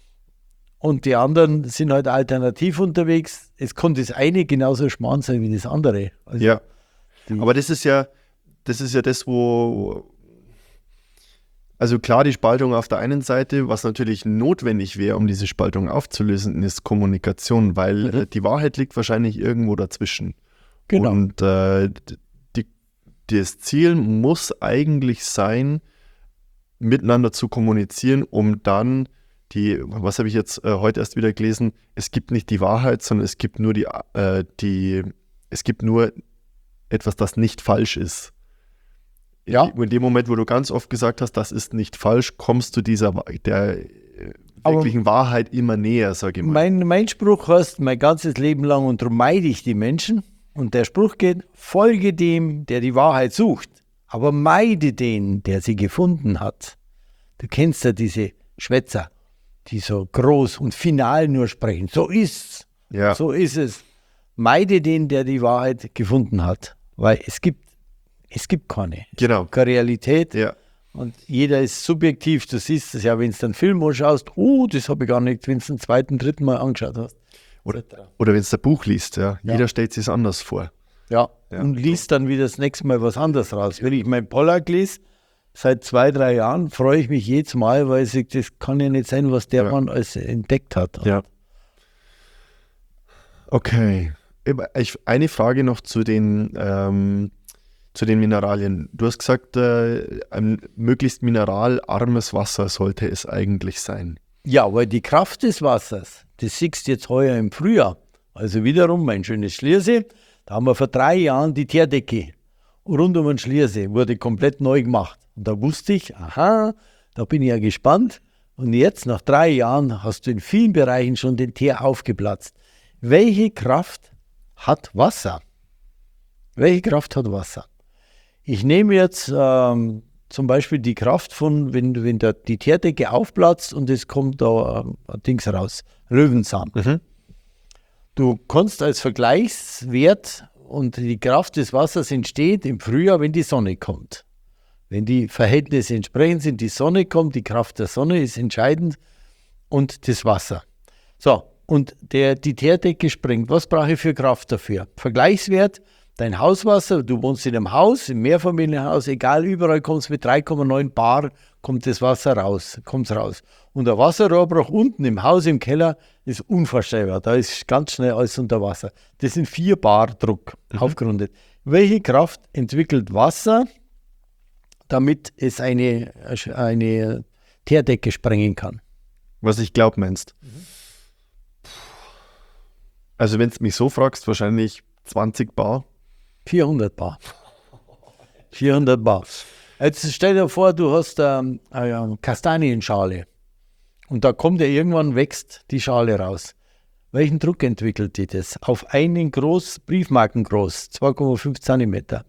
und die anderen sind halt alternativ unterwegs. Es kann das eine genauso Schmarrn sein wie das andere. Also ja, aber das ist ja, das ist ja das, wo, also klar, die Spaltung auf der einen Seite, was natürlich notwendig wäre, um diese Spaltung aufzulösen, ist Kommunikation, weil mhm. äh, die Wahrheit liegt wahrscheinlich irgendwo dazwischen. Genau. Und äh, die, das Ziel muss eigentlich sein, miteinander zu kommunizieren, um dann die, was habe ich jetzt äh, heute erst wieder gelesen, es gibt nicht die Wahrheit, sondern es gibt nur die, äh, die, es gibt nur etwas, das nicht falsch ist. Ja. In dem Moment, wo du ganz oft gesagt hast, das ist nicht falsch, kommst du dieser der äh, wirklichen Aber Wahrheit immer näher, sage ich mal. Mein, mein Spruch heißt, mein ganzes Leben lang, und darum meide ich die Menschen. Und der Spruch geht, folge dem, der die Wahrheit sucht, aber meide den, der sie gefunden hat. Du kennst ja diese Schwätzer, die so groß und final nur sprechen. So ist's. Ja. So ist es. Meide den, der die Wahrheit gefunden hat. Weil es gibt, es gibt keine. Genau. Keine Realität. Ja. Und jeder ist subjektiv. Du siehst es ja, wenn du einen Film anschaust, oh, das habe ich gar nicht, wenn du es ein zweiten, dritten Mal angeschaut hast. Oder, oder wenn du ein Buch liest, ja. Ja. Jeder stellt sich es anders vor. Ja. Ja. Und liest dann wieder das nächste Mal was anderes raus. Wenn ich meinen Pollack lese, seit zwei, drei Jahren, freue ich mich jedes Mal, weil ich sage, das kann ja nicht sein, was der Ja. Mann alles entdeckt hat. Ja. Okay. Ich, eine Frage noch zu den, ähm, zu den Mineralien. Du hast gesagt, äh, ein möglichst mineralarmes Wasser sollte es eigentlich sein. Ja, weil die Kraft des Wassers, das siehst du jetzt heuer im Frühjahr. Also wiederum mein schönes Schliersee. Da haben wir vor drei Jahren die Teerdecke rund um den Schliersee, wurde komplett neu gemacht. Und da wusste ich, aha, da bin ich ja gespannt. Und jetzt, nach drei Jahren, hast du in vielen Bereichen schon den Teer aufgeplatzt. Welche Kraft hat Wasser? Welche Kraft hat Wasser? Ich nehme jetzt ähm, zum Beispiel die Kraft von, wenn, wenn der, die Teerdecke aufplatzt und es kommt da ähm, ein Dings raus, Löwenzahn. Mhm. Du kannst als Vergleichswert und die Kraft des Wassers entsteht im Frühjahr, wenn die Sonne kommt. Wenn die Verhältnisse entsprechend sind, die Sonne kommt, die Kraft der Sonne ist entscheidend und das Wasser. So, und der, die Teerdecke springt. Was brauche ich für Kraft dafür? Vergleichswert, dein Hauswasser, du wohnst in einem Haus, im Mehrfamilienhaus, egal, überall kommt es mit drei Komma neun Bar, kommt das Wasser raus, kommt's raus. Und der Wasserrohrbruch unten im Haus, im Keller, ist unvorstellbar. Da ist ganz schnell alles unter Wasser. Das sind vier Bar Druck, mhm. aufgerundet. Welche Kraft entwickelt Wasser, damit es eine, eine Teerdecke sprengen kann? Was ich glaube, meinst. Mhm. Also wenn du mich so fragst, wahrscheinlich zwanzig Bar. vierhundert Bar. vierhundert Bar. Jetzt stell dir vor, du hast ähm, eine Kastanienschale und da kommt ja irgendwann, wächst die Schale raus. Welchen Druck entwickelt die das? Auf einen groß, Briefmarken groß, zwei Komma fünf Zentimeter.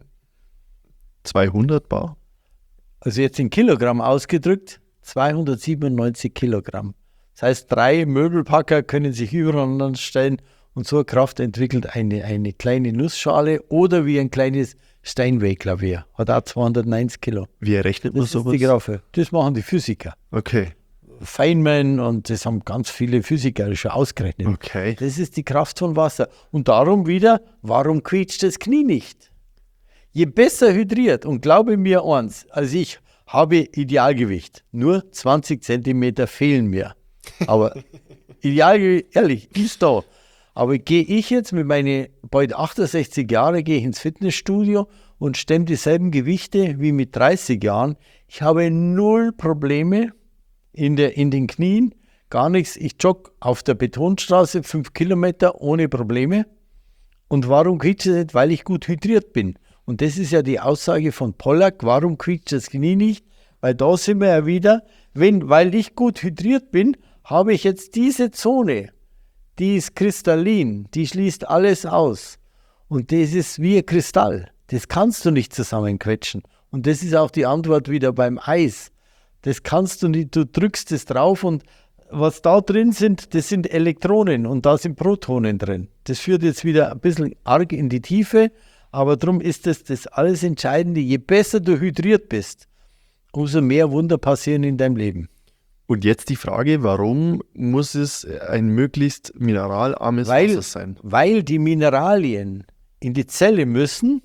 zweihundert Bar? Also jetzt in Kilogramm ausgedrückt, zweihundertsiebenundneunzig Kilogramm. Das heißt, drei Möbelpacker können sich übereinander stellen und so eine Kraft entwickelt eine, eine kleine Nussschale oder wie ein kleines Steinway-Klavier. Hat auch zweihundertneunzig Kilo. Wie errechnet man das sowas? Ist die Graffe. Das machen die Physiker. Okay. Feynman und das haben ganz viele Physiker schon ausgerechnet. Okay. Das ist die Kraft von Wasser. Und darum wieder, warum quietscht das Knie nicht? Je besser hydriert, und glaube mir eins, also ich habe Idealgewicht, nur zwanzig Zentimeter fehlen mir. Aber Idealgewicht, ehrlich, ist da. Aber gehe ich jetzt mit meinen bald achtundsechzig Jahren, gehe ich ins Fitnessstudio und stemme dieselben Gewichte wie mit dreißig Jahren. Ich habe null Probleme in, der, in den Knien, gar nichts. Ich jogge auf der Betonstraße fünf Kilometer ohne Probleme. Und warum quietscht es nicht? Weil ich gut hydriert bin. Und das ist ja die Aussage von Pollack, warum quietscht das Knie nicht? Weil da sind wir ja wieder, wenn, weil ich gut hydriert bin, habe ich jetzt diese Zone, die ist kristallin, die schließt alles aus. Und das ist wie ein Kristall. Das kannst du nicht zusammenquetschen. Und das ist auch die Antwort wieder beim Eis. Das kannst du nicht, du drückst es drauf und was da drin sind, das sind Elektronen und da sind Protonen drin. Das führt jetzt wieder ein bisschen arg in die Tiefe, aber darum ist das das alles Entscheidende. Je besser du hydriert bist, umso mehr Wunder passieren in deinem Leben. Und jetzt die Frage, warum muss es ein möglichst mineralarmes weil, Wasser sein? Weil die Mineralien in die Zelle müssen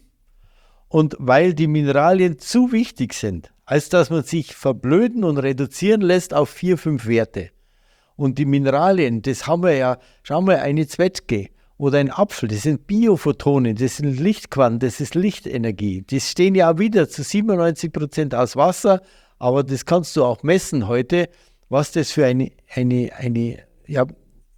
und weil die Mineralien zu wichtig sind, als dass man sich verblöden und reduzieren lässt auf vier, fünf Werte. Und die Mineralien, das haben wir ja, schauen wir, eine Zwetschge oder ein Apfel, das sind Biophotonen, das sind Lichtquanten, das ist Lichtenergie. Die stehen ja auch wieder zu siebenundneunzig Prozent aus Wasser, aber das kannst du auch messen heute, was das für eine, eine, eine ja,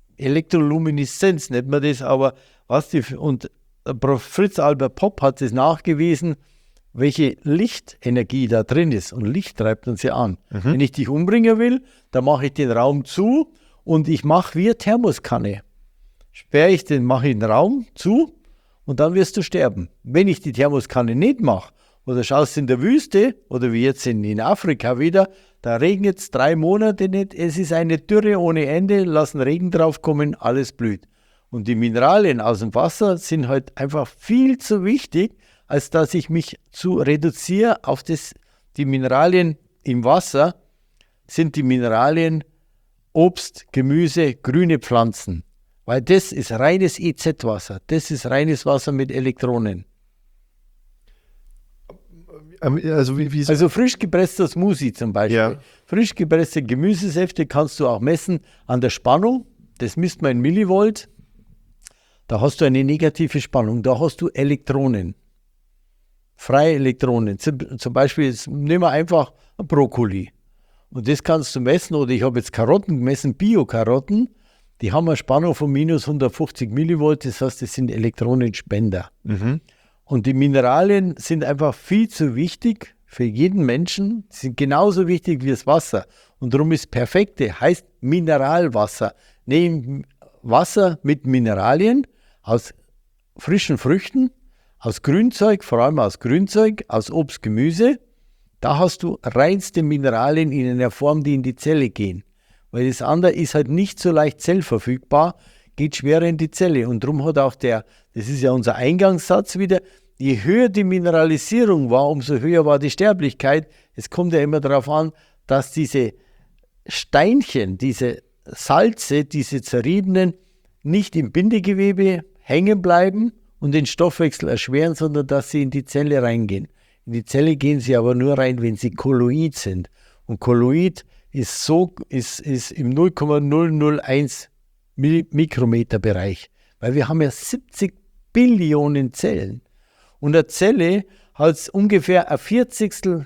Elektrolumineszenz, nennt man das, aber was die, und Fritz Albert Popp hat es nachgewiesen, welche Lichtenergie da drin ist. Und Licht treibt uns ja an. Mhm. Wenn ich dich umbringen will, dann mache ich den Raum zu und ich mache wie eine Thermoskanne. Sperre ich den, mache ich den Raum zu und dann wirst du sterben. Wenn ich die Thermoskanne nicht mache, oder schaust in der Wüste, oder wie jetzt in, in Afrika wieder, da regnet es drei Monate nicht, es ist eine Dürre ohne Ende, lassen Regen drauf kommen, alles blüht. Und die Mineralien aus dem Wasser sind halt einfach viel zu wichtig, als dass ich mich zu reduziere auf das, die Mineralien im Wasser sind die Mineralien Obst, Gemüse, grüne Pflanzen. Weil das ist reines E Z-Wasser, das ist reines Wasser mit Elektronen. Also, wie, wie also frisch gepresster Smoothie zum Beispiel. Ja. Frisch gepresste Gemüsesäfte kannst du auch messen an der Spannung. Das misst man in Millivolt. Da hast du eine negative Spannung. Da hast du Elektronen. Freie Elektronen. Zum, zum Beispiel, jetzt nehmen wir einfach ein Brokkoli. Und das kannst du messen. Oder ich habe jetzt Karotten gemessen, Bio-Karotten. Die haben eine Spannung von minus hundertfünfzig Millivolt. Das heißt, das sind Elektronenspender. Mhm. Und die Mineralien sind einfach viel zu wichtig für jeden Menschen. Sie sind genauso wichtig wie das Wasser. Und darum ist perfekte, heißt Mineralwasser. Nehmen Wasser mit Mineralien aus frischen Früchten, aus Grünzeug, vor allem aus Grünzeug, aus Obst, Gemüse, da hast du reinste Mineralien in einer Form, die in die Zelle gehen. Weil das andere ist halt nicht so leicht zellverfügbar, geht schwerer in die Zelle. Und darum hat auch der, das ist ja unser Eingangssatz wieder, je höher die Mineralisierung war, umso höher war die Sterblichkeit. Es kommt ja immer darauf an, dass diese Steinchen, diese Salze, diese zerriebenen, nicht im Bindegewebe hängen bleiben und den Stoffwechsel erschweren, sondern dass sie in die Zelle reingehen. In die Zelle gehen sie aber nur rein, wenn sie kolloid sind. Und Kolloid ist, so, ist, ist im null Komma null null eins Mikrometer Bereich, weil wir haben ja siebzig Billionen Zellen. Und eine Zelle hat ungefähr ein Vierzigstel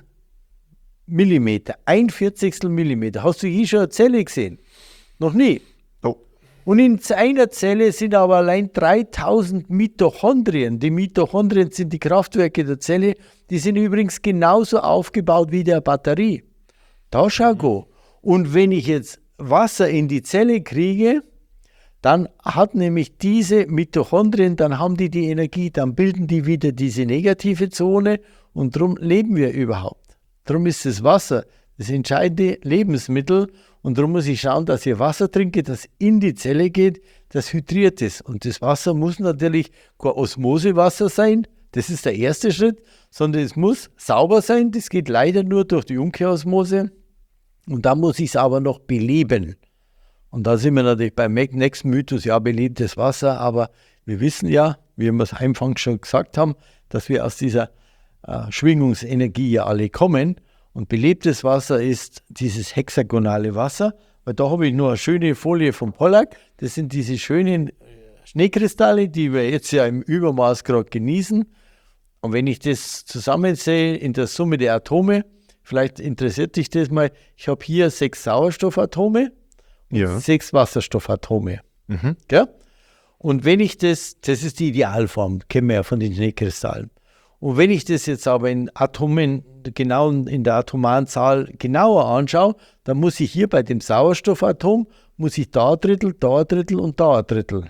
Millimeter, ein Vierzigstel Millimeter. Hast du je schon eine Zelle gesehen? Noch nie. Oh. Und in einer Zelle sind aber allein dreitausend Mitochondrien. Die Mitochondrien sind die Kraftwerke der Zelle. Die sind übrigens genauso aufgebaut wie der Batterie. Da schau go. Und wenn ich jetzt Wasser in die Zelle kriege, dann hat nämlich diese Mitochondrien, dann haben die die Energie, dann bilden die wieder diese negative Zone und darum leben wir überhaupt. Darum ist das Wasser das entscheidende Lebensmittel und darum muss ich schauen, dass ich Wasser trinke, das in die Zelle geht, das hydriert ist. Und das Wasser muss natürlich kein Osmosewasser sein, das ist der erste Schritt, sondern es muss sauber sein, das geht leider nur durch die Umkehrosmose und dann muss ich es aber noch beleben. Und da sind wir natürlich beim nächsten Mythos, ja, belebtes Wasser, aber wir wissen ja, wie wir es anfangs schon gesagt haben, dass wir aus dieser äh, Schwingungsenergie ja alle kommen. Und belebtes Wasser ist dieses hexagonale Wasser, weil da habe ich nur eine schöne Folie vom Pollack. Das sind diese schönen Schneekristalle, die wir jetzt ja im Übermaß gerade genießen. Und wenn ich das zusammensehe in der Summe der Atome, vielleicht interessiert dich das mal, ich habe hier sechs Sauerstoffatome. Ja. Sechs Wasserstoffatome. Mhm. Ja? Und wenn ich das, das ist die Idealform, kennen wir ja von den Schneekristallen. Und wenn ich das jetzt aber in Atomen, genau in der atomaren Zahl genauer anschaue, dann muss ich hier bei dem Sauerstoffatom, muss ich da ein Drittel, da ein Drittel und da ein Drittel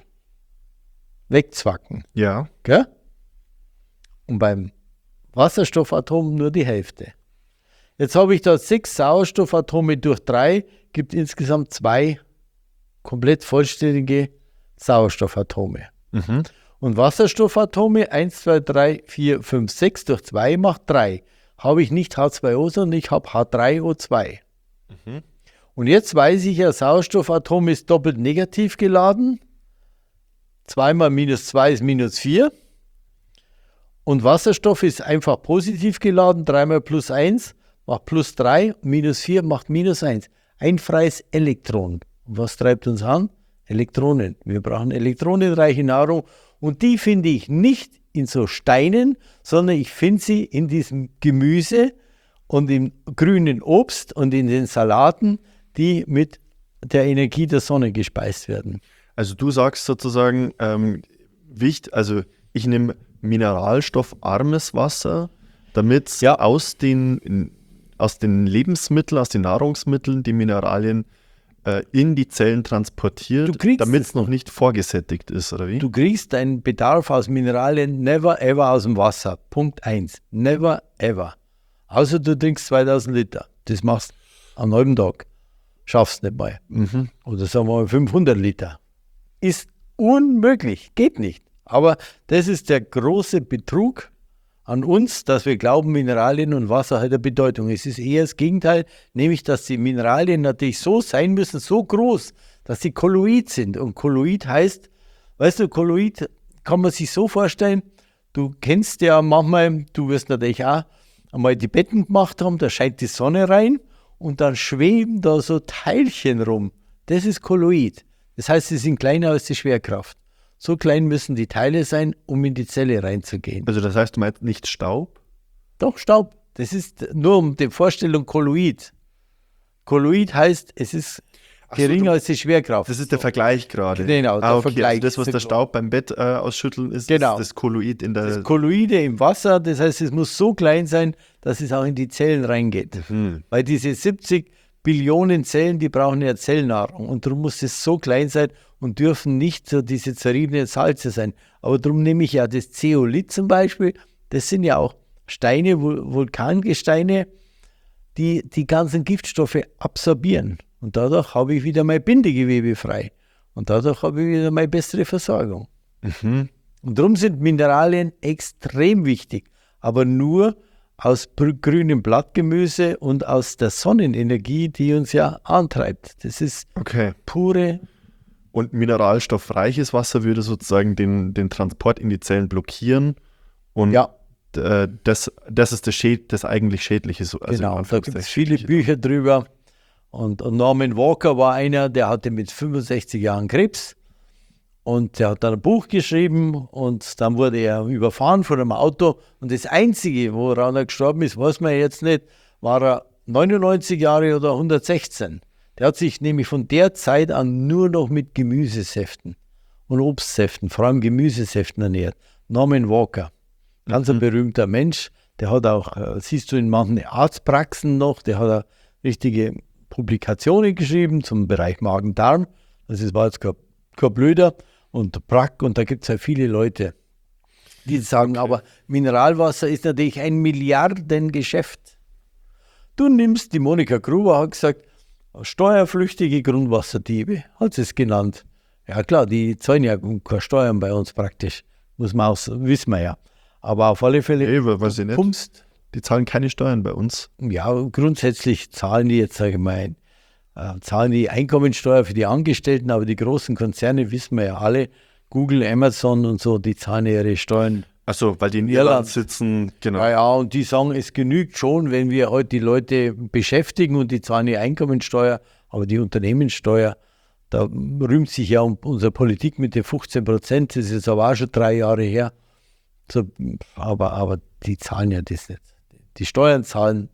wegzwacken. Ja. Gell? Und beim Wasserstoffatom nur die Hälfte. Jetzt habe ich da sechs Sauerstoffatome durch drei, gibt insgesamt zwei komplett vollständige Sauerstoffatome. Mhm. Und Wasserstoffatome, eins, zwei, drei, vier, fünf, sechs durch zwei macht drei. Habe ich nicht H zwei O, sondern ich habe H drei O zwei. Mhm. Und jetzt weiß ich ja, Sauerstoffatom ist doppelt negativ geladen. zwei mal minus zwei ist minus vier. Und Wasserstoff ist einfach positiv geladen. drei mal plus eins macht plus drei, minus vier macht minus eins. Ein freies Elektron. Und was treibt uns an? Elektronen. Wir brauchen elektronenreiche Nahrung und die finde ich nicht in so Steinen, sondern ich finde sie in diesem Gemüse und im grünen Obst und in den Salaten, die mit der Energie der Sonne gespeist werden. Also du sagst sozusagen, ähm, wichtig, also ich nehme mineralstoffarmes Wasser, damit Ja. aus den in, aus den Lebensmitteln, aus den Nahrungsmitteln die Mineralien äh, in die Zellen Du transportiert, kriegst damit es es noch nicht vorgesättigt ist, oder wie? Du kriegst deinen Bedarf aus Mineralien never ever aus dem Wasser. Punkt eins. Never ever. Außer du trinkst zweitausend Liter. Das machst du am halben Tag. Schaffst nicht mal. Mhm. Oder sagen wir mal fünfhundert Liter. Ist unmöglich. Geht nicht. Aber das ist der große Betrug an uns, dass wir glauben, Mineralien und Wasser hat eine Bedeutung. Es ist eher das Gegenteil, nämlich, dass die Mineralien natürlich so sein müssen, so groß, dass sie kolloid sind. Und kolloid heißt, weißt du, kolloid kann man sich so vorstellen, du kennst ja manchmal, du wirst natürlich auch einmal die Betten gemacht haben, da scheint die Sonne rein und dann schweben da so Teilchen rum. Das ist kolloid. Das heißt, sie sind kleiner als die Schwerkraft. So klein müssen die Teile sein, um in die Zelle reinzugehen. Also das heißt, du meinst nicht Staub? Doch, Staub. Das ist nur um die Vorstellung Kolloid. Kolloid heißt, es ist Ach so, geringer du- als die Schwerkraft. Das ist der Vergleich gerade. Genau, der ah, okay. Vergleich. Also das, was der Staub beim Bett äh, ausschütteln, ist Genau. das, das Kolloid in der... Das Kolloide im Wasser, das heißt, es muss so klein sein, dass es auch in die Zellen reingeht. Hm. Weil diese siebzig Billionen Zellen, die brauchen ja Zellnahrung. Und darum muss es so klein sein und dürfen nicht so diese zerriebenen Salze sein. Aber darum nehme ich ja das Zeolit zum Beispiel. Das sind ja auch Steine, Vulkangesteine, die die ganzen Giftstoffe absorbieren. Und dadurch habe ich wieder mein Bindegewebe frei. Und dadurch habe ich wieder meine bessere Versorgung. Mhm. Und darum sind Mineralien extrem wichtig. Aber nur aus grünem Blattgemüse und aus der Sonnenenergie, die uns ja antreibt. Das ist Okay. pure... Und mineralstoffreiches Wasser würde sozusagen den, den Transport in die Zellen blockieren. Und Ja, äh, das, das ist das, Schäd, das eigentlich Schädliche. So, also in genau. Da gibt es Anführungszeichen viele Schädliche. Bücher drüber. Und, und Norman Walker war einer, der hatte mit fünfundsechzig Jahren Krebs. Und der hat dann ein Buch geschrieben und dann wurde er überfahren von einem Auto. Und das Einzige, woran er gestorben ist, weiß man jetzt nicht, war er neunundneunzig Jahre oder hundertsechzehn. Der hat sich nämlich von der Zeit an nur noch mit Gemüsesäften und Obstsäften, vor allem Gemüsesäften ernährt. Norman Walker, ganz ein berühmter Mensch. Der hat auch, äh, siehst du in manchen Arztpraxen noch, der hat auch richtige Publikationen geschrieben zum Bereich Magen-Darm. Das ist, war jetzt kein, kein Blöder. Und Brack, und da gibt es ja viele Leute, die sagen, aber Mineralwasser ist natürlich ein Milliardengeschäft. Du nimmst, die Monika Gruber hat gesagt, steuerflüchtige Grundwasserdiebe, hat sie es genannt. Ja klar, die zahlen ja keine Steuern bei uns praktisch, muss man auch, wissen wir ja. Aber auf alle Fälle, Nee, weiß ich nicht. pumpst, Die zahlen keine Steuern bei uns. ja, grundsätzlich zahlen die jetzt, sage ich mal, äh, zahlen die Einkommensteuer für die Angestellten, aber die großen Konzerne, wissen wir ja alle, Google, Amazon und so, die zahlen ihre Steuern. Achso, weil die in Irland. Irland sitzen, genau. Ja, ja, und die sagen, es genügt schon, wenn wir heute die Leute beschäftigen und die zahlen die Einkommensteuer, aber die Unternehmenssteuer, da rühmt sich ja um unsere Politik mit den fünfzehn Prozent, das ist jetzt aber auch schon drei Jahre her. So, aber, aber die zahlen ja das nicht. Die Steuern zahlen,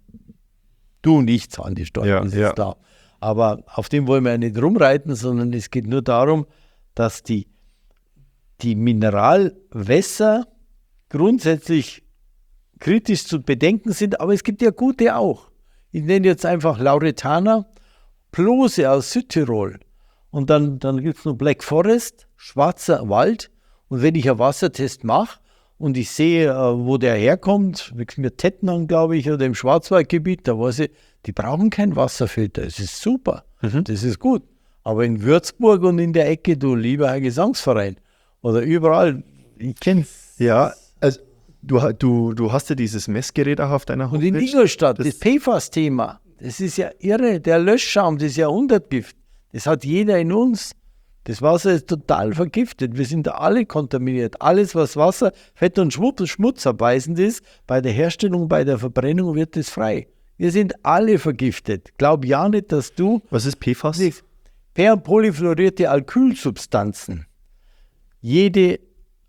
du und ich zahlen die Steuern, Ja, das ja. ist klar. Aber auf dem wollen wir ja nicht rumreiten, sondern es geht nur darum, dass die, die Mineralwässer grundsätzlich kritisch zu bedenken sind, aber es gibt ja gute auch. Ich nenne jetzt einfach Lauretana, Plose aus Südtirol und dann, dann gibt es noch Black Forest, schwarzer Wald, und wenn ich einen Wassertest mache und ich sehe, wo der herkommt, mir Tettnang, glaube ich, oder im Schwarzwaldgebiet, da weiß ich, die brauchen keinen Wasserfilter, es ist super, Mhm. das ist gut. Aber in Würzburg und in der Ecke, du lieber ein Gesangsverein oder überall, ich kenne es. Ja, also du, ha- du, du hast ja dieses Messgerät auch auf deiner Und in Homepage. Ingolstadt, das, das- P F A S-Thema, das ist ja irre. Der Löschschaum, das Jahrhundertgift, das hat jeder in uns. Das Wasser ist total vergiftet. Wir sind da alle kontaminiert. Alles, was Wasser, Fett und Schmutz, Schmutz abweisend ist, bei der Herstellung, bei der Verbrennung wird es frei. Wir sind alle vergiftet. Glaub ja nicht, dass du Was ist P F A S? nichts. Per- und polyfluorierte Alkylsubstanzen. Jede,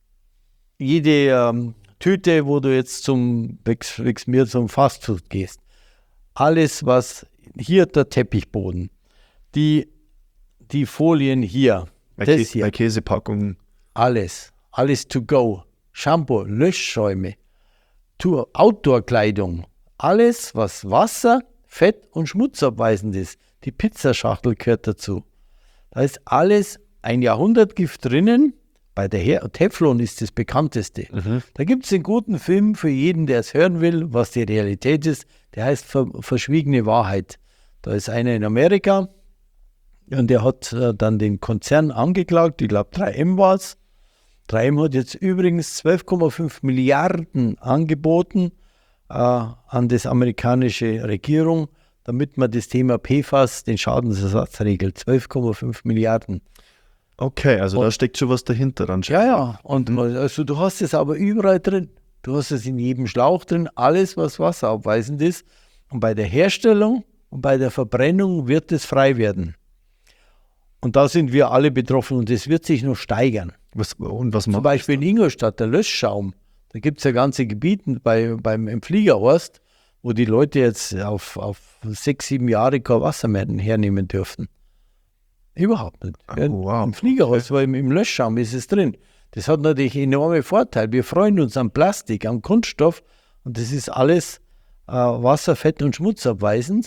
jede ähm, Tüte, wo du jetzt zum, weg's, weg's mir zum Fastfood gehst, alles, was hier der Teppichboden, die, die Folien hier, Bei, das Käse, hier, bei Käsepackungen. alles, alles to go, Shampoo, Löschschäume, Tu- Outdoor-Kleidung, alles, was Wasser, Fett und Schmutz abweisend ist. Die Pizzaschachtel gehört dazu. Da ist alles ein Jahrhundertgift drinnen. Bei der Her Teflon ist das bekannteste. Da gibt es einen guten Film für jeden, der es hören will, was die Realität ist. Der heißt Ver Verschwiegene Wahrheit. Da ist einer in Amerika und der hat äh, dann den Konzern angeklagt. Ich glaube, drei M war es. drei M hat jetzt übrigens zwölf Komma fünf Milliarden angeboten äh, an das amerikanische Regierung, damit man das Thema P F A S, den Schadensersatz regelt. zwölf Komma fünf Milliarden. Okay, also Und- da steckt schon was dahinter dann. Ja, ja. Und also du hast es aber überall drin. Du hast es in jedem Schlauch drin, alles, was wasserabweisend ist. Und bei der Herstellung und bei der Verbrennung wird es frei werden. Und da sind wir alle betroffen und es wird sich noch steigern. Was, und was Zum macht Beispiel in Ingolstadt, der Löschschaum. Da gibt es ja ganze Gebiete bei, beim, im Fliegerhorst, wo die Leute jetzt auf, auf sechs, sieben Jahre kein Wasser mehr hernehmen dürfen. Überhaupt nicht. Ah, Ja, wow, Im Fliegerhorst, weil im, im Löschschaum ist es drin. Das hat natürlich enorme Vorteile. Wir freuen uns an Plastik, an Kunststoff und das ist alles äh, Wasser, Fett und Schmutz abweisend. Und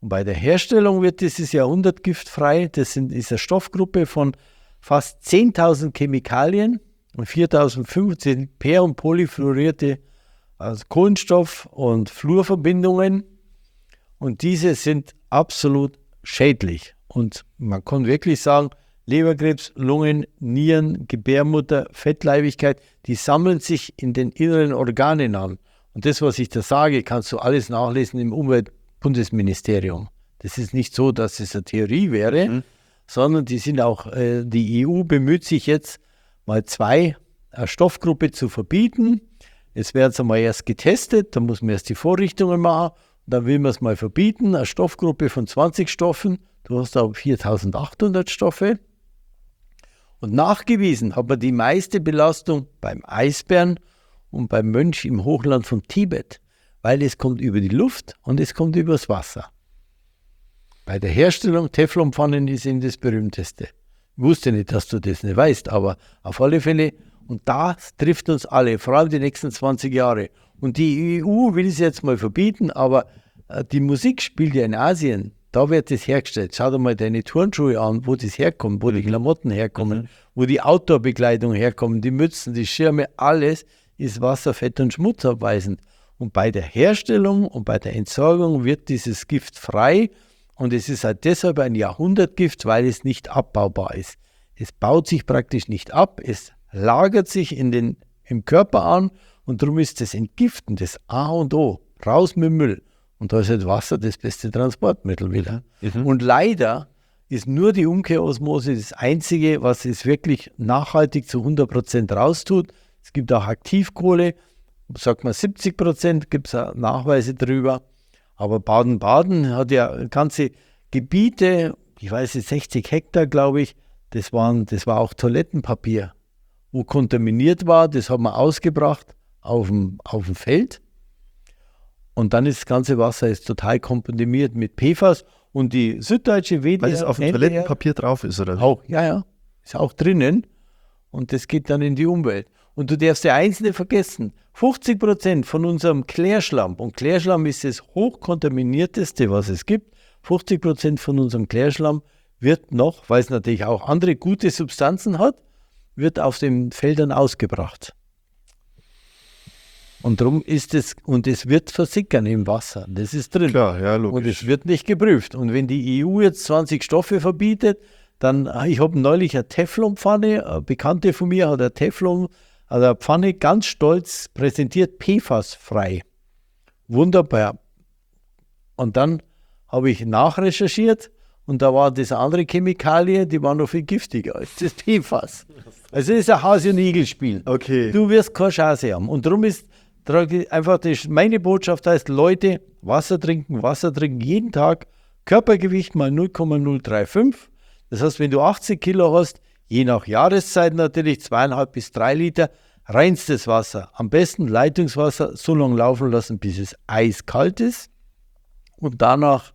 Und bei der Herstellung wird dieses Jahrhundert giftfrei. Das sind, ist eine Stoffgruppe von fast zehntausend Chemikalien und viertausendfünfzehn per- und polyfluorierte also Kohlenstoff- und Fluorverbindungen. Und diese sind absolut schädlich. Und man kann wirklich sagen, Leberkrebs, Lungen, Nieren, Gebärmutter, Fettleibigkeit, die sammeln sich in den inneren Organen an. Und das, was ich da sage, kannst du alles nachlesen im Umweltbundesministerium. Das ist nicht so, dass es eine Theorie wäre, mhm. sondern die sind auch, äh, die E U bemüht sich jetzt mal zwei eine Stoffgruppe zu verbieten. Jetzt werden sie mal erst getestet, dann muss man erst die Vorrichtungen machen, dann will man es mal verbieten, eine Stoffgruppe von zwanzig Stoffen, du hast aber viertausendachthundert Stoffe. Und nachgewiesen hat man die meiste Belastung beim Eisbären und beim Mönch im Hochland von Tibet, weil es kommt über die Luft und es kommt übers Wasser. Bei der Herstellung Teflonpfannen ist eben das berühmteste. Ich wusste nicht, dass du das nicht weißt, aber auf alle Fälle, und das trifft uns alle, vor allem die nächsten zwanzig Jahre. Und die E U will es jetzt mal verbieten, aber äh, die Musik spielt ja in Asien, da wird das hergestellt. Schau dir mal deine Turnschuhe an, wo das herkommt, wo die Klamotten herkommen, mhm. wo die Outdoor-Bekleidung herkommt, die Mützen, die Schirme, alles ist Wasser, Fett und Schmutz abweisend. Und bei der Herstellung und bei der Entsorgung wird dieses Gift frei. Und es ist halt deshalb ein Jahrhundertgift, weil es nicht abbaubar ist. Es baut sich praktisch nicht ab, es lagert sich in den, im Körper an und darum ist das Entgiften, das A und O, raus mit Müll. Und da ist halt Wasser das beste Transportmittel wieder. Mhm. Und leider ist nur die Umkehrosmose das Einzige, was es wirklich nachhaltig zu hundert Prozent raustut. Es gibt auch Aktivkohle, sagt man siebzig Prozent, gibt es auch Nachweise drüber. Aber Baden-Baden hat ja ganze Gebiete, ich weiß nicht, sechzig Hektar, glaube ich, das, waren, das war auch Toilettenpapier, wo kontaminiert war, das hat man ausgebracht auf dem, auf dem Feld. Und dann ist das ganze Wasser ist total kontaminiert mit P F A S. Und die süddeutsche W D R... Weil es auf dem Toilettenpapier drauf ist, oder? Auch, ja, ja, ist auch drinnen. Und das geht dann in die Umwelt. Und du darfst ja eins nicht vergessen, fünfzig Prozent von unserem Klärschlamm, und Klärschlamm ist das hochkontaminierteste, was es gibt, fünfzig Prozent von unserem Klärschlamm wird noch, weil es natürlich auch andere gute Substanzen hat, wird auf den Feldern ausgebracht. Und darum ist es, und es wird versickern im Wasser, das ist drin. Klar, ja, logisch. Und es wird nicht geprüft. Und wenn die E U jetzt zwanzig Stoffe verbietet, dann, ich habe neulich eine Teflonpfanne, eine Bekannte von mir hat eine Teflon, also eine Pfanne ganz stolz präsentiert, P F A S-frei. Wunderbar. Und dann habe ich nachrecherchiert und da war das andere Chemikalie, die war noch viel giftiger als das P F A S. Also es ist ein Hase- und Igel-Spiel. Okay. Du wirst keine Chance haben. Und darum ist einfach das, meine Botschaft heißt, Leute, Wasser trinken, Wasser trinken jeden Tag, Körpergewicht mal null Komma null drei fünf. Das heißt, wenn du achtzig Kilo hast, je nach Jahreszeit natürlich zweieinhalb bis drei Liter, reinstes Wasser. Am besten Leitungswasser so lange laufen lassen, bis es eiskalt ist. Und danach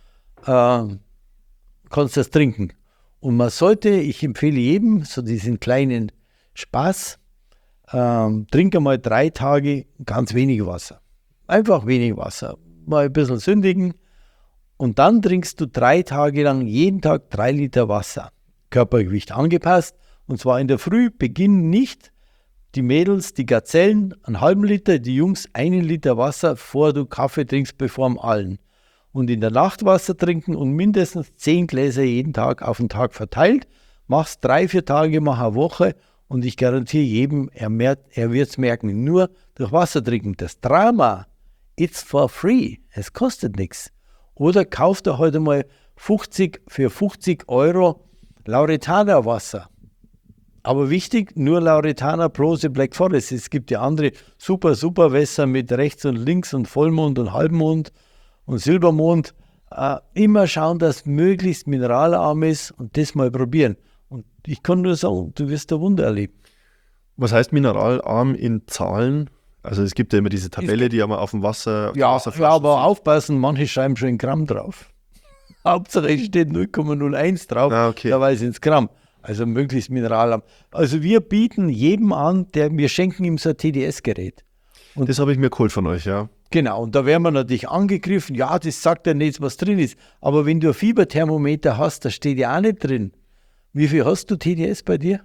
äh, kannst du das trinken. Und man sollte, ich empfehle jedem, so diesen kleinen Spaß, ähm, trinke mal drei Tage ganz wenig Wasser. Einfach wenig Wasser. Mal ein bisschen sündigen. Und dann trinkst du drei Tage lang jeden Tag drei Liter Wasser. Körpergewicht angepasst. Und zwar in der Früh beginnen nicht die Mädels, die Gazellen, einen halben Liter, die Jungs einen Liter Wasser, bevor du Kaffee trinkst, bevor am allen. Und in der Nacht Wasser trinken und mindestens zehn Gläser jeden Tag auf den Tag verteilt. Machst drei, vier Tage, mach eine Woche und ich garantiere jedem, er, er wird es merken, nur durch Wasser trinken. Das Drama, it's for free, es kostet nichts. Oder kauft er heute mal fünfzig für fünfzig Euro Lauretaner Wasser. Aber wichtig, nur Lauretaner Prose Black Forest. Es gibt ja andere super, super Wässer mit rechts und links und Vollmond und Halbmond und Silbermond. Äh, immer schauen, dass möglichst mineralarm ist und das mal probieren. Und ich kann nur sagen, du wirst ein Wunder erleben. Was heißt mineralarm in Zahlen? Also es gibt ja immer diese Tabelle, die haben wir auf dem Wasser. Auf ja, ja, aber sieht. Aufpassen, manche schreiben schon in Gramm drauf. Hauptsache es steht null Komma null eins drauf, ah, okay. dabei sind es Gramm. Also möglichst mineralarm. Also wir bieten jedem an, der, wir schenken ihm so ein T D S-Gerät. Und das habe ich mir geholt von euch, ja. Genau, und da werden wir natürlich angegriffen, ja, das sagt ja nicht, was drin ist. Aber wenn du ein Fieberthermometer hast, da steht ja auch nicht drin. Wie viel hast du T D S bei dir?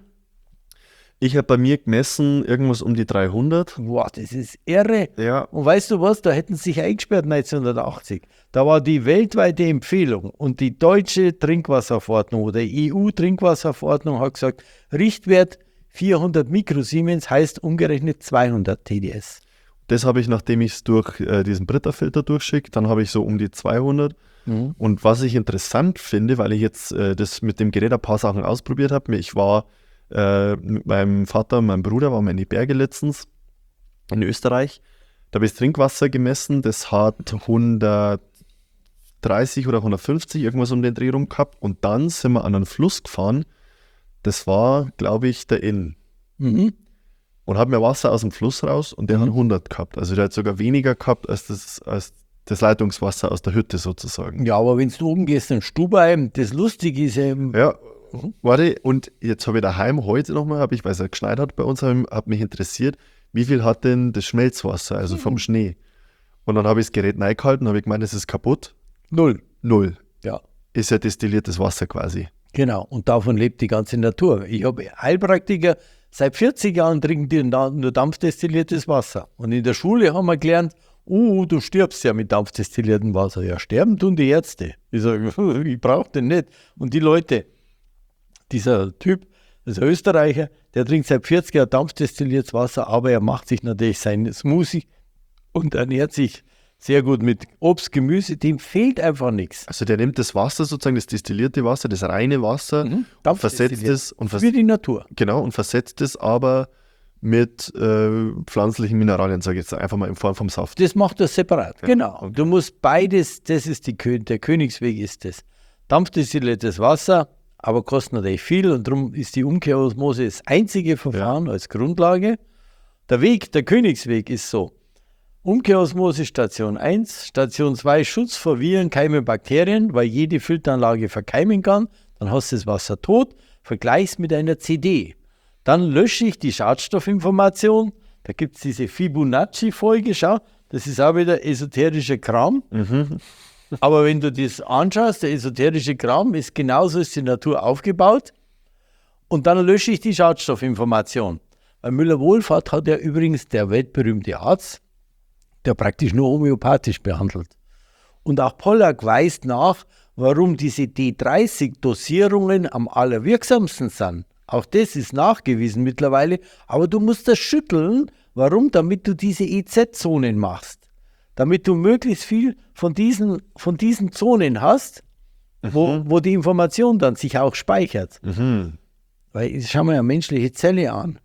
Ich habe bei mir gemessen irgendwas um die dreihundert. Wow, das ist irre. Ja. Und weißt du was, da hätten sie sich eingesperrt neunzehnhundertachtzig. Da war die weltweite Empfehlung und die deutsche Trinkwasserverordnung oder E U-Trinkwasserverordnung hat gesagt, Richtwert vierhundert Mikrosiemens heißt umgerechnet zweihundert T D S. Das habe ich, nachdem ich es durch äh, diesen Brita-Filter durchschicke, dann habe ich so um die zweihundert. Mhm. Und was ich interessant finde, weil ich jetzt äh, das mit dem Gerät ein paar Sachen ausprobiert habe, ich war äh, mit meinem Vater und meinem Bruder, waren wir in die Berge letztens in Österreich, da habe ich das Trinkwasser gemessen, das hat hundertdreißig oder hundertfünfzig, irgendwas um den Dreh rum gehabt, und dann sind wir an einen Fluss gefahren, das war, glaube ich, der Inn. Mhm. Und habe mir Wasser aus dem Fluss raus und der Mhm. hat hundert gehabt. Also der hat sogar weniger gehabt als das, als das Leitungswasser aus der Hütte sozusagen. Ja, aber wenn du oben gehst in Stubai, das Lustige ist eben, Ja, warte, und jetzt habe ich daheim heute nochmal, habe ich, weil es ja geschneit hat bei uns, habe hab mich interessiert, wie viel hat denn das Schmelzwasser, also vom Schnee? Und dann habe ich das Gerät reingehalten und habe ich gemeint, das ist kaputt. null. Null. Ja, Ist ja destilliertes Wasser quasi. genau. Und davon lebt die ganze Natur. Ich habe Heilpraktiker, seit vierzig Jahren trinken die nur dampfdestilliertes Wasser. Und in der Schule haben wir gelernt, oh, du stirbst ja mit dampfdestilliertem Wasser. Ja, sterben tun die Ärzte. Ich sage, ich brauche den nicht. Und die Leute, dieser Typ, das ist ein Österreicher, der trinkt seit vierzig Jahren dampfdestilliertes Wasser, aber er macht sich natürlich seinen Smoothie und ernährt sich sehr gut mit Obst, Gemüse, dem fehlt einfach nichts. Also der nimmt das Wasser sozusagen, das destillierte Wasser, das reine Wasser, Mhm. und versetzt es und vers Für die Natur. genau, und versetzt es aber mit äh, pflanzlichen Mineralien, sage ich jetzt einfach mal in Form vom Saft. Das macht er separat, Ja, genau. okay. Du musst beides, das ist die, Kö- der Königsweg ist das. Dampfdestilliertes Wasser, aber kostet natürlich viel und darum ist die Umkehrosmose das einzige Verfahren als Grundlage. Der Weg, der Königsweg ist so. Umkehrosmose Station eins, Station zwei Schutz vor Viren, Keimen, Bakterien, weil jede Filteranlage verkeimen kann. Dann hast du das Wasser tot, vergleichst mit einer C D. Dann lösche ich die Schadstoffinformation. Da gibt es diese Fibonacci-Folge, schau, das ist auch wieder esoterischer Kram. Aber wenn du das anschaust, der esoterische Kram ist genauso ist die Natur aufgebaut. Und dann lösche ich die Schadstoffinformation. Weil Müller-Wohlfahrt hat ja übrigens der weltberühmte Arzt, der praktisch nur homöopathisch behandelt. Und auch Pollack weist nach, warum diese D dreißig Dosierungen am allerwirksamsten sind. Auch das ist nachgewiesen mittlerweile, aber du musst das schütteln. Warum? Damit du diese E Z-Zonen machst. Damit du möglichst viel von diesen, von diesen Zonen hast, wo, wo die Information dann sich auch speichert. Mhm. Weil, jetzt schauen wir ja menschliche Zelle an.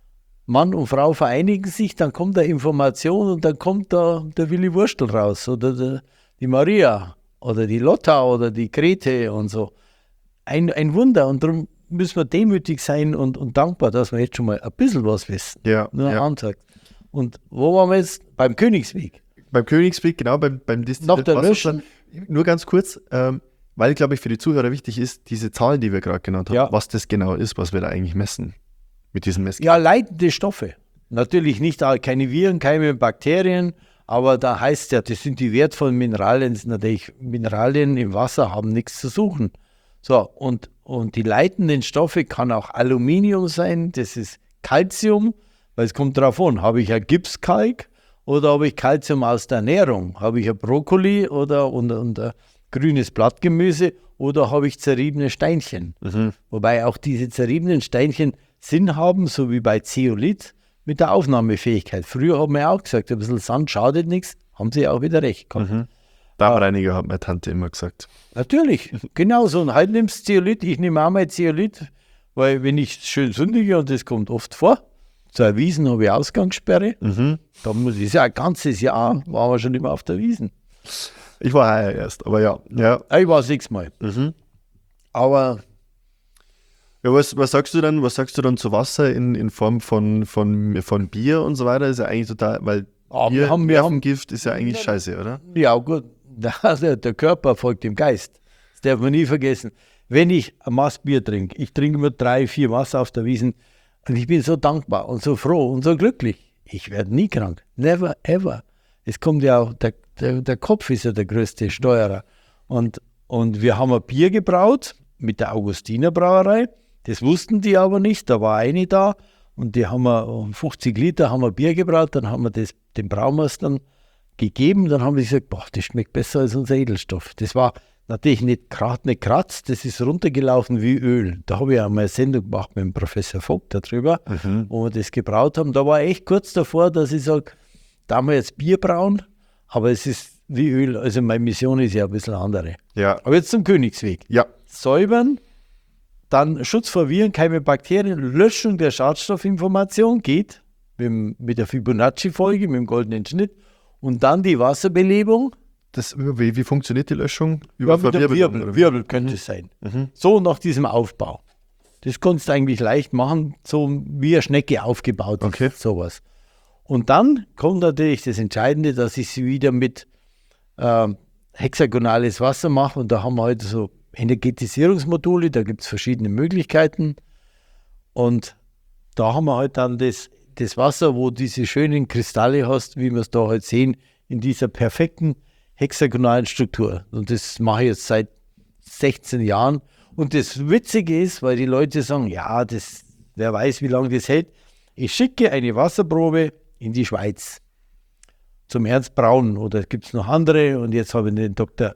Mann und Frau vereinigen sich, dann kommt da Information und dann kommt da der Willi Wurstel raus oder der, die Maria oder die Lotta oder die Grete und so. Ein, ein Wunder, und darum müssen wir demütig sein und, und dankbar, dass wir jetzt schon mal ein bisschen was wissen. Ja, Nur ein ja. Antakt. Und wo waren wir jetzt? Beim Königsweg. Beim Königsweg, genau, beim, beim Nach der Wasserstand. Löschen. Nur ganz kurz, ähm, weil, glaube ich, für die Zuhörer wichtig ist, diese Zahlen, die wir gerade genannt haben, Ja. was das genau ist, was wir da eigentlich messen mit diesem Messgerät. Ja, leitende Stoffe. Natürlich nicht all- keine Viren, keine Bakterien, aber da heißt ja, das sind die wertvollen Mineralien. Das sind natürlich Mineralien im Wasser haben nichts zu suchen. So, und, und die leitenden Stoffe kann auch Aluminium sein, das ist Calcium, weil es kommt darauf an, habe ich ein Gipskalk oder habe ich Calcium aus der Ernährung? Habe ich ein Brokkoli oder und, und ein grünes Blattgemüse oder habe ich zerriebene Steinchen? Mhm. Wobei auch diese zerriebenen Steinchen Sinn haben, so wie bei Zeolit, mit der Aufnahmefähigkeit. Früher haben wir auch gesagt, ein bisschen Sand schadet nichts, haben sie auch wieder recht gehabt. Mhm. Darmreiniger hat meine Tante immer gesagt. Natürlich, genauso. Und heute nimmst du Zeolit, ich nehme auch mal Zeolit, weil wenn ich schön sündige, und das kommt oft vor, zu einer Wiesn habe ich Ausgangssperre, Mhm. da muss ich ja ein ganzes Jahr, waren wir schon immer auf der Wiesn. Ich war heuer erst, aber ja. ja. Ich war sechsmal. Mhm. Aber Ja, was, was sagst du dann, was sagst du dann zu Wasser in, in Form von, von, von Bier und so weiter? Ist ja eigentlich total, weil Ah, Bier, wir haben- wir haben- Gift ist ja eigentlich scheiße, oder? ja gut, der, der Körper folgt dem Geist. Das darf man nie vergessen. Wenn ich ein Maß Bier trinke, ich trinke immer drei, vier Maß auf der Wiesn und ich bin so dankbar und so froh und so glücklich. Ich werde nie krank. Never, ever. Es kommt ja auch, der, der, der Kopf ist ja der größte Steuerer. Und, und wir haben ein Bier gebraut mit der Augustiner Brauerei. Das wussten die aber nicht, da war eine da und die haben wir, um fünfzig Liter haben wir Bier gebraut, dann haben wir das den Braumeistern gegeben, dann haben wir gesagt, boah, das schmeckt besser als unser Edelstoff. Das war natürlich nicht gerade nicht kratz, das ist runtergelaufen wie Öl. Da habe ich einmal eine Sendung gemacht mit dem Professor Vogt darüber, mhm. wo wir das gebraut haben. Da war ich echt kurz davor, dass ich sage, da haben wir jetzt Bier brauen, aber es ist wie Öl. Also meine Mission ist ja ein bisschen andere. Ja. Aber jetzt zum Königsweg. Ja. Säubern, dann Schutz vor Viren, Keime, Bakterien, Löschung der Schadstoffinformation geht mit, mit der Fibonacci-Folge, mit dem goldenen Schnitt und dann die Wasserbelebung. Das, wie, wie funktioniert die Löschung? Über ja, Wirbel, Wirbel, Wirbel könnte es sein. Mhm. So nach diesem Aufbau. Das kannst du eigentlich leicht machen, so wie eine Schnecke aufgebaut. Okay. Sowas. Und dann kommt natürlich das Entscheidende, dass ich sie wieder mit äh, hexagonales Wasser mache. Und da haben wir heute so Energetisierungsmodule, da gibt es verschiedene Möglichkeiten. Und da haben wir halt dann das, das Wasser, wo diese schönen Kristalle hast, wie wir es da halt sehen, in dieser perfekten hexagonalen Struktur. Und das mache ich jetzt seit sechzehn Jahren. Und das Witzige ist, weil die Leute sagen, ja, das, wer weiß, wie lange das hält. Ich schicke eine Wasserprobe in die Schweiz zum Ernst Braun oder gibt es noch andere. Und jetzt habe ich den Doktor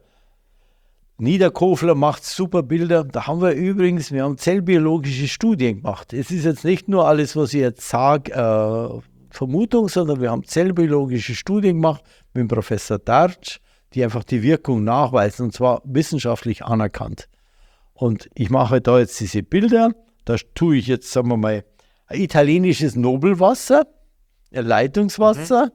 Niederkofler, macht super Bilder. Da haben wir übrigens, wir haben zellbiologische Studien gemacht. Es ist jetzt nicht nur alles, was ich jetzt sage, äh, Vermutung, sondern wir haben zellbiologische Studien gemacht mit dem Professor Dartsch, die einfach die Wirkung nachweisen, und zwar wissenschaftlich anerkannt. Und ich mache da jetzt diese Bilder, da tue ich jetzt, sagen wir mal, ein italienisches Nobelwasser, ein Leitungswasser,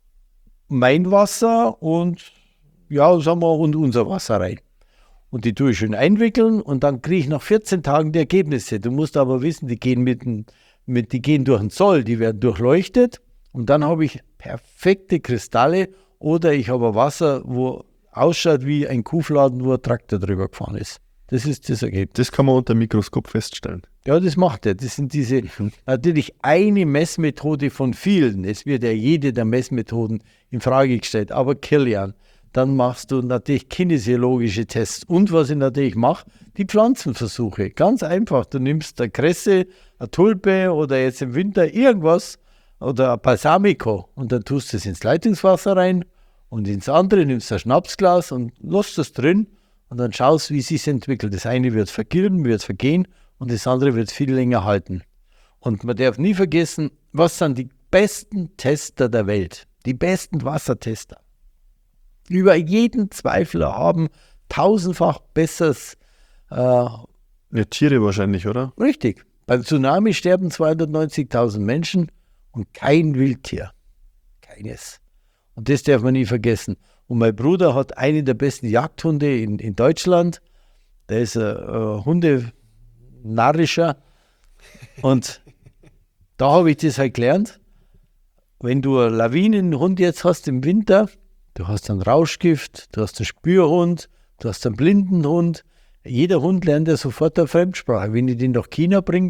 mhm. mein Wasser und, ja, sagen wir, und unser Wasser rein. Und die tue ich schön einwickeln und dann kriege ich nach vierzehn Tagen die Ergebnisse. Du musst aber wissen, die gehen, mit, mit, die gehen durch den Zoll, die werden durchleuchtet und dann habe ich perfekte Kristalle. Oder ich habe Wasser, wo ausschaut wie ein Kuhfladen, wo ein Traktor drüber gefahren ist. Das ist das Ergebnis. Das kann man unter dem Mikroskop feststellen. Ja, das macht er. Das sind diese, natürlich eine Messmethode von vielen. Es wird ja jede der Messmethoden in Frage gestellt. Aber Kilian, dann machst du natürlich kinesiologische Tests. Und was ich natürlich mache, die Pflanzenversuche. Ganz einfach. Du nimmst eine Kresse, eine Tulpe oder jetzt im Winter irgendwas, oder ein Balsamico und dann tust du es ins Leitungswasser rein und ins andere nimmst du ein Schnapsglas und lässt das drin und dann schaust, wie es sich entwickelt. Das eine wird vergilben, wird vergehen und das andere wird viel länger halten. Und man darf nie vergessen, was sind die besten Tester der Welt, die besten Wassertester. Über jeden Zweifel haben tausendfach besseres. Äh, ja, Tiere wahrscheinlich, oder? Richtig. Beim Tsunami sterben zweihundertneunzigtausend Menschen. Und kein Wildtier. Keines. Und das darf man nie vergessen. Und mein Bruder hat einen der besten Jagdhunde in, in Deutschland. Der ist ein äh, Hundenarrischer. Und da habe ich das halt gelernt. Wenn du einen Lawinenhund jetzt hast im Winter, du hast einen Rauschgift, du hast einen Spürhund, du hast einen Blindenhund. Jeder Hund lernt ja sofort eine Fremdsprache. Wenn ich den nach China bringe,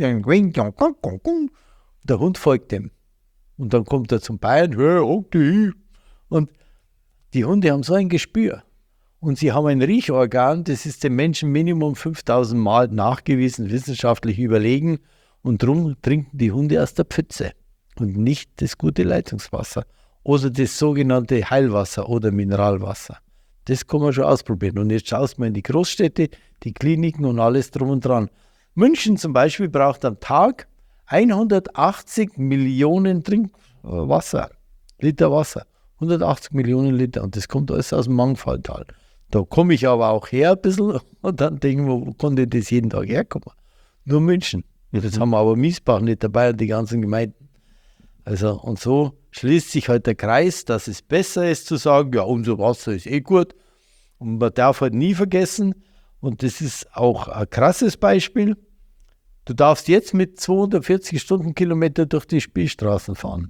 dann der Hund folgt dem. Und dann kommt er zum Bayern, hey, okay. Und die Hunde haben so ein Gespür. Und sie haben ein Riechorgan, das ist dem Menschen Minimum fünftausend Mal nachgewiesen, wissenschaftlich überlegen. Und darum trinken die Hunde aus der Pfütze und nicht das gute Leitungswasser oder das sogenannte Heilwasser oder Mineralwasser. Das kann man schon ausprobieren. Und jetzt schaust du mal in die Großstädte, die Kliniken und alles drum und dran. München zum Beispiel braucht am Tag hundertachtzig Millionen Trinkwasser, Liter Wasser, hundertachtzig Millionen Liter und das kommt alles aus dem Mangfalltal. Da komme ich aber auch her ein bisschen und dann denke ich, wo konnte das jeden Tag herkommen? Nur München. Jetzt mhm. haben wir aber Miesbach nicht dabei und die ganzen Gemeinden. Also und so schließt sich halt der Kreis, dass es besser ist zu sagen, ja, unser Wasser ist eh gut und man darf halt nie vergessen und das ist auch ein krasses Beispiel. Du darfst jetzt mit zweihundertvierzig Stundenkilometer durch die Spielstraßen fahren.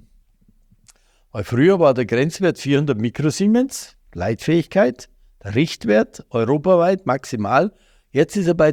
Weil früher war der Grenzwert vierhundert Mikrosiemens, Leitfähigkeit, der Richtwert europaweit maximal. Jetzt ist er bei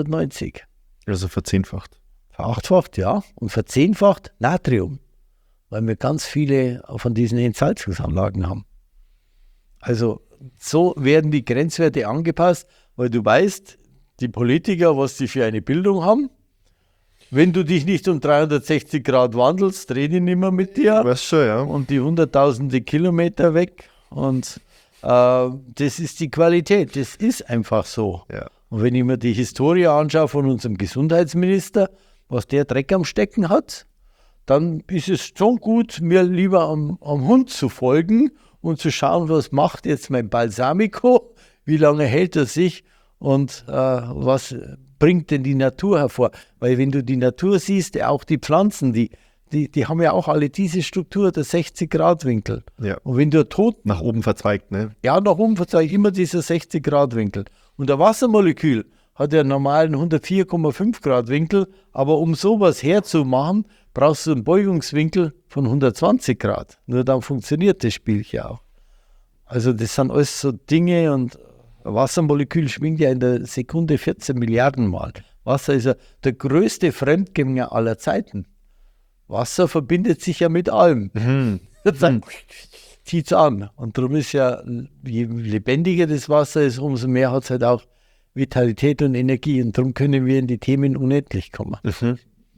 zweitausendsiebenhundertneunzig. Also verzehnfacht. Verachtfacht, ja. Und verzehnfacht Natrium. weil wir ganz viele von diesen Entsalzungsanlagen haben. Also so werden die Grenzwerte angepasst, weil du weißt, die Politiker, was die für eine Bildung haben, wenn du dich nicht um dreihundertsechzig Grad wandelst, drehen die nicht mehr mit dir. Weißt schon, ja. Und die hunderttausende Kilometer weg. Und äh, das ist die Qualität. Das ist einfach so. Ja. Und wenn ich mir die Historie anschaue von unserem Gesundheitsminister, was der Dreck am Stecken hat, dann ist es schon gut, mir lieber am, am Hund zu folgen und zu schauen, was macht jetzt mein Balsamico, wie lange hält er sich und äh, was bringt denn die Natur hervor? Weil wenn du die Natur siehst, auch die Pflanzen, die, die, die haben ja auch alle diese Struktur, der sechzig Grad Winkel. Ja. Und wenn du tot... Nach oben verzweigt, ne? Ja, nach oben verzweigt immer dieser sechzig Grad Winkel. Und der Wassermolekül hat ja einen normalen hundertvier Komma fünf Grad Winkel, aber um sowas herzumachen, brauchst du einen Beugungswinkel von hundertzwanzig Grad. Nur dann funktioniert das Spielchen auch. Also das sind alles so Dinge und ein Wassermolekül schwingt ja in der Sekunde vierzehn Milliarden Mal. Wasser ist ja der größte Fremdgänger aller Zeiten. Wasser verbindet sich ja mit allem. Mhm. Dann zieht es an. Und darum ist ja, je lebendiger das Wasser ist, umso mehr hat es halt auch Vitalität und Energie. Und darum können wir in die Themen unendlich kommen. Mhm.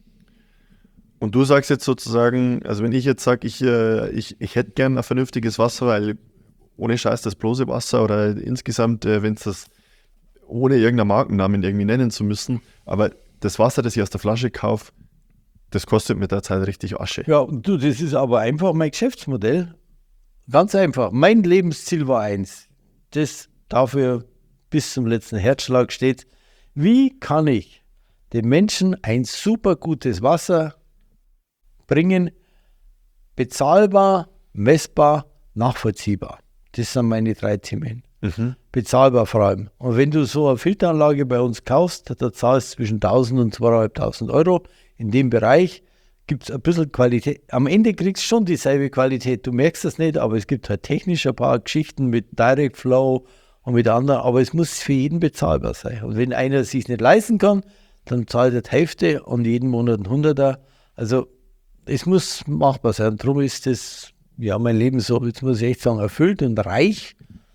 Und du sagst jetzt sozusagen, also wenn ich jetzt sage, ich, äh, ich, ich hätte gern ein vernünftiges Wasser, weil ohne Scheiß das bloße Wasser oder insgesamt, äh, wenn es das ohne irgendeinen Markennamen irgendwie nennen zu müssen, aber das Wasser, das ich aus der Flasche kaufe, das kostet mit der Zeit richtig Asche. Ja, und du, das ist aber einfach mein Geschäftsmodell. Ganz einfach. Mein Lebensziel war eins. Das dafür bis zum letzten Herzschlag steht. Wie kann ich den Menschen ein super gutes Wasser bringen, bezahlbar, messbar, nachvollziehbar. Das sind meine drei Themen. Mhm. Bezahlbar vor allem. Und wenn du so eine Filteranlage bei uns kaufst, da zahlst du zwischen tausend und zweitausendfünfhundert Euro. In dem Bereich gibt es ein bisschen Qualität. Am Ende kriegst du schon dieselbe Qualität. Du merkst das nicht, aber es gibt halt technisch ein paar Geschichten mit Direct Flow und mit anderen, aber es muss für jeden bezahlbar sein. Und wenn einer es sich nicht leisten kann, dann zahlt er die Hälfte und jeden Monat ein Hunderter. Also es muss machbar sein. Darum ist das, ja, mein Leben so, jetzt muss ich echt sagen, erfüllt und reich.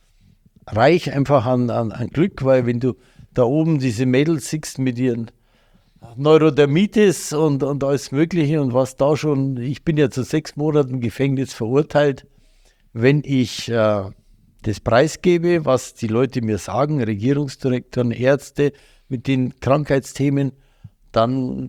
Reich einfach an, an, an Glück, weil wenn du da oben diese Mädels siehst mit ihren Neurodermitis und, und alles Mögliche und was da schon, ich bin ja zu sechs Monaten Gefängnis verurteilt, wenn ich äh, das preisgebe, was die Leute mir sagen, Regierungsdirektoren, Ärzte mit den Krankheitsthemen, dann,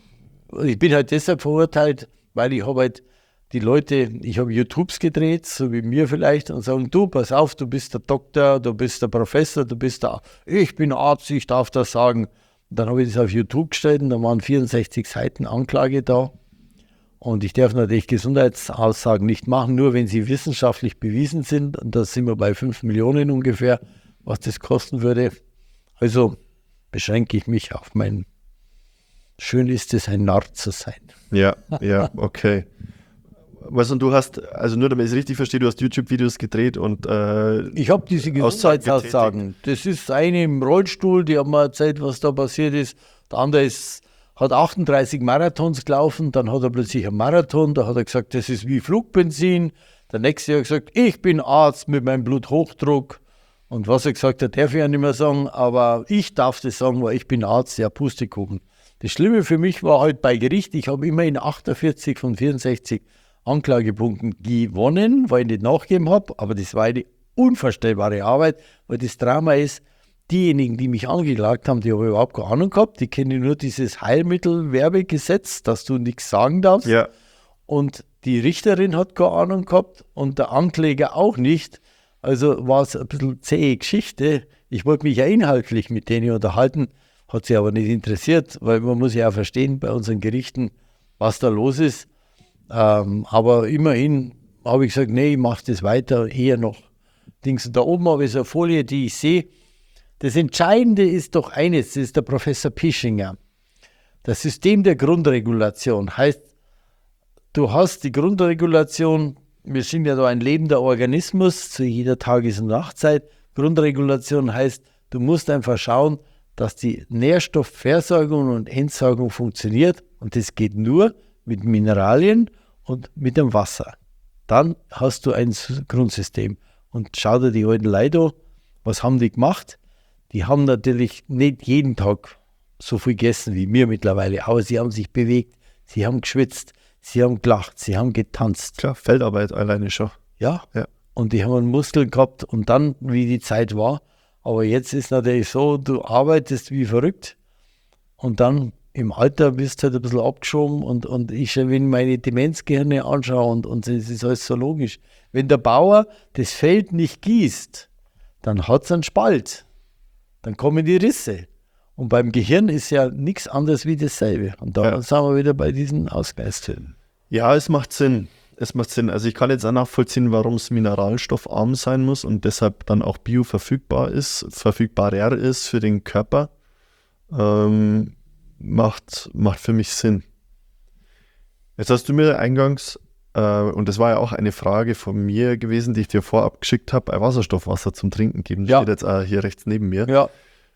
ich bin halt deshalb verurteilt, weil ich habe halt die Leute, ich habe YouTubes gedreht, so wie mir vielleicht, und sagen, du, pass auf, du bist der Doktor, du bist der Professor, du bist der, ich bin Arzt, ich darf das sagen. Und dann habe ich das auf YouTube gestellt und da waren vierundsechzig Seiten Anklage da. Und ich darf natürlich Gesundheitsaussagen nicht machen, nur wenn sie wissenschaftlich bewiesen sind. Und da sind wir bei fünf Millionen ungefähr, was das kosten würde. Also beschränke ich mich auf mein, schön ist es, ein Narr zu sein. Ja, ja, okay. Was und du hast, also nur damit ich es richtig verstehe, du hast YouTube-Videos gedreht und äh, ich habe diese Gesundheitsaussagen. Das ist eine im Rollstuhl, die hat mir erzählt, was da passiert ist. Der andere ist, hat achtunddreißig Marathons gelaufen, dann hat er plötzlich einen Marathon, da hat er gesagt, das ist wie Flugbenzin. Der nächste hat gesagt, ich bin Arzt mit meinem Bluthochdruck. Und was er gesagt hat, darf ich ja nicht mehr sagen, aber ich darf das sagen, weil ich bin Arzt, ja, Pustekuchen. Das Schlimme für mich war halt bei Gericht, ich habe immerhin achtundvierzig von vierundsechzig Anklagepunkten gewonnen, weil ich nicht nachgegeben habe, aber das war eine unvorstellbare Arbeit, weil das Drama ist, diejenigen, die mich angeklagt haben, die haben überhaupt keine Ahnung gehabt, die kennen nur dieses Heilmittelwerbegesetz, dass du nichts sagen darfst. ja. Und die Richterin hat keine Ahnung gehabt und der Ankläger auch nicht. Also war es ein bisschen zähe Geschichte. Ich wollte mich ja inhaltlich mit denen unterhalten, hat sie aber nicht interessiert, weil man muss ja auch verstehen bei unseren Gerichten, was da los ist. Ähm, aber immerhin habe ich gesagt, nee, ich mache das weiter, eher noch Dings. Und da oben habe ich so eine Folie, die ich sehe. Das Entscheidende ist doch eines, das ist der Professor Pischinger. Das System der Grundregulation heißt, du hast die Grundregulation, wir sind ja da ein lebender Organismus zu jeder Tages- und Nachtzeit. Grundregulation heißt, du musst einfach schauen, dass die Nährstoffversorgung und Entsorgung funktioniert. Und das geht nur mit Mineralien und mit dem Wasser. Dann hast du ein Grundsystem. Und schau dir die alten Leute an, was haben die gemacht? Die haben natürlich nicht jeden Tag so viel gegessen wie wir mittlerweile, aber sie haben sich bewegt, sie haben geschwitzt, sie haben gelacht, sie haben getanzt. Klar, Feldarbeit alleine schon. Ja, Ja. und die haben einen Muskel gehabt und dann, wie die Zeit war. Aber jetzt ist natürlich so, du arbeitest wie verrückt und dann im Alter bist du halt ein bisschen abgeschoben und, und ich, wenn meine Demenzgehirne anschaue und, und es ist alles so logisch. Wenn der Bauer das Feld nicht gießt, dann hat es einen Spalt. Dann kommen die Risse. Und beim Gehirn ist ja nichts anderes wie dasselbe. Und da Ja. sind wir wieder bei diesen Ausgleichstönen. Ja, es macht Sinn. Es macht Sinn. Also ich kann jetzt auch nachvollziehen, warum es mineralstoffarm sein muss und deshalb dann auch bioverfügbar ist, verfügbarer ist für den Körper. Ähm, macht, macht für mich Sinn. Jetzt hast du mir eingangs, äh, und das war ja auch eine Frage von mir gewesen, die ich dir vorab geschickt habe, ein Wasserstoffwasser zum Trinken geben. Das Ja. steht jetzt auch hier rechts neben mir. Ja,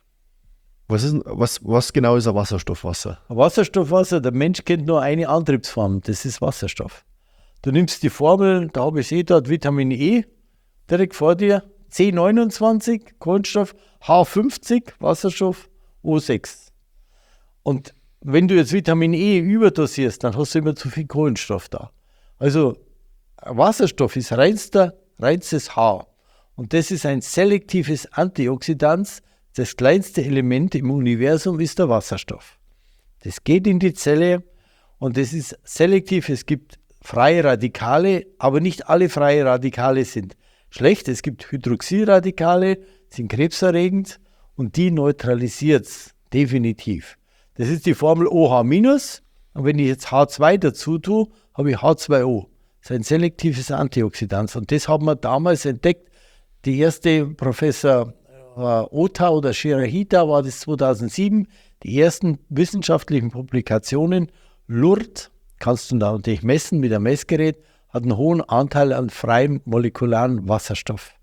Was, ist, was, was genau ist ein Wasserstoffwasser? Wasserstoffwasser, der Mensch kennt nur eine Antriebsform, das ist Wasserstoff. Du nimmst die Formel, da habe ich eh dort Vitamin E, direkt vor dir, C neunundzwanzig, Kohlenstoff, H fünfzig, Wasserstoff, O sechs. Und wenn du jetzt Vitamin E überdosierst, dann hast du immer zu viel Kohlenstoff da. Also Wasserstoff ist reinster, reinstes H. Und das ist ein selektives Antioxidant. Das kleinste Element im Universum ist der Wasserstoff. Das geht in die Zelle und das ist selektiv. Es gibt freie Radikale, aber nicht alle freie Radikale sind schlecht. Es gibt Hydroxyradikale, sind krebserregend und die neutralisiert es definitiv. Das ist die Formel OH-. Und wenn ich jetzt H zwei dazu tue, habe ich H zwei O. Das ist ein selektives Antioxidant. Und das haben wir damals entdeckt. Die erste Professor Ota oder Shirahita war das zweitausendsieben. Die ersten wissenschaftlichen Publikationen. Lourdes, kannst du da natürlich messen mit einem Messgerät, hat einen hohen Anteil an freiem molekularen Wasserstoff.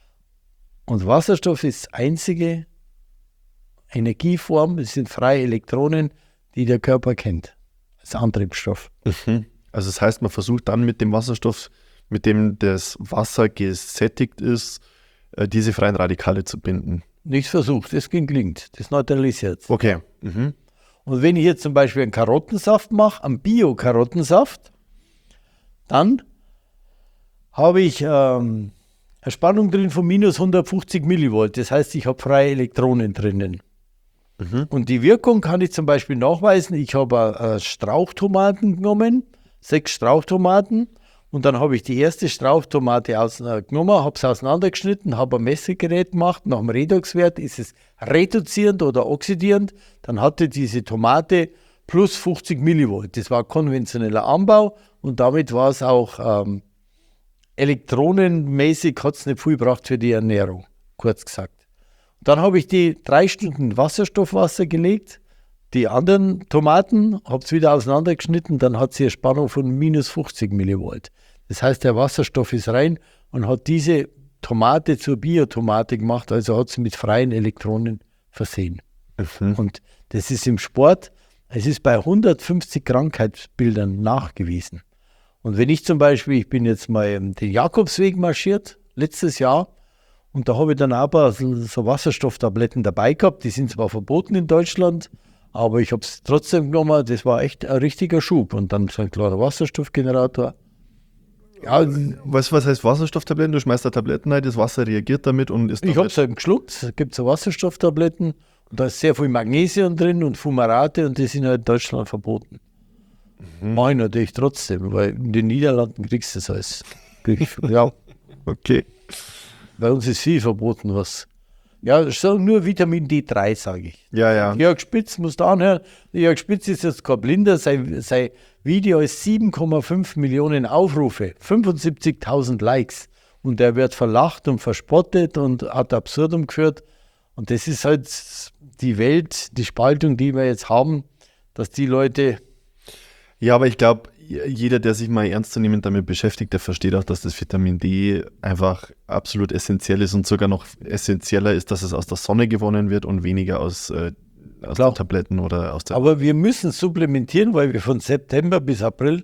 Und Wasserstoff ist die einzige Energieform, es sind freie Elektronen, die der Körper kennt, als Antriebsstoff. Mhm. Also das heißt, man versucht dann mit dem Wasserstoff, mit dem das Wasser gesättigt ist, äh, diese freien Radikale zu binden. Nicht versucht, das gelingt, das neutralisiert. Okay. Mhm. Und wenn ich jetzt zum Beispiel einen Karottensaft mache, einen Bio-Karottensaft, dann habe ich ähm, eine Spannung drin von minus hundertfünfzig Millivolt. Das heißt, ich habe freie Elektronen drinnen. Mhm. Und die Wirkung kann ich zum Beispiel nachweisen. Ich habe äh, Strauchtomaten genommen, sechs Strauchtomaten. Und dann habe ich die erste Strauchtomate aus, äh, genommen, habe sie auseinandergeschnitten, habe ein Messgerät gemacht. Nach dem Redoxwert ist es reduzierend oder oxidierend. Dann hatte diese Tomate plus fünfzig Millivolt. Das war konventioneller Anbau und damit war es auch ähm, elektronenmäßig, hat es nicht viel gebracht für die Ernährung, kurz gesagt. Dann habe ich die drei Stunden Wasserstoffwasser gelegt, die anderen Tomaten, habe es wieder auseinandergeschnitten, dann hat sie eine Spannung von minus fünfzig Millivolt. Das heißt, der Wasserstoff ist rein und hat diese Tomate zur Biotomate gemacht, also hat sie mit freien Elektronen versehen. Mhm. Und das ist im Sport, es ist bei hundertfünfzig Krankheitsbildern nachgewiesen. Und wenn ich zum Beispiel, ich bin jetzt mal den Jakobsweg marschiert, letztes Jahr, und da habe ich dann auch ein paar so, so Wasserstofftabletten dabei gehabt, die sind zwar verboten in Deutschland, aber ich habe es trotzdem genommen, das war echt ein richtiger Schub. Und dann so ein kleiner Wasserstoffgenerator. Ja, Was, was heißt Wasserstofftabletten? Du schmeißt da Tabletten rein, das Wasser reagiert damit und ist ich habe es eben geschluckt, es gibt so Wasserstofftabletten und da ist sehr viel Magnesium drin und Fumarate und die sind halt in Deutschland verboten. Mhm. Mache ich natürlich trotzdem, weil in den Niederlanden kriegst du das alles. Krieg, ja, Okay. bei uns ist viel verboten, was. Ja, ich sage nur Vitamin D drei, sage ich. Ja, ja. Jörg Spitz, musst du anhören. Jörg Spitz ist jetzt kein Blinder, sein, sein Video ist sieben Komma fünf Millionen Aufrufe, fünfundsiebzigtausend Likes. Und der wird verlacht und verspottet und ad absurdum geführt. Und das ist halt die Welt, die Spaltung, die wir jetzt haben, dass die Leute. Ja, aber ich glaube, jeder, der sich mal ernstzunehmend damit beschäftigt, der versteht auch, dass das Vitamin D einfach absolut essentiell ist und sogar noch essentieller ist, dass es aus der Sonne gewonnen wird und weniger aus, äh, aus den Tabletten oder aus der... Aber wir müssen supplementieren, weil wir von September bis April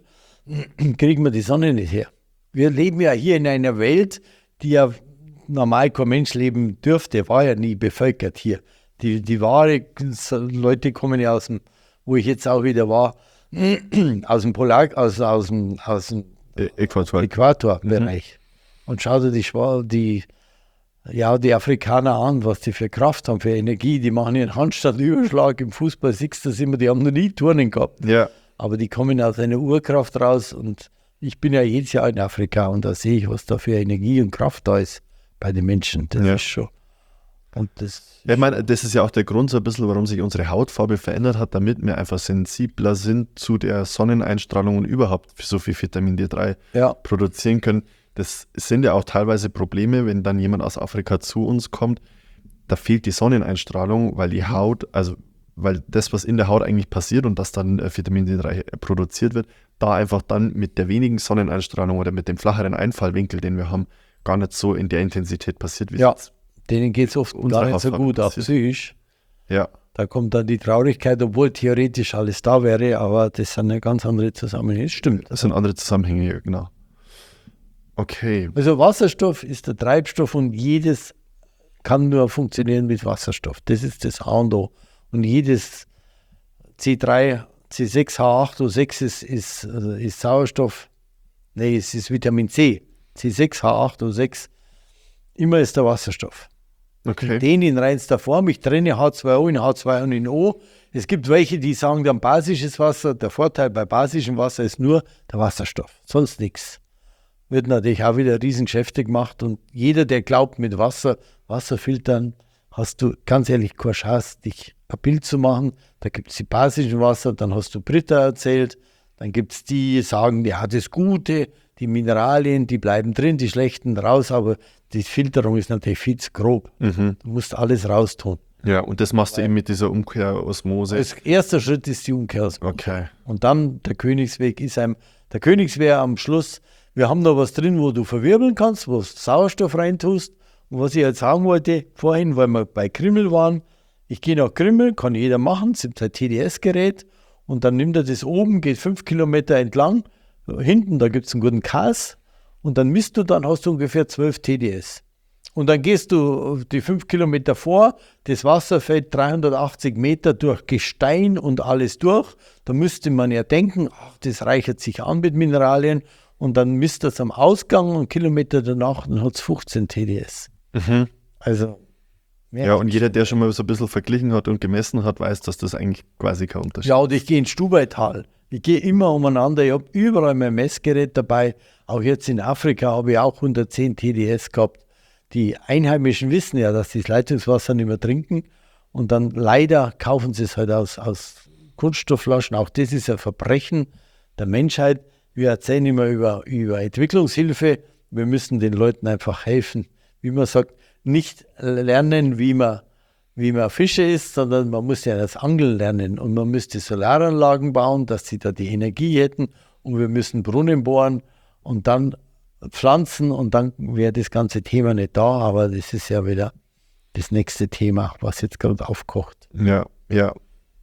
kriegen wir die Sonne nicht her. Wir leben ja hier in einer Welt, die ja normal kein Mensch leben dürfte, war ja nie bevölkert hier. Die, die wahre Leute kommen ja aus dem, wo ich jetzt auch wieder war, aus dem Polar, aus, aus dem, aus dem Äquator. Äquatorbereich. Mhm. Und schau dir die, die, ja, die Afrikaner an, was die für Kraft haben, für Energie. Die machen ihren Handstandüberschlag im Fußball, siehst du das immer, die haben noch nie Turnen gehabt. Ja. Aber die kommen aus einer Urkraft raus und ich bin ja jedes Jahr in Afrika und da sehe ich, was da für Energie und Kraft da ist bei den Menschen. Das ja. ist schon. Und das, ja, ich meine, das ist ja auch der Grund so ein bisschen, warum sich unsere Hautfarbe verändert hat, damit wir einfach sensibler sind zu der Sonneneinstrahlung und überhaupt so viel Vitamin D drei ja. produzieren können. Das sind ja auch teilweise Probleme, wenn dann jemand aus Afrika zu uns kommt, da fehlt die Sonneneinstrahlung, weil die Haut, also weil das, was in der Haut eigentlich passiert und das dann äh, Vitamin D drei produziert wird, da einfach dann mit der wenigen Sonneneinstrahlung oder mit dem flacheren Einfallwinkel, den wir haben, gar nicht so in der Intensität passiert, wie ja. es denen geht es oft gar nicht so gut, auch psychisch. Ja. Da kommt dann die Traurigkeit, obwohl theoretisch alles da wäre, aber das sind ja ganz andere Zusammenhänge. Das stimmt. Das sind andere Zusammenhänge hier, genau. Okay. Also Wasserstoff ist der Treibstoff und jedes kann nur funktionieren mit Wasserstoff. Das ist das A und O. Und jedes C drei, C sechs, H acht O sechs ist, ist, ist Sauerstoff. Nee, es ist Vitamin C. C sechs, H acht O sechs. Immer ist der Wasserstoff. Okay. Den in reinster Form. Ich trenne H zwei O in H zwei und in O. Es gibt welche, die sagen dann basisches Wasser. Der Vorteil bei basischem Wasser ist nur der Wasserstoff. Sonst nichts. Wird natürlich auch wieder Riesengeschäfte gemacht. Und jeder, der glaubt, mit Wasser, Wasserfiltern, hast du ganz ehrlich keine Chance, dich ein Bild zu machen. Da gibt es die basischen Wasser, dann hast du Britta erzählt. Dann gibt es die, die sagen, ja, das Gute, die Mineralien, die bleiben drin, die schlechten raus, aber die Filterung ist natürlich viel zu grob. Mhm. Du musst alles raustun. Ja, und das machst du eben mit dieser Umkehrosmose. Als erster Schritt ist die Umkehrosmose. Okay. Und dann der Königsweg ist einem, der Königsweg am Schluss, wir haben da was drin, wo du verwirbeln kannst, wo du Sauerstoff reintust. Und was ich jetzt sagen wollte, vorhin, weil wir bei Krimmel waren, ich gehe nach Krimmel, kann jeder machen, es gibt ein T D S-Gerät und dann nimmt er das oben, geht fünf Kilometer entlang, hinten, da gibt es einen guten Kas und dann misst du, dann hast du ungefähr zwölf T D S. Und dann gehst du die fünf Kilometer vor, das Wasser fällt dreihundertachtzig Meter durch Gestein und alles durch. Da müsste man ja denken, ach, das reichert sich an mit Mineralien. Und dann misst das am Ausgang und Kilometer danach, dann hat es fünfzehn T D S. Mhm. Also, ja, und jeder, der schon mal so ein bisschen verglichen hat und gemessen hat, weiß, dass das eigentlich quasi kein Unterschied ist. Ja, und ich gehe ins Stubaital. Ich gehe immer umeinander. Ich habe überall mein Messgerät dabei. Auch jetzt in Afrika habe ich auch hundertzehn T D S gehabt. Die Einheimischen wissen ja, dass sie das Leitungswasser nicht mehr trinken. Und dann leider kaufen sie es halt aus, aus Kunststoffflaschen. Auch das ist ein Verbrechen der Menschheit. Wir erzählen immer über, über Entwicklungshilfe. Wir müssen den Leuten einfach helfen. Wie man sagt, nicht lernen, wie man, wie man Fische isst, sondern man muss ja das Angeln lernen. Und man müsste Solaranlagen bauen, dass sie da die Energie hätten. Und wir müssen Brunnen bohren und dann pflanzen. Und dann wäre das ganze Thema nicht da. Aber das ist ja wieder das nächste Thema, was jetzt gerade aufkocht. Ja, ja.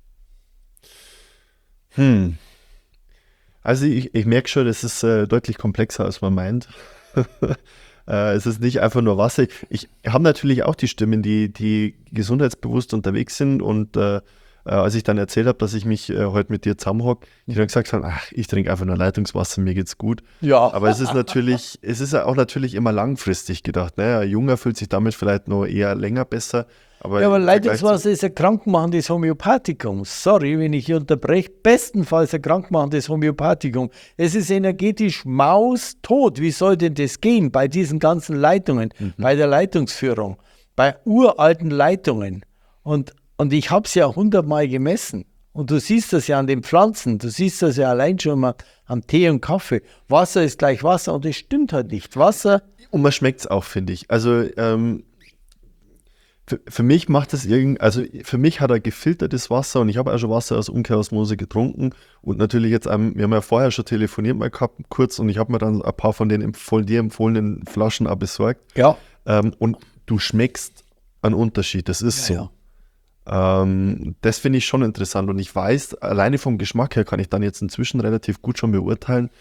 Hm. Also ich, ich merke schon, das ist äh, deutlich komplexer, als man meint. äh, es ist nicht einfach nur Wasser. Ich habe natürlich auch die Stimmen, die, die gesundheitsbewusst unterwegs sind. Und äh, äh, als ich dann erzählt habe, dass ich mich äh, heute mit dir zusammenhocke, die dann gesagt haben, ach, ich trinke einfach nur Leitungswasser, mir geht's gut. Ja. Aber es ist natürlich, es ist ja auch natürlich immer langfristig gedacht. Ne? Ein Junger fühlt sich damit vielleicht noch eher länger besser. Aber ja, aber Leitungswasser ist ein krankmachendes Homöopathikum. Sorry, wenn ich hier unterbreche. Bestenfalls ein krankmachendes Homöopathikum. Es ist energetisch maustot. Wie soll denn das gehen bei diesen ganzen Leitungen, mhm. bei der Leitungsführung, bei uralten Leitungen? Und, und ich habe es ja hundertmal gemessen. Und du siehst das ja an den Pflanzen. Du siehst das ja allein schon mal am Tee und Kaffee. Wasser ist gleich Wasser und das stimmt halt nicht. Wasser... Und man schmeckt es auch, finde ich. Also... Ähm Für, für mich macht es irgend, also für mich hat er gefiltertes Wasser und ich habe auch schon Wasser aus Umkehrosmose getrunken und natürlich jetzt, ähm, wir haben ja vorher schon telefoniert mal gehabt, kurz, und ich habe mir dann ein paar von den empfohlen, dir empfohlenen Flaschen auch besorgt. Ja. Ähm, und du schmeckst einen Unterschied, das ist Ja, so. ja. Ähm, das finde ich schon interessant und ich weiß, alleine vom Geschmack her kann ich dann jetzt inzwischen relativ gut schon beurteilen,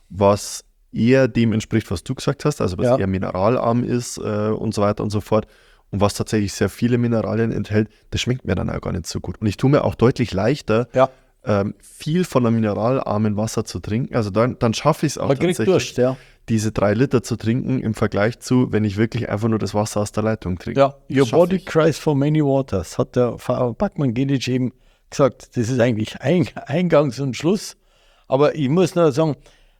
was eher dem entspricht, was du gesagt hast, also was Ja. eher mineralarm ist äh, und so weiter und so fort. Und was tatsächlich sehr viele Mineralien enthält, das schmeckt mir dann auch gar nicht so gut. Und ich tue mir auch deutlich leichter, Ja, ähm, viel von einem mineralarmen Wasser zu trinken. Also dann, dann schaffe ich es auch man kriegt tatsächlich, Durst, ja. diese drei Liter zu trinken im Vergleich zu, wenn ich wirklich einfach nur das Wasser aus der Leitung trinke. Ja, Das your schaffe body ich. cries for many waters, hat der Bachmann-Gedic eben gesagt. Das ist eigentlich Ein Eingangs und Schluss. Aber ich muss nur sagen,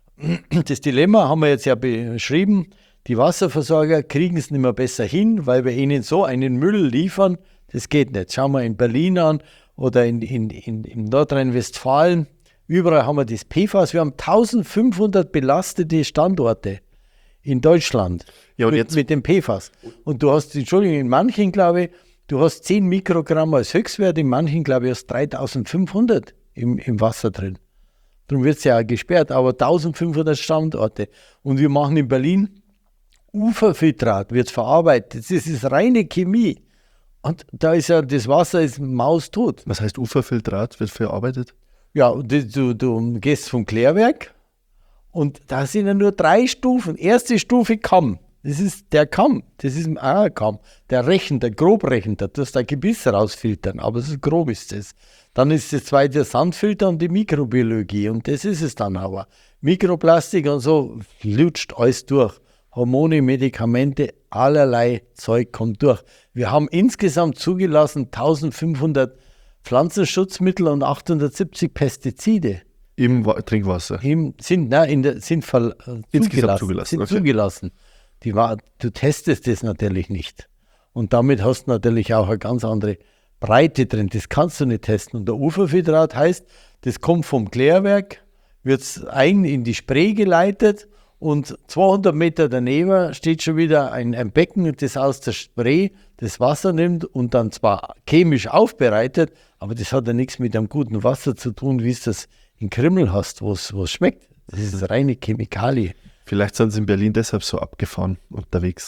das Dilemma haben wir jetzt ja beschrieben. Die Wasserversorger kriegen es nicht mehr besser hin, weil wir ihnen so einen Müll liefern. Das geht nicht. Schauen wir in Berlin an oder in, in, in, in Nordrhein-Westfalen. Überall haben wir das P F A S. Wir haben eintausendfünfhundert belastete Standorte in Deutschland Ja, und mit, jetzt- mit dem P F A S. Und du hast, Entschuldigung, in manchen, glaube ich, du hast zehn Mikrogramm als Höchstwert, in manchen, glaube ich, hast dreitausendfünfhundert im, im Wasser drin. Darum wird es ja auch gesperrt, aber eintausendfünfhundert Standorte. Und wir machen in Berlin Uferfiltrat, wird verarbeitet. Das ist, das ist reine Chemie. Und da ist ja, das Wasser ist maustot. Was heißt Uferfiltrat, wird verarbeitet? Ja, und du, du, du gehst vom Klärwerk und da sind ja nur drei Stufen. Erste Stufe Kamm. Das ist der Kamm. Das ist ein Kamm. Der Rechen, der Grobrechen, da tust du ein Gebiss rausfiltern, aber so grob ist das. Dann ist das zweite der Sandfilter und die Mikrobiologie und das ist es dann aber. Mikroplastik und so lutscht alles durch. Hormone, Medikamente, allerlei Zeug kommt durch. Wir haben insgesamt zugelassen eintausendfünfhundert Pflanzenschutzmittel und achthundertsiebzig Pestizide. Im Wa- Trinkwasser. Im, sind, nein, in der, sind ver, äh, Insgesamt zugelassen. zugelassen, Sind okay. zugelassen. Die war, du testest das natürlich nicht. Und damit hast du natürlich auch eine ganz andere Breite drin. Das kannst du nicht testen. Und der Uferfiltrat heißt, das kommt vom Klärwerk, wird ein in die Spree geleitet und zweihundert Meter daneben steht schon wieder ein, ein Becken, das aus der Spree das Wasser nimmt und dann zwar chemisch aufbereitet, aber das hat ja nichts mit einem guten Wasser zu tun, wie es das in Krimmel hast, wo es schmeckt. Das ist reine Chemikalie. Vielleicht sind sie in Berlin deshalb so abgefahren unterwegs.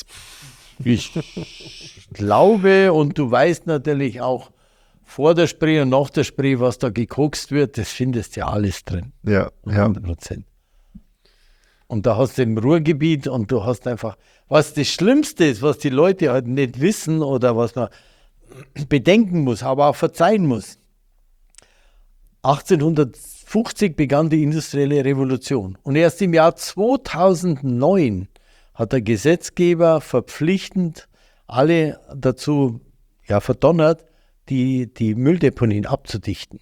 Ich glaube, und du weißt natürlich auch vor der Spree und nach der Spree, was da gekokst wird, das findest du ja alles drin. Ja, ja. hundert Prozent. Und da hast du im Ruhrgebiet und du hast einfach, was das Schlimmste ist, was die Leute halt nicht wissen oder was man bedenken muss, aber auch verzeihen muss. achtzehnhundertfünfzig begann die industrielle Revolution und erst im Jahr zweitausendneun hat der Gesetzgeber verpflichtend alle dazu ja, verdonnert, die, die Mülldeponien abzudichten.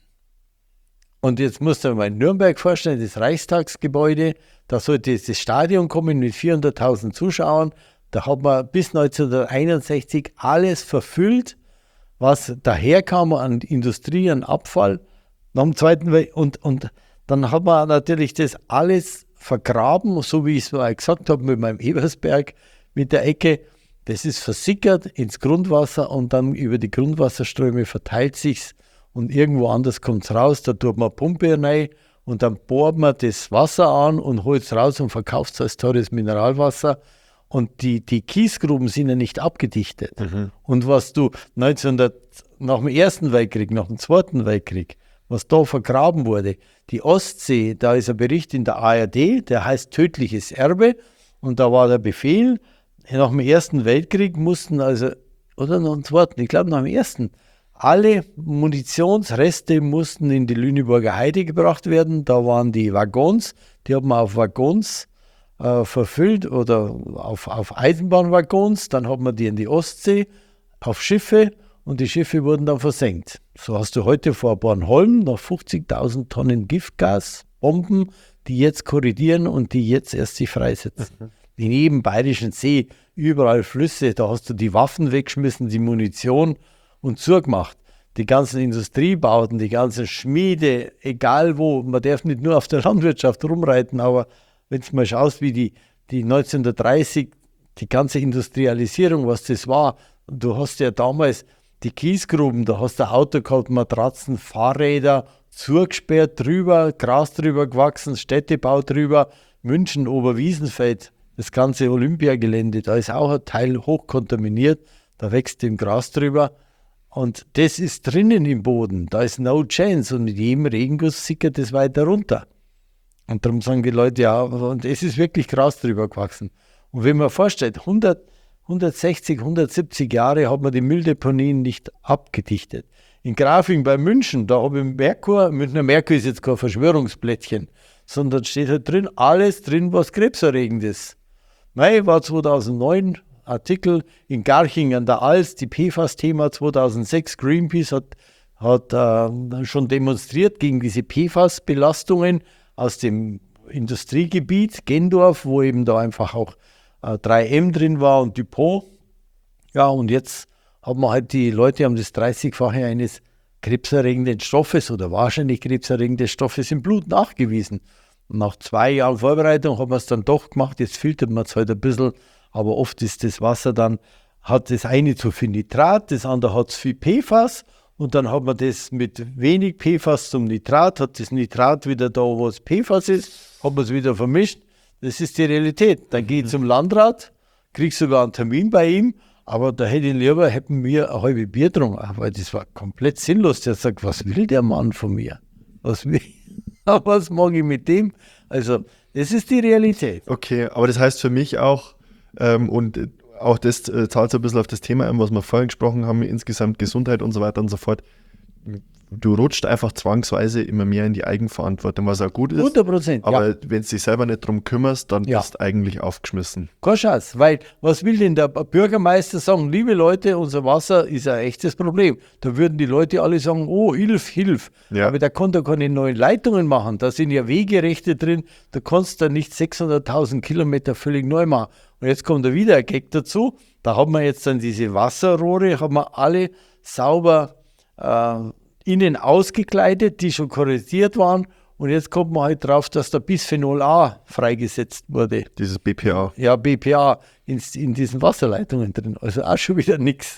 Und jetzt musst du dir mal in Nürnberg vorstellen, das Reichstagsgebäude, da sollte das Stadion kommen mit vierhunderttausend Zuschauern. Da hat man bis neunzehnhunderteinundsechzig alles verfüllt, was daherkam an Industrie, an Abfall. Nach dem Zweiten Weltkrieg. Und, und dann hat man natürlich das alles vergraben, so wie ich es mal gesagt habe mit meinem Ebersberg, mit der Ecke. Das ist versickert ins Grundwasser und dann über die Grundwasserströme verteilt sich's und irgendwo anders kommt es raus. Da tut man eine Pumpe rein und dann bohrt man das Wasser an und holt es raus und verkauft es als teures Mineralwasser. Und die, die Kiesgruben sind ja nicht abgedichtet. Mhm. Und was du neunzehnhundert, nach dem Ersten Weltkrieg, nach dem Zweiten Weltkrieg, was da vergraben wurde, die Ostsee, da ist ein Bericht in der A R D, der heißt Tödliches Erbe. Und da war der Befehl, nach dem Ersten Weltkrieg mussten also, oder nach dem Zweiten, ich glaube nach dem Ersten, alle Munitionsreste mussten in die Lüneburger Heide gebracht werden. Da waren die Waggons, die hat man auf Waggons äh, verfüllt oder auf, auf Eisenbahnwaggons. Dann hat man die in die Ostsee, auf Schiffe und die Schiffe wurden dann versenkt. So hast du heute vor Bornholm noch fünfzigtausend Tonnen Giftgasbomben, die jetzt korrigieren und die jetzt erst sich freisetzen. Mhm. In jedem bayerischen See, überall Flüsse, da hast du die Waffen weggeschmissen, die Munition und zugemacht. Die ganzen Industriebauten, die ganzen Schmiede, egal wo, man darf nicht nur auf der Landwirtschaft rumreiten, aber wenn du mal schaust, wie die, die neunzehnhundertdreißig, die ganze Industrialisierung, was das war, du hast ja damals die Kiesgruben, da hast du ein Auto gehabt, Matratzen, Fahrräder, zugesperrt drüber, Gras drüber gewachsen, Städtebau drüber, München, Oberwiesenfeld, das ganze Olympiagelände, da ist auch ein Teil hochkontaminiert, da wächst dem Gras drüber. Und das ist drinnen im Boden, da ist no chance und mit jedem Regenguss sickert das weiter runter. Und darum sagen die Leute, ja, und es ist wirklich Gras drüber gewachsen. Und wenn man vorstellt, hundert, hundertsechzig, hundertsiebzig Jahre hat man die Mülldeponien nicht abgedichtet. In Grafing bei München, da habe ich Merkur, Münchner Merkur ist jetzt kein Verschwörungsblättchen, sondern steht halt drin, alles drin, was krebserregend ist. Mai war zweitausendneun, Artikel in Garching an der Alz, die P F A S-Thema zweitausendsechs, Greenpeace hat, hat äh, schon demonstriert gegen diese P F A S-Belastungen aus dem Industriegebiet, Gendorf, wo eben da einfach auch äh, drei M drin war und Dupont. Ja, und jetzt haben wir halt, die Leute haben das dreißigfache eines krebserregenden Stoffes oder wahrscheinlich krebserregenden Stoffes im Blut nachgewiesen. Und nach zwei Jahren Vorbereitung haben wir es dann doch gemacht, jetzt filtert man es halt ein bisschen, aber oft ist das Wasser dann, hat das eine zu viel Nitrat, das andere hat zu viel P F A S und dann hat man das mit wenig P F A S zum Nitrat, hat das Nitrat wieder da, wo es P F A S ist, hat man es wieder vermischt. Das ist die Realität. Dann gehe ich zum Landrat, kriege sogar einen Termin bei ihm, aber da hätte ich lieber, hätten wir eine halbe Bier getrunken, weil das war komplett sinnlos. Der sagt, was will der Mann von mir? Was will was mag ich mit dem? Also, das ist die Realität. Okay, aber das heißt für mich auch, ähm, und auch das äh, zahlt so ein bisschen auf das Thema ein, was wir vorhin gesprochen haben, insgesamt Gesundheit und so weiter und so fort. Du rutscht einfach zwangsweise immer mehr in die Eigenverantwortung, was auch gut ist. hundert Prozent, aber ja. wenn du dich selber nicht drum kümmerst, dann Ja. bist du eigentlich aufgeschmissen. Keine Chance, weil was will denn der Bürgermeister sagen? Liebe Leute, unser Wasser ist ein echtes Problem. Da würden die Leute alle sagen, oh, hilf, hilf. Ja. Aber der kann da keine neuen Leitungen machen. Da sind ja Wegerechte drin. Da kannst du nicht sechshunderttausend Kilometer völlig neu machen. Und jetzt kommt da wieder ein Gag dazu. Da haben wir jetzt dann diese Wasserrohre, haben wir alle sauber äh, innen ausgekleidet, die schon korrosiert waren. Und jetzt kommt man halt drauf, dass da Bisphenol A freigesetzt wurde. Dieses B P A. Ja, B P A in, in diesen Wasserleitungen drin. Also auch schon wieder nichts.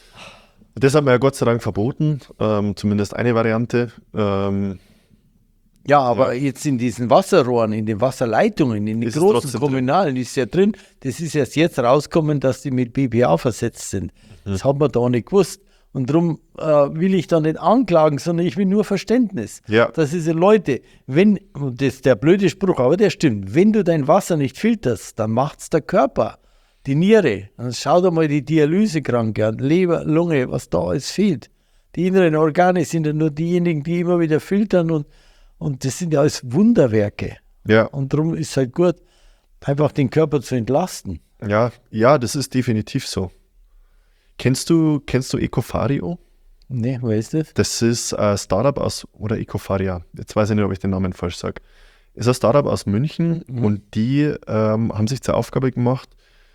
Das hat man ja Gott sei Dank verboten, ähm, zumindest eine Variante. Ähm, Ja, aber jetzt in diesen Wasserrohren, in den Wasserleitungen, in den Ist es großen trotzdem kommunalen ist ja drin. Das ist erst jetzt rausgekommen, dass die mit B P A versetzt sind. Das hat man da nicht gewusst. Und darum äh, will ich da nicht anklagen, sondern ich will nur Verständnis. Ja. Das ist ja, Leute, wenn, und das ist der blöde Spruch, aber der stimmt, wenn du dein Wasser nicht filterst, dann macht es der Körper, die Niere. Dann schau dir mal die Dialysekranke an, Leber, Lunge, was da alles fehlt. Die inneren Organe sind ja nur diejenigen, die immer wieder filtern und, und das sind ja alles Wunderwerke. ja. Und darum ist es halt gut, einfach den Körper zu entlasten. Ja, ja, das ist definitiv so. Kennst du, kennst du Ecofario? Ne, wer ist das? Das ist ein Startup aus, oder Ecofaria, jetzt weiß ich nicht, ob ich den Namen falsch sage. Ist ein Startup aus München Mhm. und die ähm, haben sich zur Aufgabe gemacht,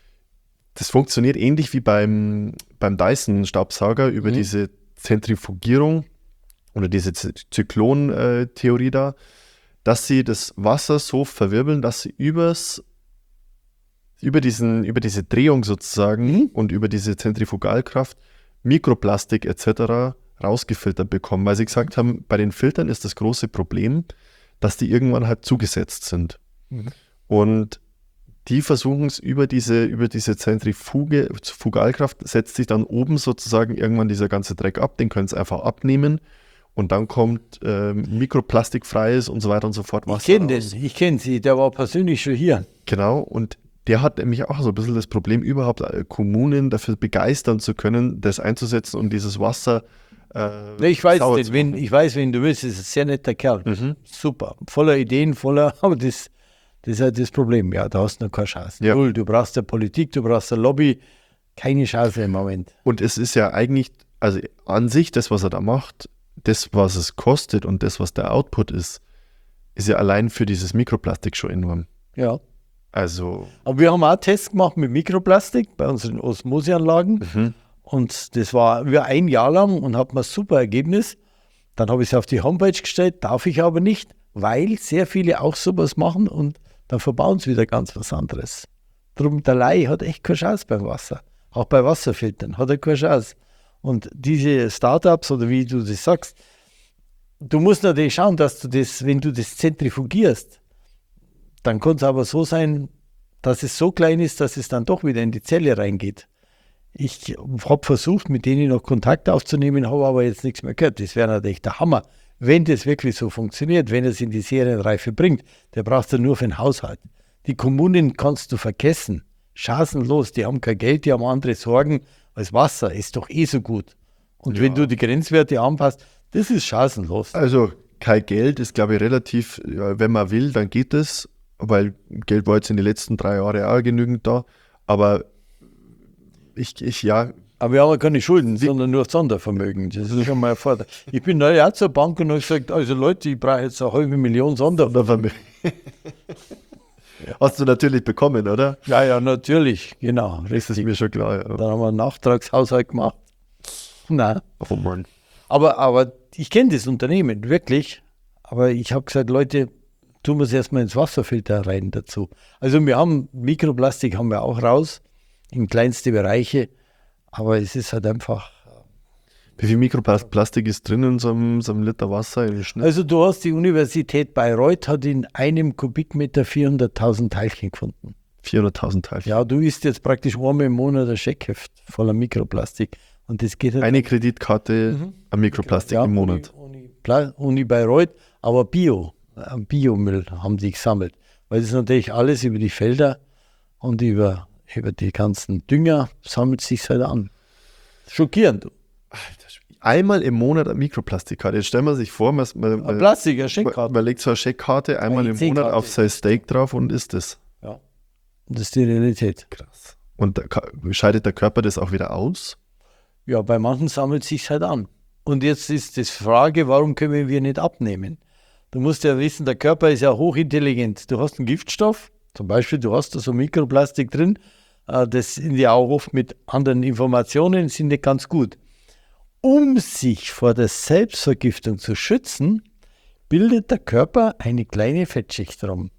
das funktioniert ähnlich wie beim, beim Dyson-Staubsauger über Mhm. diese Zentrifugierung oder diese Z- Zyklon-Theorie da, dass sie das Wasser so verwirbeln, dass sie übers über, diesen, über diese Drehung sozusagen Mhm. und über diese Zentrifugalkraft Mikroplastik et cetera rausgefiltert bekommen, weil sie gesagt haben, bei den Filtern ist das große Problem, dass die irgendwann halt zugesetzt sind. Mhm. Und die versuchen es über diese, über diese Zentrifuge, Fugalkraft setzt sich dann oben sozusagen irgendwann dieser ganze Dreck ab, den können sie einfach abnehmen und dann kommt ähm, mikroplastikfreies und so weiter und so fort Ich Wasser kenne raus. den, ich kenne sie, der war persönlich schon hier. Genau, und der hat nämlich auch so ein bisschen das Problem, überhaupt äh, Kommunen dafür begeistern zu können, das einzusetzen und dieses Wasser äh, Ne, ich weiß sauer nicht, zu wen, machen. ich weiß, wen du willst, das ist ein sehr netter Kerl. Mhm. Super, voller Ideen, voller, aber das, das ist halt das Problem. Ja, da hast du noch keine Chance. Ja. Null, du brauchst eine Politik, du brauchst eine Lobby, keine Chance im Moment. Und es ist ja eigentlich, also an sich, das, was er da macht, das, was es kostet und das, was der Output ist, ist ja allein für dieses Mikroplastik schon enorm. Ja. Also, Aber wir haben auch Tests gemacht mit Mikroplastik bei unseren Osmoseanlagen. mhm. Und das war über ein Jahr lang und hat mir ein super Ergebnis. Dann habe ich es auf die Homepage gestellt, darf ich aber nicht, weil sehr viele auch sowas machen und dann verbauen sie wieder ganz was anderes. Darum, der Laie hat echt keine Chance beim Wasser. Auch bei Wasserfiltern hat er keine Chance. Und diese Startups oder wie du das sagst, du musst natürlich schauen, dass du das, wenn du das zentrifugierst, dann kann es aber so sein, dass es so klein ist, dass es dann doch wieder in die Zelle reingeht. Ich habe versucht, mit denen noch Kontakt aufzunehmen, habe aber jetzt nichts mehr gehört. Das wäre natürlich der Hammer, wenn das wirklich so funktioniert, wenn es in die Serienreife bringt. Der brauchst du nur für den Haushalt. Die Kommunen kannst du vergessen. Chancenlos, die haben kein Geld, die haben andere Sorgen als Wasser. Ist doch eh so gut. Und Ja. wenn du die Grenzwerte anpasst, das ist chancenlos. Also kein Geld ist, glaube ich, relativ, ja, wenn man will, dann geht es, weil Geld war jetzt in den letzten drei Jahren auch genügend da. Aber ich, ich ja, Aber wir haben ja keine Schulden, sondern nur Sondervermögen. Das ist schon mal ein Vorteil. Ich bin neulich auch zur Bank und habe gesagt, also Leute, ich brauche jetzt eine halbe Million Sondervermögen. hast du natürlich bekommen, oder? Ja, ja, natürlich, genau. Das ist mir schon klar. Ja. Dann haben wir einen Nachtragshaushalt gemacht. Nein. Oh Mann. Aber, aber ich kenne das Unternehmen, wirklich. Aber ich habe gesagt, Leute, tun wir es erstmal ins Wasserfilter rein dazu. Also wir haben Mikroplastik haben wir auch raus, in kleinste Bereiche. Aber es ist halt einfach... Wie viel Mikroplastik ist drin in so einem, so einem Liter Wasser im Schnitt? Also du hast die Universität Bayreuth hat in einem Kubikmeter vierhunderttausend Teilchen gefunden. vierhunderttausend Teilchen. Ja, du isst jetzt praktisch einmal im Monat ein Scheckheft voller Mikroplastik. Und das geht halt... Eine Kreditkarte Mhm. an Mikroplastik Ja, im Monat. Uni, Uni, Pla- Uni Bayreuth, aber Bio, äh, Biomüll haben die gesammelt. Weil das ist natürlich alles über die Felder und über, über die ganzen Dünger sammelt sich halt an. Schockierend. Einmal im Monat eine Mikroplastikkarte. Jetzt stellen wir sich vor, man, man, Ein man, Plastik, eine man, Scheckkarte. man legt so eine Scheckkarte einmal Eine im Monat E C-Karte. auf sein Steak drauf und isst es. Ja. Das ist die Realität. Krass. Und da, ka- scheidet der Körper das auch wieder aus? Ja, bei manchen sammelt sich halt an. Und jetzt ist die Frage, warum können wir nicht abnehmen? Du musst ja wissen, der Körper ist ja hochintelligent. Du hast einen Giftstoff, zum Beispiel, du hast da so Mikroplastik drin, äh, das sind ja auch oft mit anderen Informationen, sind nicht ganz gut. Um sich vor der Selbstvergiftung zu schützen, bildet der Körper eine kleine Fettschicht drum.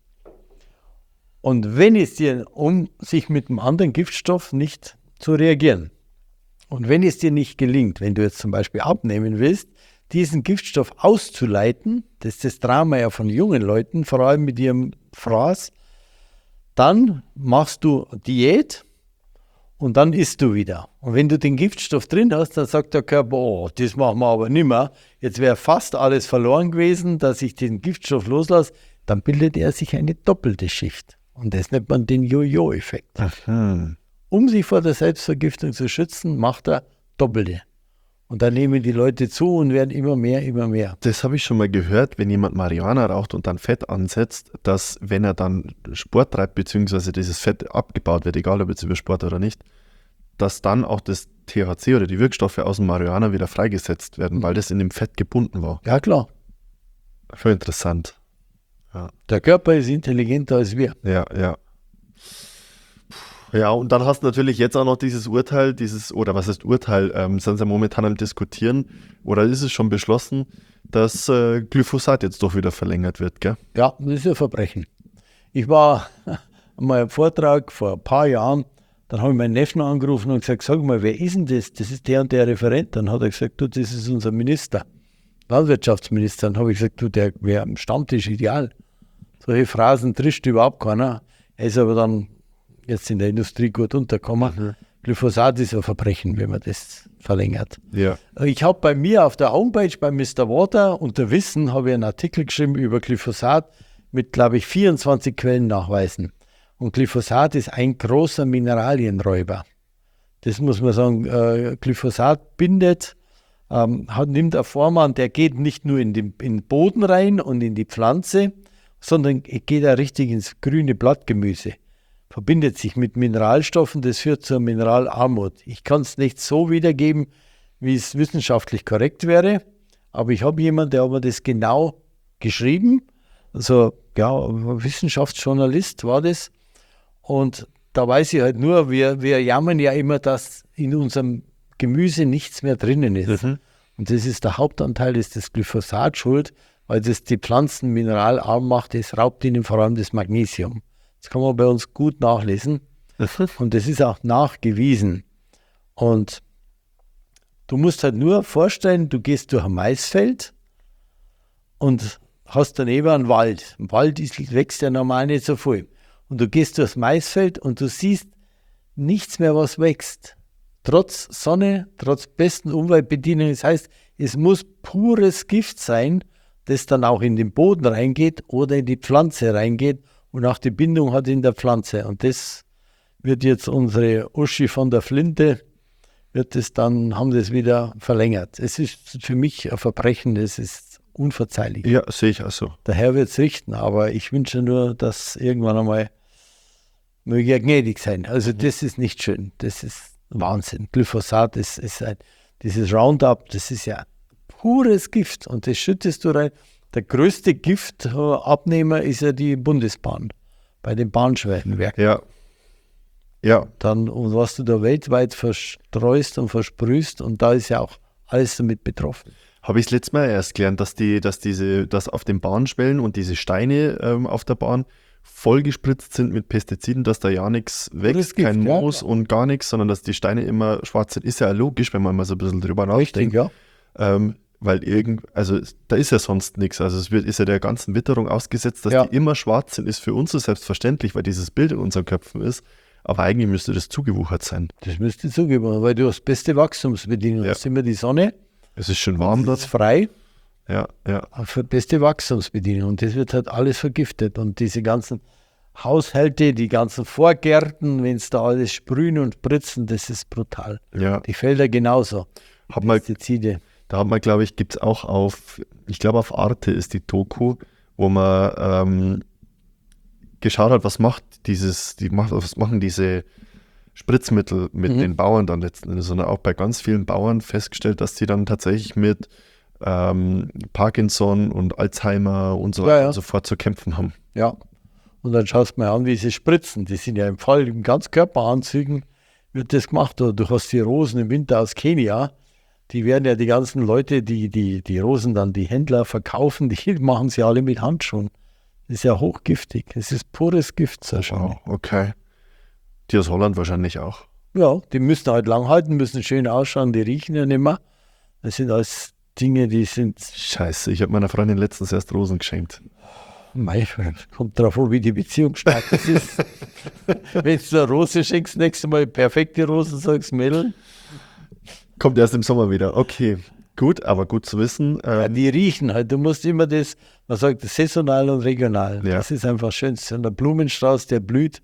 Und wenn es dir, um sich mit einem anderen Giftstoff nicht zu reagieren, und wenn es dir nicht gelingt, wenn du jetzt zum Beispiel abnehmen willst, diesen Giftstoff auszuleiten, das ist das Drama ja von jungen Leuten, vor allem mit ihrem Fraß, dann machst du Diät und dann isst du wieder. Und wenn du den Giftstoff drin hast, dann sagt der Körper, oh, das machen wir aber nicht mehr. Jetzt wäre fast alles verloren gewesen, dass ich den Giftstoff loslasse. Dann bildet er sich eine doppelte Schicht. Und das nennt man den Jojo-Effekt. Hm. Um sich vor der Selbstvergiftung zu schützen, macht er Doppelte. Und dann nehmen die Leute zu und werden immer mehr, immer mehr. Das habe ich schon mal gehört, wenn jemand Marihuana raucht und dann Fett ansetzt, dass wenn er dann Sport treibt, beziehungsweise dieses Fett abgebaut wird, egal ob jetzt über Sport oder nicht, dass dann auch das T H C oder die Wirkstoffe aus dem Marihuana wieder freigesetzt werden, weil das in dem Fett gebunden war. Ja, klar. Voll interessant. Der Körper ist intelligenter als wir. Ja, ja. Ja, und dann hast du natürlich jetzt auch noch dieses Urteil, dieses, oder was heißt Urteil, ähm, sind sie momentan am Diskutieren, oder ist es schon beschlossen, dass äh, Glyphosat jetzt doch wieder verlängert wird, gell? Ja, das ist ein Verbrechen. Ich war mal im Vortrag vor ein paar Jahren, dann habe ich meinen Neffen angerufen und gesagt, sag mal, wer ist denn das? Das ist der und der Referent. Dann hat er gesagt, du, das ist unser Minister, Landwirtschaftsminister. Dann habe ich gesagt, du, der wäre am Stammtisch ideal. Solche Phrasen trischt überhaupt keiner. Er ist aber dann jetzt in der Industrie gut untergekommen. Mhm. Glyphosat ist ein Verbrechen, wenn man das verlängert. Ja. Ich habe bei mir auf der Homepage bei Mister Water unter Wissen habe ich einen Artikel geschrieben über Glyphosat mit, glaube ich, vierundzwanzig Quellennachweisen. Und Glyphosat ist ein großer Mineralienräuber. Das muss man sagen. Äh, Glyphosat bindet, ähm, hat, nimmt eine Form an, der geht nicht nur in den, in den Boden rein und in die Pflanze, sondern geht auch richtig ins grüne Blattgemüse. Verbindet sich mit Mineralstoffen, das führt zur Mineralarmut. Ich kann es nicht so wiedergeben, wie es wissenschaftlich korrekt wäre, aber ich habe jemanden, der hat mir das genau geschrieben, also ja, ein Wissenschaftsjournalist war das, und da weiß ich halt nur, wir, wir jammern ja immer, dass in unserem Gemüse nichts mehr drinnen ist. Mhm. Und das ist der Hauptanteil, ist das Glyphosat schuld, weil das die Pflanzen mineralarm macht, es raubt ihnen vor allem das Magnesium. Das kann man bei uns gut nachlesen und das ist auch nachgewiesen. Und du musst halt nur vorstellen, du gehst durch ein Maisfeld und hast daneben einen Wald. Im Wald ist, wächst ja normal nicht so viel. Und du gehst durchs Maisfeld und du siehst nichts mehr, was wächst. trotz Sonne, trotz besten Umweltbedingungen. Das heißt, es muss pures Gift sein, das dann auch in den Boden reingeht oder in die Pflanze reingeht und auch die Bindung hat in der Pflanze. Und das wird jetzt unsere Uschi von der Flinte, wird es dann, haben das wieder verlängert. Es ist für mich ein Verbrechen, das ist unverzeihlich. Ja, sehe ich auch so. Der Herr wird es richten, aber ich wünsche nur, dass irgendwann einmal möge er gnädig sein. Also das ist nicht schön, das ist Wahnsinn. Glyphosat, das ist ein, dieses Roundup, das ist ja pures Gift und das schüttest du rein. Der größte Giftabnehmer ist ja die Bundesbahn bei den Bahnschweidenwerken. Ja. Ja. Dann, und was du da weltweit verstreust und versprühst, und da ist ja auch alles damit betroffen. Habe ich das letzte Mal erst gelernt, dass die, dass diese, dass auf den Bahnschwellen und diese Steine ähm, auf der Bahn vollgespritzt sind mit Pestiziden, dass da ja nichts wächst, Gift, kein ja, Moos ja. und gar nichts, sondern dass die Steine immer schwarz sind. Ist ja logisch, wenn man mal so ein bisschen drüber Richtig, nachdenkt. ja. Ähm, weil irgend, also es- da ist ja sonst nichts. Also es wird, ist ja der ganzen Witterung ausgesetzt, dass Ja. die immer schwarz sind, ist für uns so selbstverständlich, weil dieses Bild in unseren Köpfen ist. Aber eigentlich müsste das zugewuchert sein. Das müsste zugeben, weil du hast beste Wachstumsbedingungen. Ja. Du hast immer die Sonne, Es ist schön warm es dort. ist frei, Ja, ja. für beste Wachstumsbedingungen. Und das wird halt alles vergiftet. Und diese ganzen Haushalte, die ganzen Vorgärten, wenn es da alles sprühen und spritzen, das ist brutal. ja. Die Felder genauso. Hab mal, Pestizide. da hat man, glaube ich, gibt es auch auf, ich glaube auf Arte ist die Doku, wo man ähm, geschaut hat, was macht dieses, die macht, was machen diese Spritzmittel mit Mhm. den Bauern dann letzten Endes, sondern auch bei ganz vielen Bauern festgestellt, dass die dann tatsächlich mit ähm, Parkinson und Alzheimer und so Ja, weiter ja. und so fort zu kämpfen haben. Ja. Und dann schaust du mal an, wie sie spritzen. Die sind ja im Fall in Ganzkörperanzügen wird das gemacht. Oder du hast die Rosen im Winter aus Kenia. Die werden ja die ganzen Leute, die die, die Rosen dann, die Händler verkaufen, die machen sie alle mit Handschuhen. Das ist ja hochgiftig. Das ist pures Gift. So Wow, okay. Die aus Holland wahrscheinlich auch. Ja, die müssen halt lang halten, müssen schön ausschauen, die riechen ja nicht mehr. Das sind alles Dinge, die sind, Scheiße, ich habe meiner Freundin letztens erst Rosen geschenkt. mei, kommt drauf an, wie die Beziehung stark ist. Wenn du eine Rose schenkst, nächstes Mal perfekte Rosen, sagst Mädel. Kommt erst im Sommer wieder. Okay, gut, aber gut zu wissen. Ja, Ähm, die riechen halt. Du musst immer das, man sagt, saisonal und regional. Ja. Das ist einfach schön. So ein Blumenstrauß, der blüht.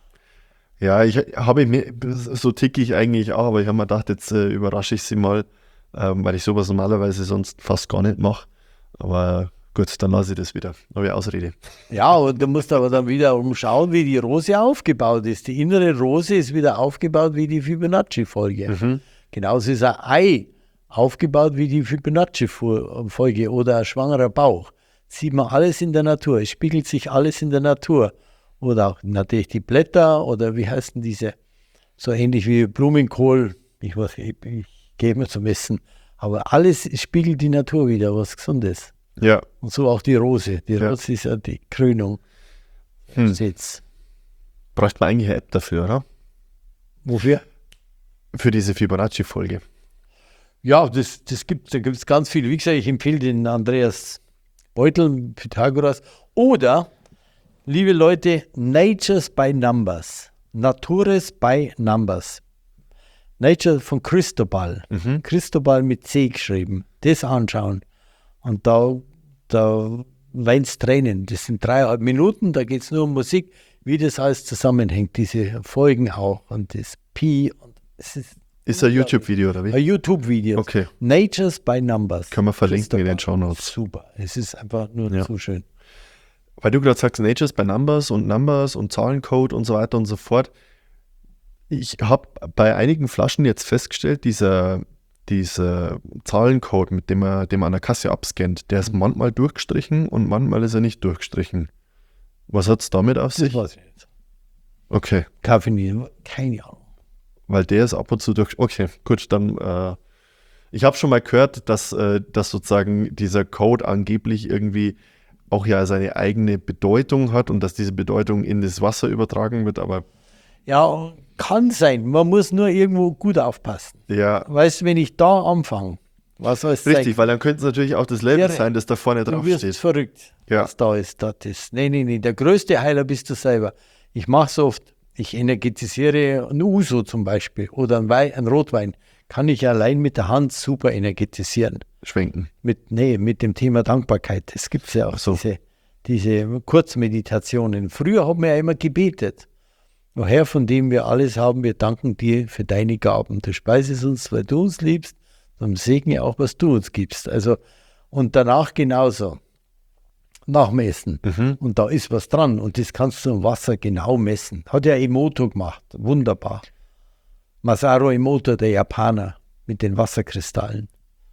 ja, ich habe mir, so ticke ich eigentlich auch, aber ich habe mir gedacht, jetzt äh, überrasche ich sie mal, ähm, weil ich sowas normalerweise sonst fast gar nicht mache. Aber gut, dann lasse ich das wieder. Neue Ausrede. Ja, und du musst aber dann wieder umschauen, wie die Rose aufgebaut ist. Die innere Rose ist wieder aufgebaut wie die Fibonacci-Folge. Genauso ist ein Ei aufgebaut wie die Fibonacci-Folge oder ein schwangerer Bauch. Sieht man alles in der Natur. Es spiegelt sich alles in der Natur. Oder auch natürlich die Blätter oder wie heißen diese, so ähnlich wie Blumenkohl. Ich weiß, ich, ich gehe immer zum Essen. Aber alles spiegelt die Natur wieder, was Gesundes. Ja, Und so auch die Rose. Die Ja. Rose ist ja die Krönung. Hm. Jetzt. bräuchte man eigentlich eine App dafür, oder? Wofür? Für diese Fibonacci-Folge. Ja, das, das gibt da gibt es ganz viel. Wie gesagt, ich empfehle den Andreas Beutel, Pythagoras. Oder, liebe Leute, Natures by Numbers. Natures by Numbers. Nature von Cristobal. Mhm. Cristobal mit C geschrieben. Das anschauen. Und da, da weinst Tränen. Das sind dreieinhalb Minuten, da geht es nur um Musik, wie das alles zusammenhängt. Diese Folgen auch und das Pi. Und es ist Ist ein YouTube-Video, oder ein wie? YouTube-Video. Okay. Natures by Numbers. Können wir verlinken in den Christopher. Shownotes. Super. Es ist einfach nur Ja. so schön. Weil du gerade sagst, Natures by Numbers und Numbers und Zahlencode und so weiter und so fort. Ich habe bei einigen Flaschen jetzt festgestellt, dieser, dieser Zahlencode, mit dem man, den man an der Kasse abscannt, der ist manchmal durchgestrichen und manchmal ist er nicht durchgestrichen. Was hat es damit auf Das sich? weiß ich nicht. Okay, Kaffee nie, keine Ahnung. weil der ist ab und zu durch. Okay, gut, dann. Äh, ich habe schon mal gehört, dass, äh, dass sozusagen dieser Code angeblich irgendwie auch ja seine eigene Bedeutung hat und dass diese Bedeutung in das Wasser übertragen wird, aber Ja, kann sein. Man muss nur irgendwo gut aufpassen. ja, Weißt du, wenn ich da anfange, was soll es sein? richtig, weil dann könnte es natürlich auch das Label Irre. sein, das da vorne Du drauf wirst steht. verrückt, Ja. was da ist. Das ist. Nee, nee, nee. Der größte Heiler bist du selber. Ich mache so oft Ich energetisiere ein Uso zum Beispiel oder ein, Wein, ein Rotwein. Kann ich allein mit der Hand super energetisieren. Schwenken. Mit, nee, mit dem Thema Dankbarkeit. Es gibt ja auch so. diese, diese Kurzmeditationen. Früher haben wir ja immer gebetet. O Herr, von dem wir alles haben, wir danken dir für deine Gaben. Du speisest uns, weil du uns liebst, dann segne auch, was du uns gibst. Also, und danach genauso. Nachmessen. Mhm. Und da ist was dran. Und das kannst du im Wasser genau messen. Hat ja Emoto gemacht. Wunderbar. Masaru Emoto, der Japaner, mit den Wasserkristallen.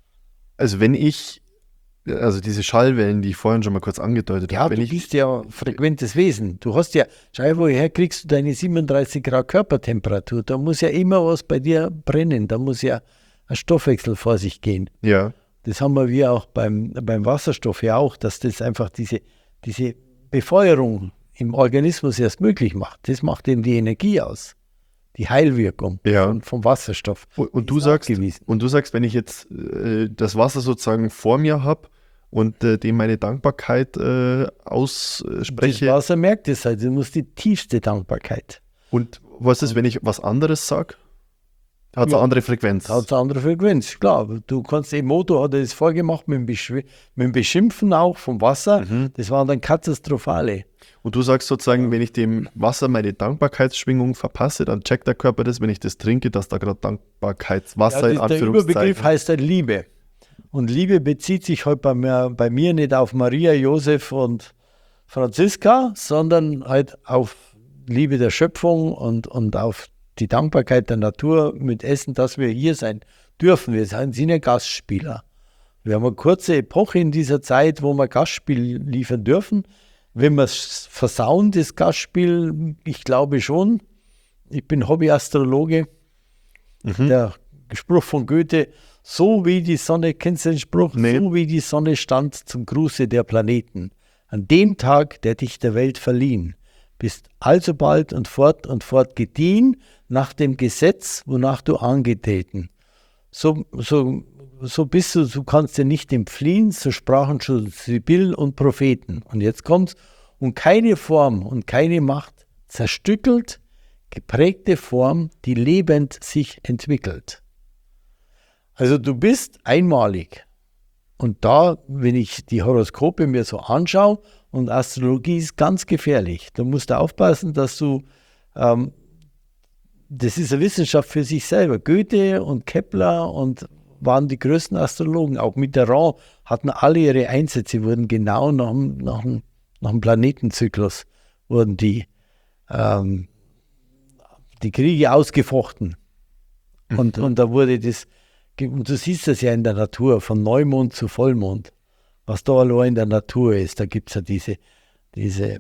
Also wenn ich, also diese Schallwellen, die ich vorhin schon mal kurz angedeutet Ja, habe, wenn du ich, bist ja ein frequentes Wesen. Du hast ja, schau, woher kriegst du deine siebenunddreißig Grad Körpertemperatur? Da muss ja immer was bei dir brennen. Da muss ja ein Stoffwechsel vor sich gehen. ja, Das haben wir wie auch beim, beim Wasserstoff ja auch, dass das einfach diese, diese Befeuerung im Organismus erst möglich macht. Das macht eben die Energie aus. Die Heilwirkung Ja. von, vom Wasserstoff. und, und du Ist sagst, nachgewiesen. und du sagst, wenn ich jetzt äh, das Wasser sozusagen vor mir habe und äh, dem meine Dankbarkeit äh, Das ausspreche, Wasser merkt es halt. Du musst die tiefste Dankbarkeit. und was ist, wenn ich was anderes sage? Hat es Ja. eine andere Frequenz? Hat eine andere Frequenz, klar. Du kannst, Emoto hat er das vorgemacht mit dem, Beschw- mit dem Beschimpfen auch vom Wasser. Mhm. Das waren dann katastrophale. Und du sagst sozusagen, wenn ich dem Wasser meine Dankbarkeitsschwingung verpasse, dann checkt der Körper das, wenn ich das trinke, dass da gerade Dankbarkeitswasser in Ja, das, der Überbegriff Anführungszeichen. heißt halt Liebe. Und Liebe bezieht sich halt bei mir, bei mir nicht auf Maria, Josef und Franziska, sondern halt auf Liebe der Schöpfung und, und auf die Dankbarkeit der Natur mit Essen, dass wir hier sein dürfen. Wir sind ja Gastspieler. Wir haben eine kurze Epoche in dieser Zeit, wo wir Gastspiel liefern dürfen. Wenn wir es versauen, das Gastspiel, ich glaube schon. Ich bin Hobbyastrologe. Mhm. Der Spruch von Goethe, so wie die Sonne, kennst du den Spruch? Nee. So wie die Sonne stand zum Gruße der Planeten. An dem Tag, der dich der Welt verliehen, bist alsobald und fort und fort gediehen, nach dem Gesetz, wonach du angetreten. So, so, so bist du, du kannst dir nicht entfliehen, so sprachen schon Sibyl und Propheten. Und jetzt kommt's, und keine Form und keine Macht zerstückelt, geprägte Form, die lebend sich entwickelt. Also du bist einmalig. Und da, wenn ich die Horoskope mir so anschaue, und Astrologie ist ganz gefährlich. Da musst du aufpassen, dass du, ähm, das ist eine Wissenschaft für sich selber. Goethe und Kepler und waren die größten Astrologen. Auch Mitterrand hatten alle ihre Einsätze, wurden genau nach dem, nach dem, nach dem Planetenzyklus, wurden die, ähm, die Kriege ausgefochten. Und, und da wurde das, und du siehst das ja in der Natur, von Neumond zu Vollmond, was da allein in der Natur ist. Da gibt es ja diese, diese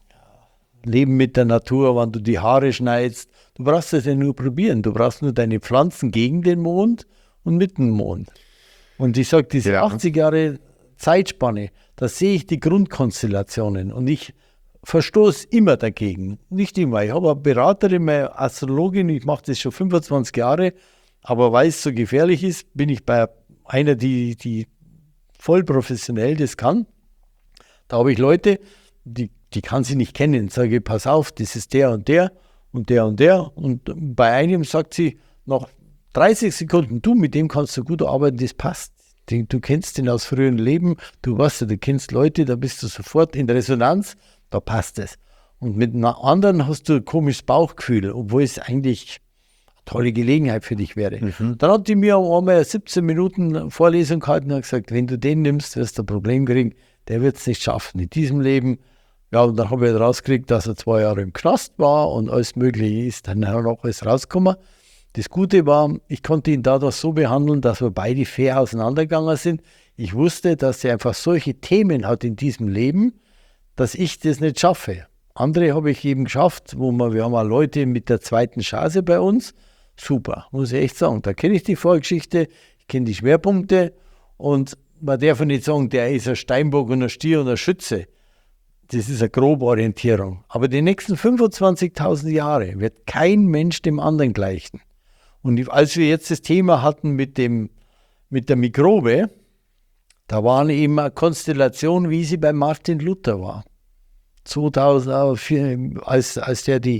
Leben mit der Natur, wenn du die Haare schneidest. Du brauchst das ja nur probieren. Du brauchst nur deine Pflanzen gegen den Mond und mit dem Mond. Und ich sage, diese Ja. achtzig Jahre Zeitspanne, da sehe ich die Grundkonstellationen und ich verstoße immer dagegen. Nicht immer. Ich habe eine Beraterin, meine Astrologin, ich mache das schon fünfundzwanzig Jahre, aber weil es so gefährlich ist, bin ich bei einer, die, die voll professionell das kann. Da habe ich Leute, die, die kann sie nicht kennen. Sage ich, pass auf, das ist der und der und der und der. Und bei einem sagt sie nach dreißig Sekunden, du, mit dem kannst du gut arbeiten, das passt. Den, du kennst den aus früheren Leben, du weißt ja, du kennst Leute, da bist du sofort in Resonanz, da passt es. Und mit einer anderen hast du ein komisches Bauchgefühl, obwohl es eigentlich eine tolle Gelegenheit für dich wäre. Mhm. Dann hat die mir einmal siebzehn Minuten Vorlesung gehalten und hat gesagt, wenn du den nimmst, wirst du ein Problem kriegen, der wird es nicht schaffen in diesem Leben. Ja, und dann habe ich rausgekriegt, dass er zwei Jahre im Knast war und alles Mögliche ist dann noch alles rausgekommen. Das Gute war, ich konnte ihn dadurch so behandeln, dass wir beide fair auseinandergegangen sind. Ich wusste, dass er einfach solche Themen hat in diesem Leben, dass ich das nicht schaffe. Andere habe ich eben geschafft, wo wir, wir haben auch Leute mit der zweiten Chance bei uns. Super, muss ich echt sagen. Da kenne ich die Vorgeschichte, ich kenne die Schwerpunkte und man darf nicht sagen, der ist ein Steinbock und ein Stier und ein Schütze. Das ist eine grobe Orientierung. Aber die nächsten fünfundzwanzigtausend Jahre wird kein Mensch dem anderen gleichen. Und als wir jetzt das Thema hatten mit, dem, mit der Mikrobe, da war eben eine Konstellation, wie sie bei Martin Luther war. zweitausendvier, als, als der die,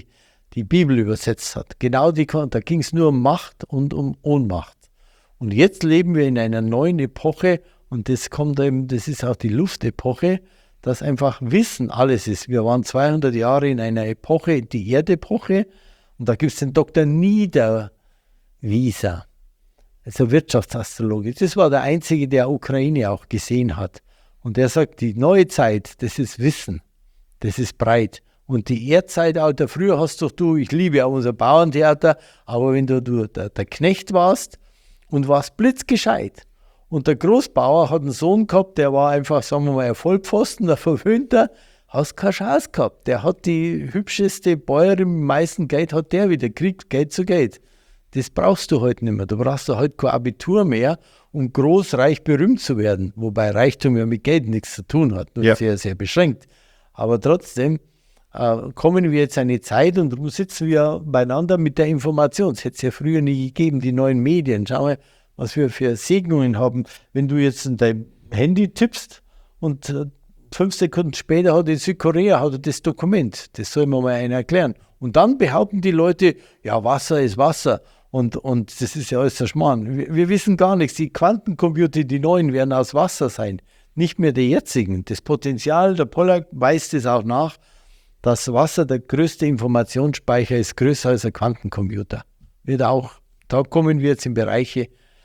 die Bibel übersetzt hat. Genau die, da ging es nur um Macht und um Ohnmacht. Und jetzt leben wir in einer neuen Epoche und das kommt eben, das ist auch die Luftepoche, dass einfach Wissen alles ist. Wir waren zweihundert Jahre in einer Epoche, die Erdepoche, und da gibt es den Doktor Niederwieser, also Wirtschaftsastrologe. Das war der Einzige, der Ukraine auch gesehen hat. Und der sagt, die neue Zeit, das ist Wissen, das ist breit. Und die Erdzeitalter, früher hast doch du, ich liebe auch unser Bauerntheater, aber wenn du, du der, der Knecht warst und warst blitzgescheit, und der Großbauer hat einen Sohn gehabt, der war einfach, sagen wir mal, ein Vollpfosten, ein Verwöhnter, hast keine Chance gehabt. Der hat die hübscheste Bäuerin mit dem meisten Geld, hat der wieder gekriegt, Geld zu Geld. Das brauchst du heute nicht mehr. Du brauchst ja heute kein Abitur mehr, um groß, reich, berühmt zu werden. Wobei Reichtum ja mit Geld nichts zu tun hat, nur ja. sehr, sehr beschränkt. Aber trotzdem äh, kommen wir jetzt eine Zeit und darum sitzen wir beieinander mit der Information. Es hätte es ja früher nie gegeben, die neuen Medien. Schau mal, was wir für Segnungen haben. Wenn du jetzt in dein Handy tippst und äh, fünf Sekunden später hat in Südkorea hat er das Dokument. Das soll mir mal einer erklären. Und dann behaupten die Leute, ja, Wasser ist Wasser. Und, und das ist ja alles der Schmarrn. Wir, wir wissen gar nichts. Die Quantencomputer, die neuen, werden aus Wasser sein. Nicht mehr die jetzigen. Das Potenzial, der Pollack weist es auch nach, dass Wasser der größte Informationsspeicher ist, größer als ein Quantencomputer. Wird auch, da kommen wir jetzt in Bereiche.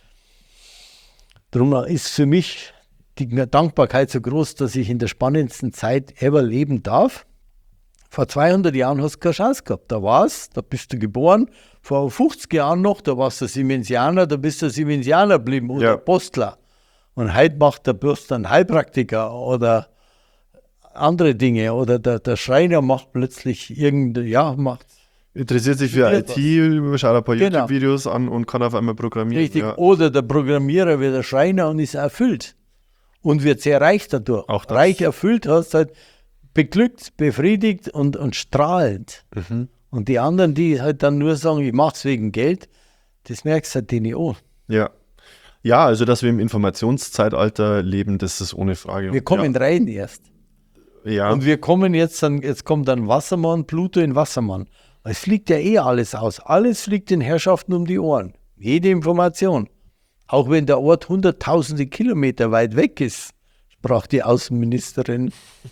Darum ist für mich die Dankbarkeit so groß, dass ich in der spannendsten Zeit ever leben darf. Vor zweihundert Jahren hast du keine Chance gehabt. Da war's, da bist du geboren. Vor fünfzig Jahren noch, da warst du Siemensianer, da bist du Siemensianer geblieben oder ja. Postler. Und heute macht der bloß dann Heilpraktiker oder andere Dinge. Oder der, der Schreiner macht plötzlich irgendein, ja, macht. Interessiert sich für I T, schaut ein paar genau. YouTube-Videos an und kann auf einmal programmieren. Richtig. Ja. Oder der Programmierer wird der Schreiner und ist erfüllt. Und wird sehr reich dadurch. Auch das. Reich erfüllt, hast halt beglückt, befriedigt und, und strahlend. Mhm. Und die anderen, die halt dann nur sagen, ich mache es wegen Geld, das merkst du halt denen auch. Ja. Ja, also dass wir im Informationszeitalter leben, das ist ohne Frage. Wir kommen ja. rein erst. Ja. Und wir kommen jetzt, dann, jetzt kommt dann Wassermann, Pluto in Wassermann. Es fliegt ja eh alles aus. Alles fliegt den Herrschaften um die Ohren. Jede Information. Auch wenn der Ort hunderttausende Kilometer weit weg ist, sprach die Außenministerin.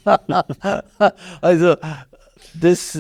Also das,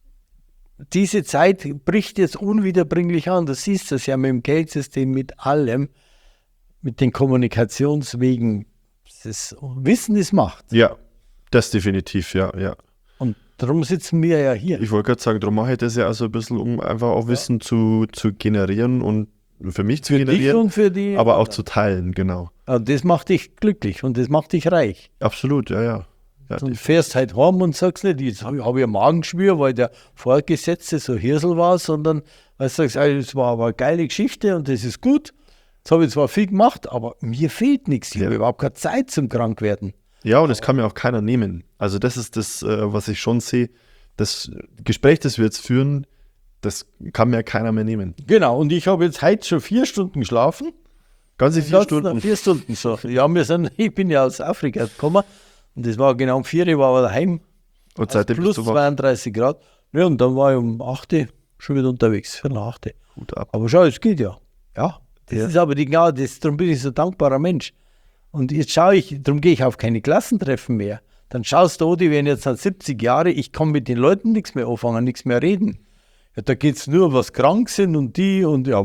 diese Zeit bricht jetzt unwiederbringlich an. Du siehst das ja mit dem Geldsystem, mit allem, mit den Kommunikationswegen. Das Wissen ist Macht. Ja, das definitiv, ja, ja. Und darum sitzen wir ja hier. Ich wollte gerade sagen, darum mache ich das ja also ein bisschen, um einfach auch Wissen ja. zu, zu generieren und für mich zu für generieren, dich und für die aber auch anderen. zu teilen, genau. Ja, das macht dich glücklich und das macht dich reich. Absolut, ja, ja. ja du fährst halt heim und sagst nicht, jetzt habe ich, hab ich ein Magengeschwür, weil der Vorgesetzte so Hirsel war, sondern weil du sagst, das war aber eine geile Geschichte und das ist gut. Jetzt habe ich zwar viel gemacht, aber mir fehlt nichts. Ich ja. habe überhaupt keine Zeit zum Krankwerden. Ja, und das kann mir auch keiner nehmen. Also das ist das, was ich schon sehe. Das Gespräch, das wir jetzt führen, das kann mir keiner mehr nehmen. Genau, und ich habe jetzt heute schon vier Stunden geschlafen. Ganze vier Stunden? Vier Stunden so. Ja, wir sind, ich bin ja aus Afrika gekommen und das war genau um vier Uhr, war ich daheim. Und seitdem plus bist du zweiunddreißig Grad. Ja, und dann war ich um acht Uhr schon wieder unterwegs, für eine acht Uhr. Gut ab. Aber schau, es geht ja. Ja, das ja. ist aber die genau, das, darum bin ich so ein dankbarer Mensch. Und jetzt schaue ich, darum gehe ich auf keine Klassentreffen mehr. Dann schaust du, die werden jetzt dann siebzig Jahre, ich kann mit den Leuten nichts mehr anfangen, nichts mehr reden. Ja, da geht es nur, was krank sind und die und ja,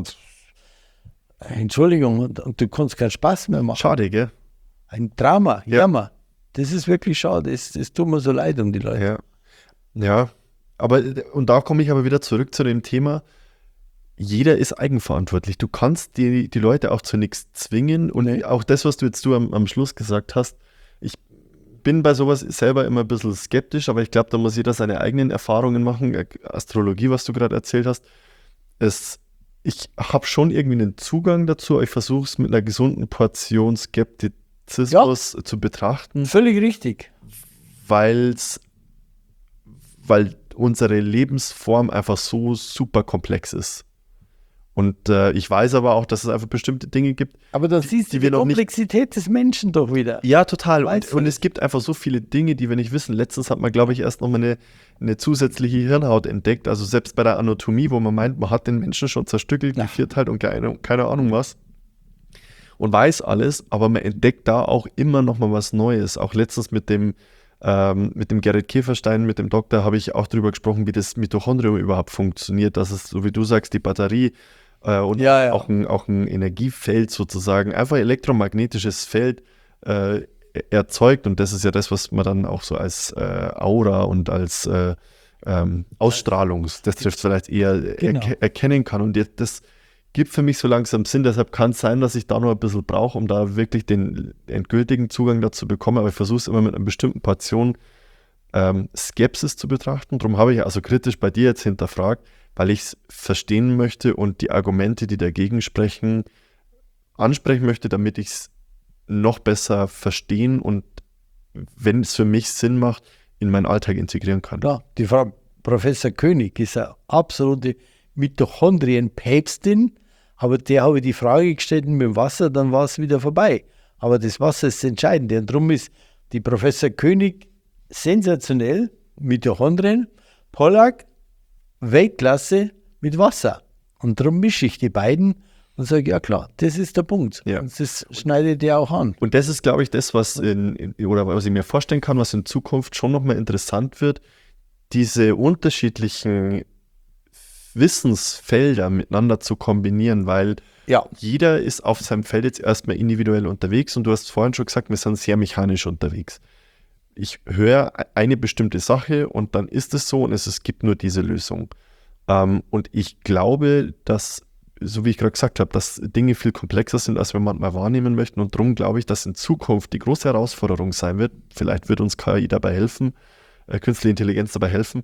Entschuldigung, und, und du kannst keinen Spaß mehr machen. Schade, gell? Ein Drama, ja. Jammer. Das ist wirklich schade, das, das tut mir so leid um die Leute. Ja, ja. Aber, und da komme ich aber wieder zurück zu dem Thema, jeder ist eigenverantwortlich. Du kannst die, die Leute auch zu nichts zwingen und nee. auch das, was du jetzt du am, am Schluss gesagt hast, ich bin bei sowas selber immer ein bisschen skeptisch, aber ich glaube, da muss jeder seine eigenen Erfahrungen machen. Astrologie, was du gerade erzählt hast, es, ich habe schon irgendwie einen Zugang dazu, ich versuche es mit einer gesunden Portion Skeptizismus ja. zu betrachten. Völlig richtig. Weil's, weil unsere Lebensform einfach so super komplex ist. Und äh, ich weiß aber auch, dass es einfach bestimmte Dinge gibt. Aber da siehst du die, die Komplexität des Menschen doch wieder. Ja, total. Und, und es gibt einfach so viele Dinge, die wir nicht wissen. Letztens hat man, glaube ich, erst nochmal eine, eine zusätzliche Hirnhaut entdeckt. Also selbst bei der Anatomie, wo man meint, man hat den Menschen schon zerstückelt, gevierteilt und keine, keine Ahnung was. Und weiß alles, aber man entdeckt da auch immer nochmal was Neues. Auch letztens mit dem ähm, mit dem Gerrit Käferstein, mit dem Doktor, habe ich auch darüber gesprochen, wie das Mitochondrium überhaupt funktioniert. Dass es, so wie du sagst, die Batterie und ja, ja. Auch, ein, auch ein Energiefeld sozusagen, einfach elektromagnetisches Feld äh, erzeugt. Und das ist ja das, was man dann auch so als äh, Aura und als äh, ähm, Ausstrahlung, das trifft vielleicht eher genau. erke- erkennen kann. Und das, das gibt für mich so langsam Sinn. Deshalb kann es sein, dass ich da noch ein bisschen brauche, um da wirklich den endgültigen Zugang dazu bekommen. Aber ich versuche es immer mit einer bestimmten Portion ähm, Skepsis zu betrachten. Darum habe ich also kritisch bei dir jetzt hinterfragt, weil ich es verstehen möchte und die Argumente, die dagegen sprechen, ansprechen möchte, damit ich es noch besser verstehen und, wenn es für mich Sinn macht, in meinen Alltag integrieren kann. Ja, die Frau Professor König ist eine absolute Mitochondrien-Päpstin, aber der habe ich die Frage gestellt mit dem Wasser, dann war es wieder vorbei. Aber das Wasser ist das Entscheidende und darum ist die Professor König sensationell, Mitochondrien, Pollack, Weltklasse mit Wasser. Und darum mische ich die beiden und sage, ja klar, das ist der Punkt. Ja. Und das schneidet der auch an. Und das ist, glaube ich, das, was in, in, oder was ich mir vorstellen kann, was in Zukunft schon nochmal interessant wird, diese unterschiedlichen Wissensfelder miteinander zu kombinieren, weil ja. jeder ist auf seinem Feld jetzt erstmal individuell unterwegs und du hast vorhin schon gesagt, wir sind sehr mechanisch unterwegs. Ich höre eine bestimmte Sache und dann ist es so und es, es gibt nur diese Lösung. Ähm, und ich glaube, dass, so wie ich gerade gesagt habe, dass Dinge viel komplexer sind, als wir manchmal wahrnehmen möchten. Und darum glaube ich, dass in Zukunft die große Herausforderung sein wird, vielleicht wird uns K I dabei helfen, äh, künstliche Intelligenz dabei helfen,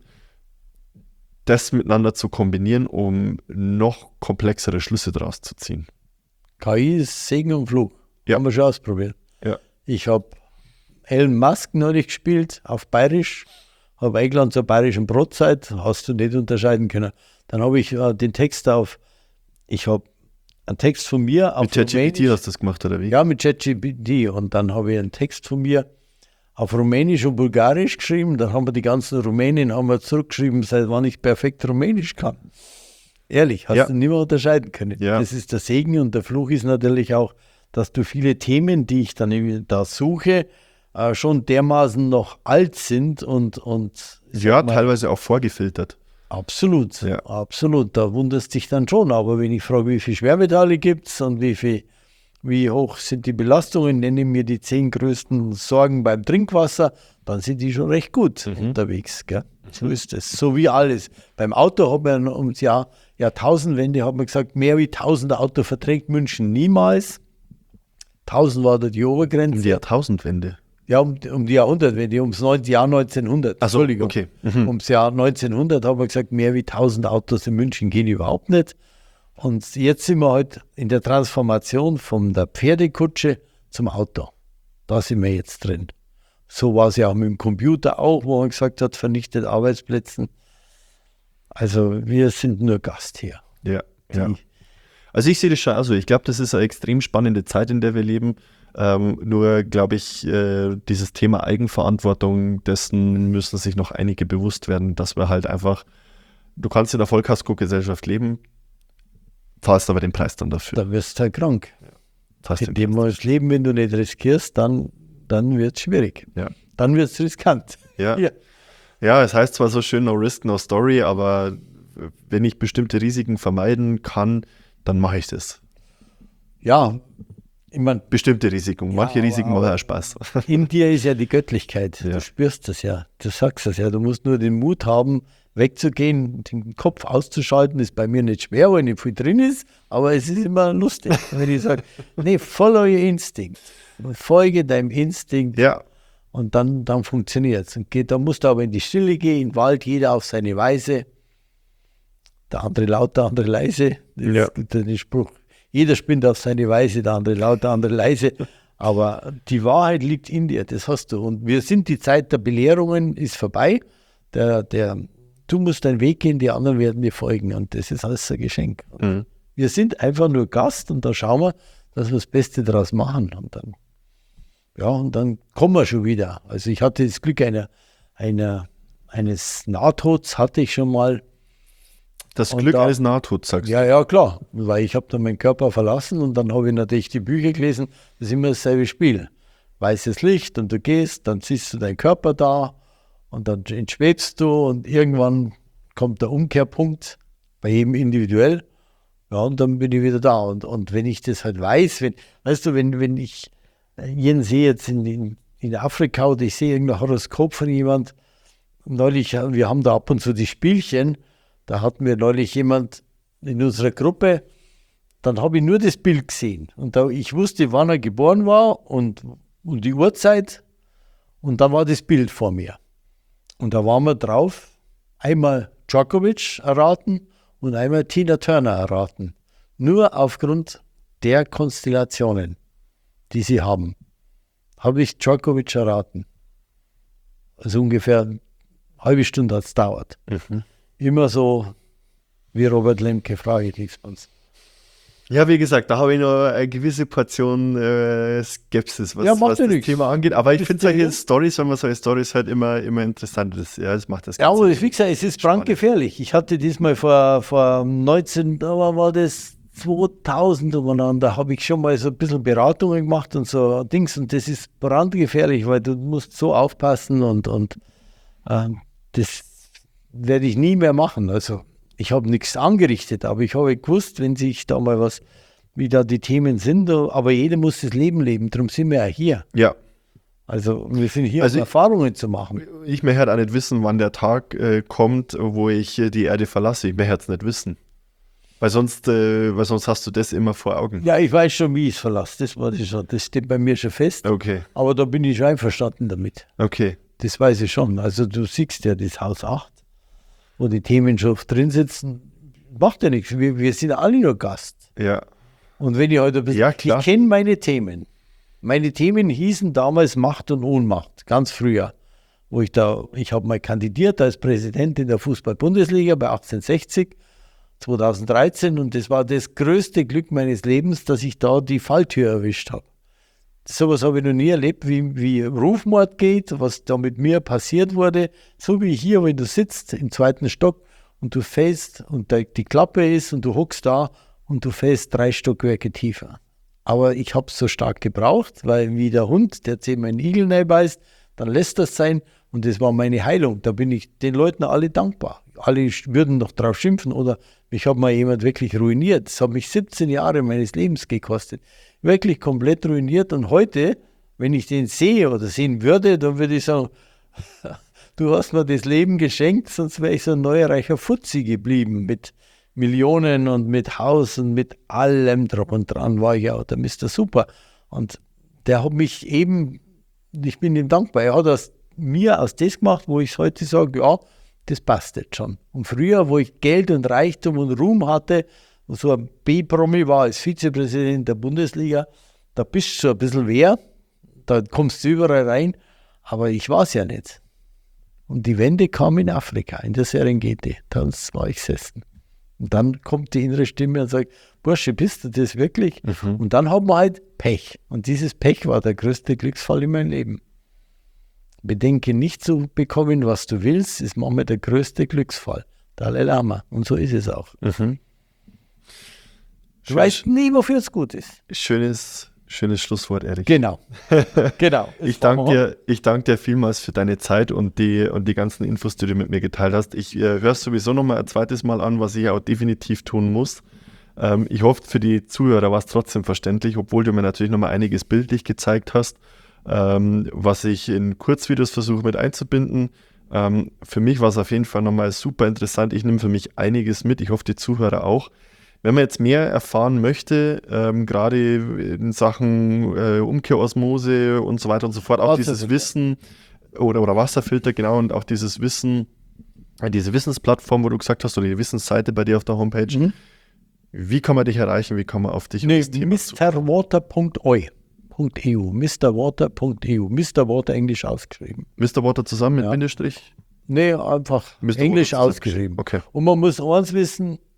das miteinander zu kombinieren, um noch komplexere Schlüsse daraus zu ziehen. K I ist Segen und Fluch. Ja. Haben wir schon ausprobiert. Ja. Ich habe Elon Musk neulich gespielt, auf Bayerisch, habe eingeladen zur bayerischen Brotzeit, hast du nicht unterscheiden können. Dann habe ich äh, den Text auf, ich habe einen Text von mir auf Mit ChatGPT Rumänisch. hast du das gemacht, oder wie? Ja, mit ChatGPT. Und dann habe ich einen Text von mir auf Rumänisch und Bulgarisch geschrieben. Dann haben wir die ganzen Rumänen haben wir zurückgeschrieben, seit wann ich perfekt Rumänisch kann. Ehrlich, hast Ja. du nicht mehr unterscheiden können. Ja. Das ist der Segen und der Fluch ist natürlich auch, dass du viele Themen, die ich dann irgendwie da suche, äh, schon dermaßen noch alt sind und, und Ja, mal, teilweise auch vorgefiltert. absolut, Ja. absolut. Da wunderst dich dann schon. Aber wenn ich frage, wie viel Schwermetalle gibt es und wie viel, wie hoch sind die Belastungen, nenne mir die zehn größten Sorgen beim Trinkwasser, dann sind die schon recht gut Mhm. unterwegs. Gell? So ist es. So wie alles. Beim Auto hat man ums Jahr Jahrtausendwende hat man gesagt, mehr wie tausend Auto verträgt München niemals. tausend war da die Obergrenze. Um die Jahrtausendwende. Ja, um, um die Jahrhundertwende, ums neun- Jahr neunzehnhundert. Ach so, Entschuldigung. okay. Mhm. Ums Jahr neunzehnhundert haben wir gesagt, mehr wie tausend Autos in München gehen überhaupt nicht. Und jetzt sind wir halt in der Transformation von der Pferdekutsche zum Auto. Da sind wir jetzt drin. So war es ja auch mit dem Computer auch, wo man gesagt hat, vernichtet Arbeitsplätze. Also wir sind nur Gast hier. Ja, Die, ja. Also ich sehe das schon, also ich glaube, das ist eine extrem spannende Zeit, in der wir leben. Ähm, nur glaube ich, äh, dieses Thema Eigenverantwortung, dessen müssen sich noch einige bewusst werden, dass wir halt einfach, du kannst in der Vollkasko-Gesellschaft leben, zahlst aber den Preis dann dafür. Da wirst du halt krank. Zahlst In den dem das Leben, wenn du nicht riskierst, dann, dann wird es schwierig. Ja. Dann wird es riskant. Ja. Ja. Ja, es heißt zwar so schön, no risk, no story, aber wenn ich bestimmte Risiken vermeiden kann, dann mache ich das. Ja, ich meine, Bestimmte Risiken. Manche aber- Risiken machen ja Spaß. in dir ist ja die Göttlichkeit. Ja. Du spürst das ja. Du sagst das ja. Du musst nur den Mut haben, wegzugehen, den Kopf auszuschalten. Ist bei mir nicht schwer, weil nicht viel drin ist, aber es ist immer lustig, wenn ich sage, nee, follow your instinct. Folge deinem Instinkt Ja, und dann, dann funktioniert es. Und geht, dann musst du aber in die Stille gehen, in den Wald, jeder auf seine Weise. Der andere laut, der andere leise. Das Ja. gibt ja den Spruch. Jeder spinnt auf seine Weise, der andere laut, der andere leise. Aber die Wahrheit liegt in dir, das hast du. Und wir sind, die Zeit der Belehrungen ist vorbei. Der, der, du musst deinen Weg gehen, die anderen werden dir folgen. Und das ist alles ein Geschenk. Mhm. Wir sind einfach nur Gast und da schauen wir, dass wir das Beste daraus machen. Und dann, ja, und dann kommen wir schon wieder. Also ich hatte das Glück einer, einer, eines Nahtods hatte ich schon mal. Das Und Glück da- eines Nahtods, sagst du. Ja, ja, klar, weil ich habe dann meinen Körper verlassen und dann habe ich natürlich die Bücher gelesen. Das ist immer dasselbe Spiel. Weißes Licht und du gehst, dann siehst du deinen Körper da und dann entschwebst du und irgendwann kommt der Umkehrpunkt, bei jedem individuell. Ja, und dann bin ich wieder da. Und, und wenn ich das halt weiß, wenn, weißt du, wenn, wenn ich jeden sehe jetzt in, in, in Afrika oder ich sehe irgendein Horoskop von jemand, neulich, wir haben da ab und zu die Spielchen, da hatten wir neulich jemand in unserer Gruppe, dann habe ich nur das Bild gesehen. Und da, ich wusste, wann er geboren war und, und die Uhrzeit. Und da war das Bild vor mir. Und da waren wir drauf, einmal Djokovic erraten und einmal Tina Turner erraten. Nur aufgrund der Konstellationen, die sie haben, habe ich Djokovic erraten. Also ungefähr eine halbe Stunde hat es gedauert. Mhm. Immer so wie Robert Lemke, frage ich uns. Ja, wie gesagt, da habe ich noch eine gewisse Portion äh, Skepsis, was, Ja, macht was ja das nichts. Thema angeht. Aber ich Das finde solche Thema- Stories, wenn man solche Stories hört, immer, immer interessant. Das, ja, das macht das Ja, Ganze. aber wie gesagt, es ist brandgefährlich. Ich hatte diesmal vor, vor neunzehn, da war das zweitausend umeinander, da habe ich schon mal so ein bisschen Beratungen gemacht und so Dings und das ist brandgefährlich, weil du musst so aufpassen und, und äh, das werde ich nie mehr machen. Also ich habe nichts angerichtet, aber ich habe gewusst, wenn sich da mal was, wie da die Themen sind, aber jeder muss das Leben leben, darum sind wir ja hier. Ja, Also wir sind hier, Also um ich- Erfahrungen zu machen. ich möchte halt auch nicht wissen, wann der Tag äh, kommt, wo ich äh, die Erde verlasse. Ich möchte es nicht wissen. Weil sonst, äh, weil sonst hast du das immer vor Augen. Ja, ich weiß schon, wie ich es verlasse, das war das schon, das steht bei mir schon fest, Okay, aber da bin ich schon einverstanden damit. okay. Das weiß ich schon. Also du siehst ja das Haus acht, wo die Themen schon drin sitzen, macht ja nichts, wir, wir sind alle nur Gast. Ja, Und wenn ich heute ein bisschen, Ja, klar. ich kenne meine Themen. Meine Themen hießen damals Macht und Ohnmacht, ganz früher. Wo ich da, ich habe mal kandidiert als Präsident in der Fußball-Bundesliga bei achtzehnhundertsechzig, zweitausenddreizehn und das war das größte Glück meines Lebens, dass ich da die Falltür erwischt habe. Sowas habe ich noch nie erlebt, wie, wie Rufmord geht, was da mit mir passiert wurde. So wie hier, wenn du sitzt im zweiten Stock und du fällst und da die Klappe ist und du hockst da und du fällst drei Stockwerke tiefer. Aber ich habe es so stark gebraucht, weil wie der Hund, der zehnmal einen Igel reinbeißt, dann lässt das sein und das war meine Heilung. Da bin ich den Leuten alle dankbar. Alle würden noch drauf schimpfen oder mich hat mal jemand wirklich ruiniert. Das hat mich siebzehn Jahre meines Lebens gekostet. Wirklich komplett ruiniert und heute, wenn ich den sehe oder sehen würde, dann würde ich sagen, du hast mir das Leben geschenkt, sonst wäre ich so ein neureicher Fuzzi geblieben mit Millionen und mit Haus und mit allem drum und dran war ich ja der Mister Super. Und der hat mich eben, ich bin ihm dankbar, er hat aus mir aus das gemacht, wo ich heute sage, ja, das passt jetzt schon. Und früher, wo ich Geld und Reichtum und Ruhm hatte und so ein B-Promi war als Vizepräsident der Bundesliga, da bist du so ein bisschen wer, da kommst du überall rein, aber ich war es ja nicht. Und die Wende kam in Afrika, in der Serengeti, da war ich gesessen. Und dann kommt die innere Stimme und sagt, Bursche, bist du das wirklich? Mhm. Und dann haben wir halt Pech. Und dieses Pech war der größte Glücksfall in meinem Leben. Bedenke nicht zu bekommen, was du willst, ist manchmal der größte Glücksfall. Dalai Lama. Und so ist es auch. Mhm. Du weißt nie, wofür es gut ist. Schönes, schönes Schlusswort, Erik. Genau. genau. Ich danke dir, ich danke dir vielmals für deine Zeit und die, und die ganzen Infos, die du mit mir geteilt hast. Ich äh, höre es sowieso nochmal ein zweites Mal an, was ich auch definitiv tun muss. Ähm, ich hoffe, für die Zuhörer war es trotzdem verständlich, obwohl du mir natürlich nochmal einiges bildlich gezeigt hast, ähm, was ich in Kurzvideos versuche mit einzubinden. Ähm, für mich war es auf jeden Fall nochmal super interessant. Ich nehme für mich einiges mit. Ich hoffe, die Zuhörer auch. Wenn man jetzt mehr erfahren möchte, ähm, gerade in Sachen äh, Umkehrosmose und so weiter und so fort, auch dieses Wissen oder, oder Wasserfilter, genau, und auch dieses Wissen, äh, diese Wissensplattform, wo du gesagt hast, oder die Wissensseite bei dir auf der Homepage, Mhm. wie kann man dich erreichen, wie kann man auf dich Nee, und das Thema zu- misterwater punkt eu. .eu, misterwater punkt eu, Mister Water Englisch ausgeschrieben. Mister Water zusammen mit Ja. Bindestrich? Nee, einfach Mister Englisch Water zusammen. ausgeschrieben. Okay. Und man muss eins wissen,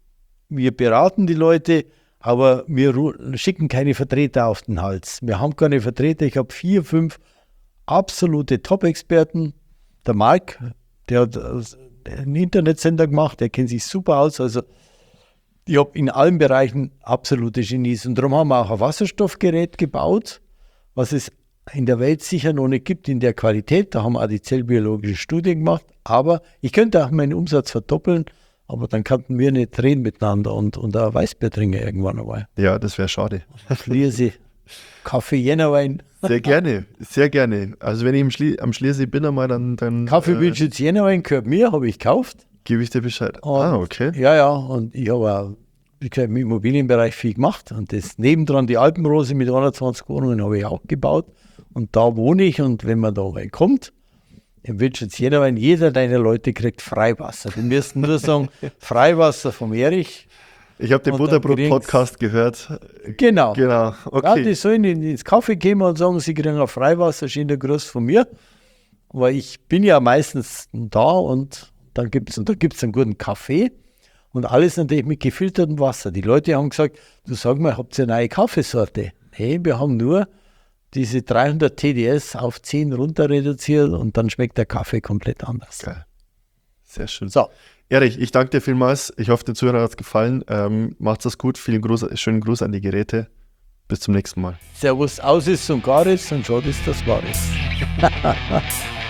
wir beraten die Leute, aber wir schicken keine Vertreter auf den Hals. Wir haben keine Vertreter. Ich habe vier, fünf absolute Top-Experten. Der Marc, der hat einen Internetsender gemacht, der kennt sich super aus. Also ich habe in allen Bereichen absolute Genies. Und darum haben wir auch ein Wasserstoffgerät gebaut, was es in der Welt sicher noch nicht gibt in der Qualität. Da haben wir auch die zellbiologische Studie gemacht. Aber ich könnte auch meinen Umsatz verdoppeln, aber dann könnten wir nicht reden miteinander und, und ein Weißbier trinken irgendwann einmal. Ja, das wäre schade. Schliersee, Kaffee, Jännerwein. Sehr gerne, sehr gerne. Also wenn ich am, Schlie am Schliersee bin einmal, dann... dann Kaffee, äh, Wildschütz, Jännerwein gehört mir, habe ich gekauft. gebe ich dir Bescheid. Und, ah, okay. Ja, ja, und ich habe auch, wie gesagt, im Immobilienbereich viel gemacht. Und das nebendran, die Alpenrose mit einundzwanzig Wohnungen, habe ich auch gebaut. Und da wohne ich, und wenn man da mal kommt, im Wildschütz Jännerwein, jeder deiner Leute kriegt Freiwasser. Die müssen nur sagen, Freiwasser vom Erich. Ich habe den Und dann Butterbrot-Podcast gehört. Genau. Genau, Ja, okay. die sollen in, ins Kaffee gehen und sagen, sie kriegen ein Freiwasser, schöner Gruß von mir. Weil ich bin ja meistens da, und dann gibt es da gibt's einen guten Kaffee und alles natürlich mit gefiltertem Wasser. Die Leute haben gesagt, du sag mal, habt ihr eine neue Kaffeesorte? Nee, wir haben nur diese dreihundert T D S auf zehn runter reduziert, und dann schmeckt der Kaffee komplett anders. Geil. Sehr schön. So, Erich, ich danke dir vielmals. Ich hoffe, den Zuhörern hat es gefallen. Ähm, macht's das gut. Vielen Gruß, schönen Gruß an die Geräte. Bis zum nächsten Mal. Servus, aus ist und gar ist, und schaut ist das war ist.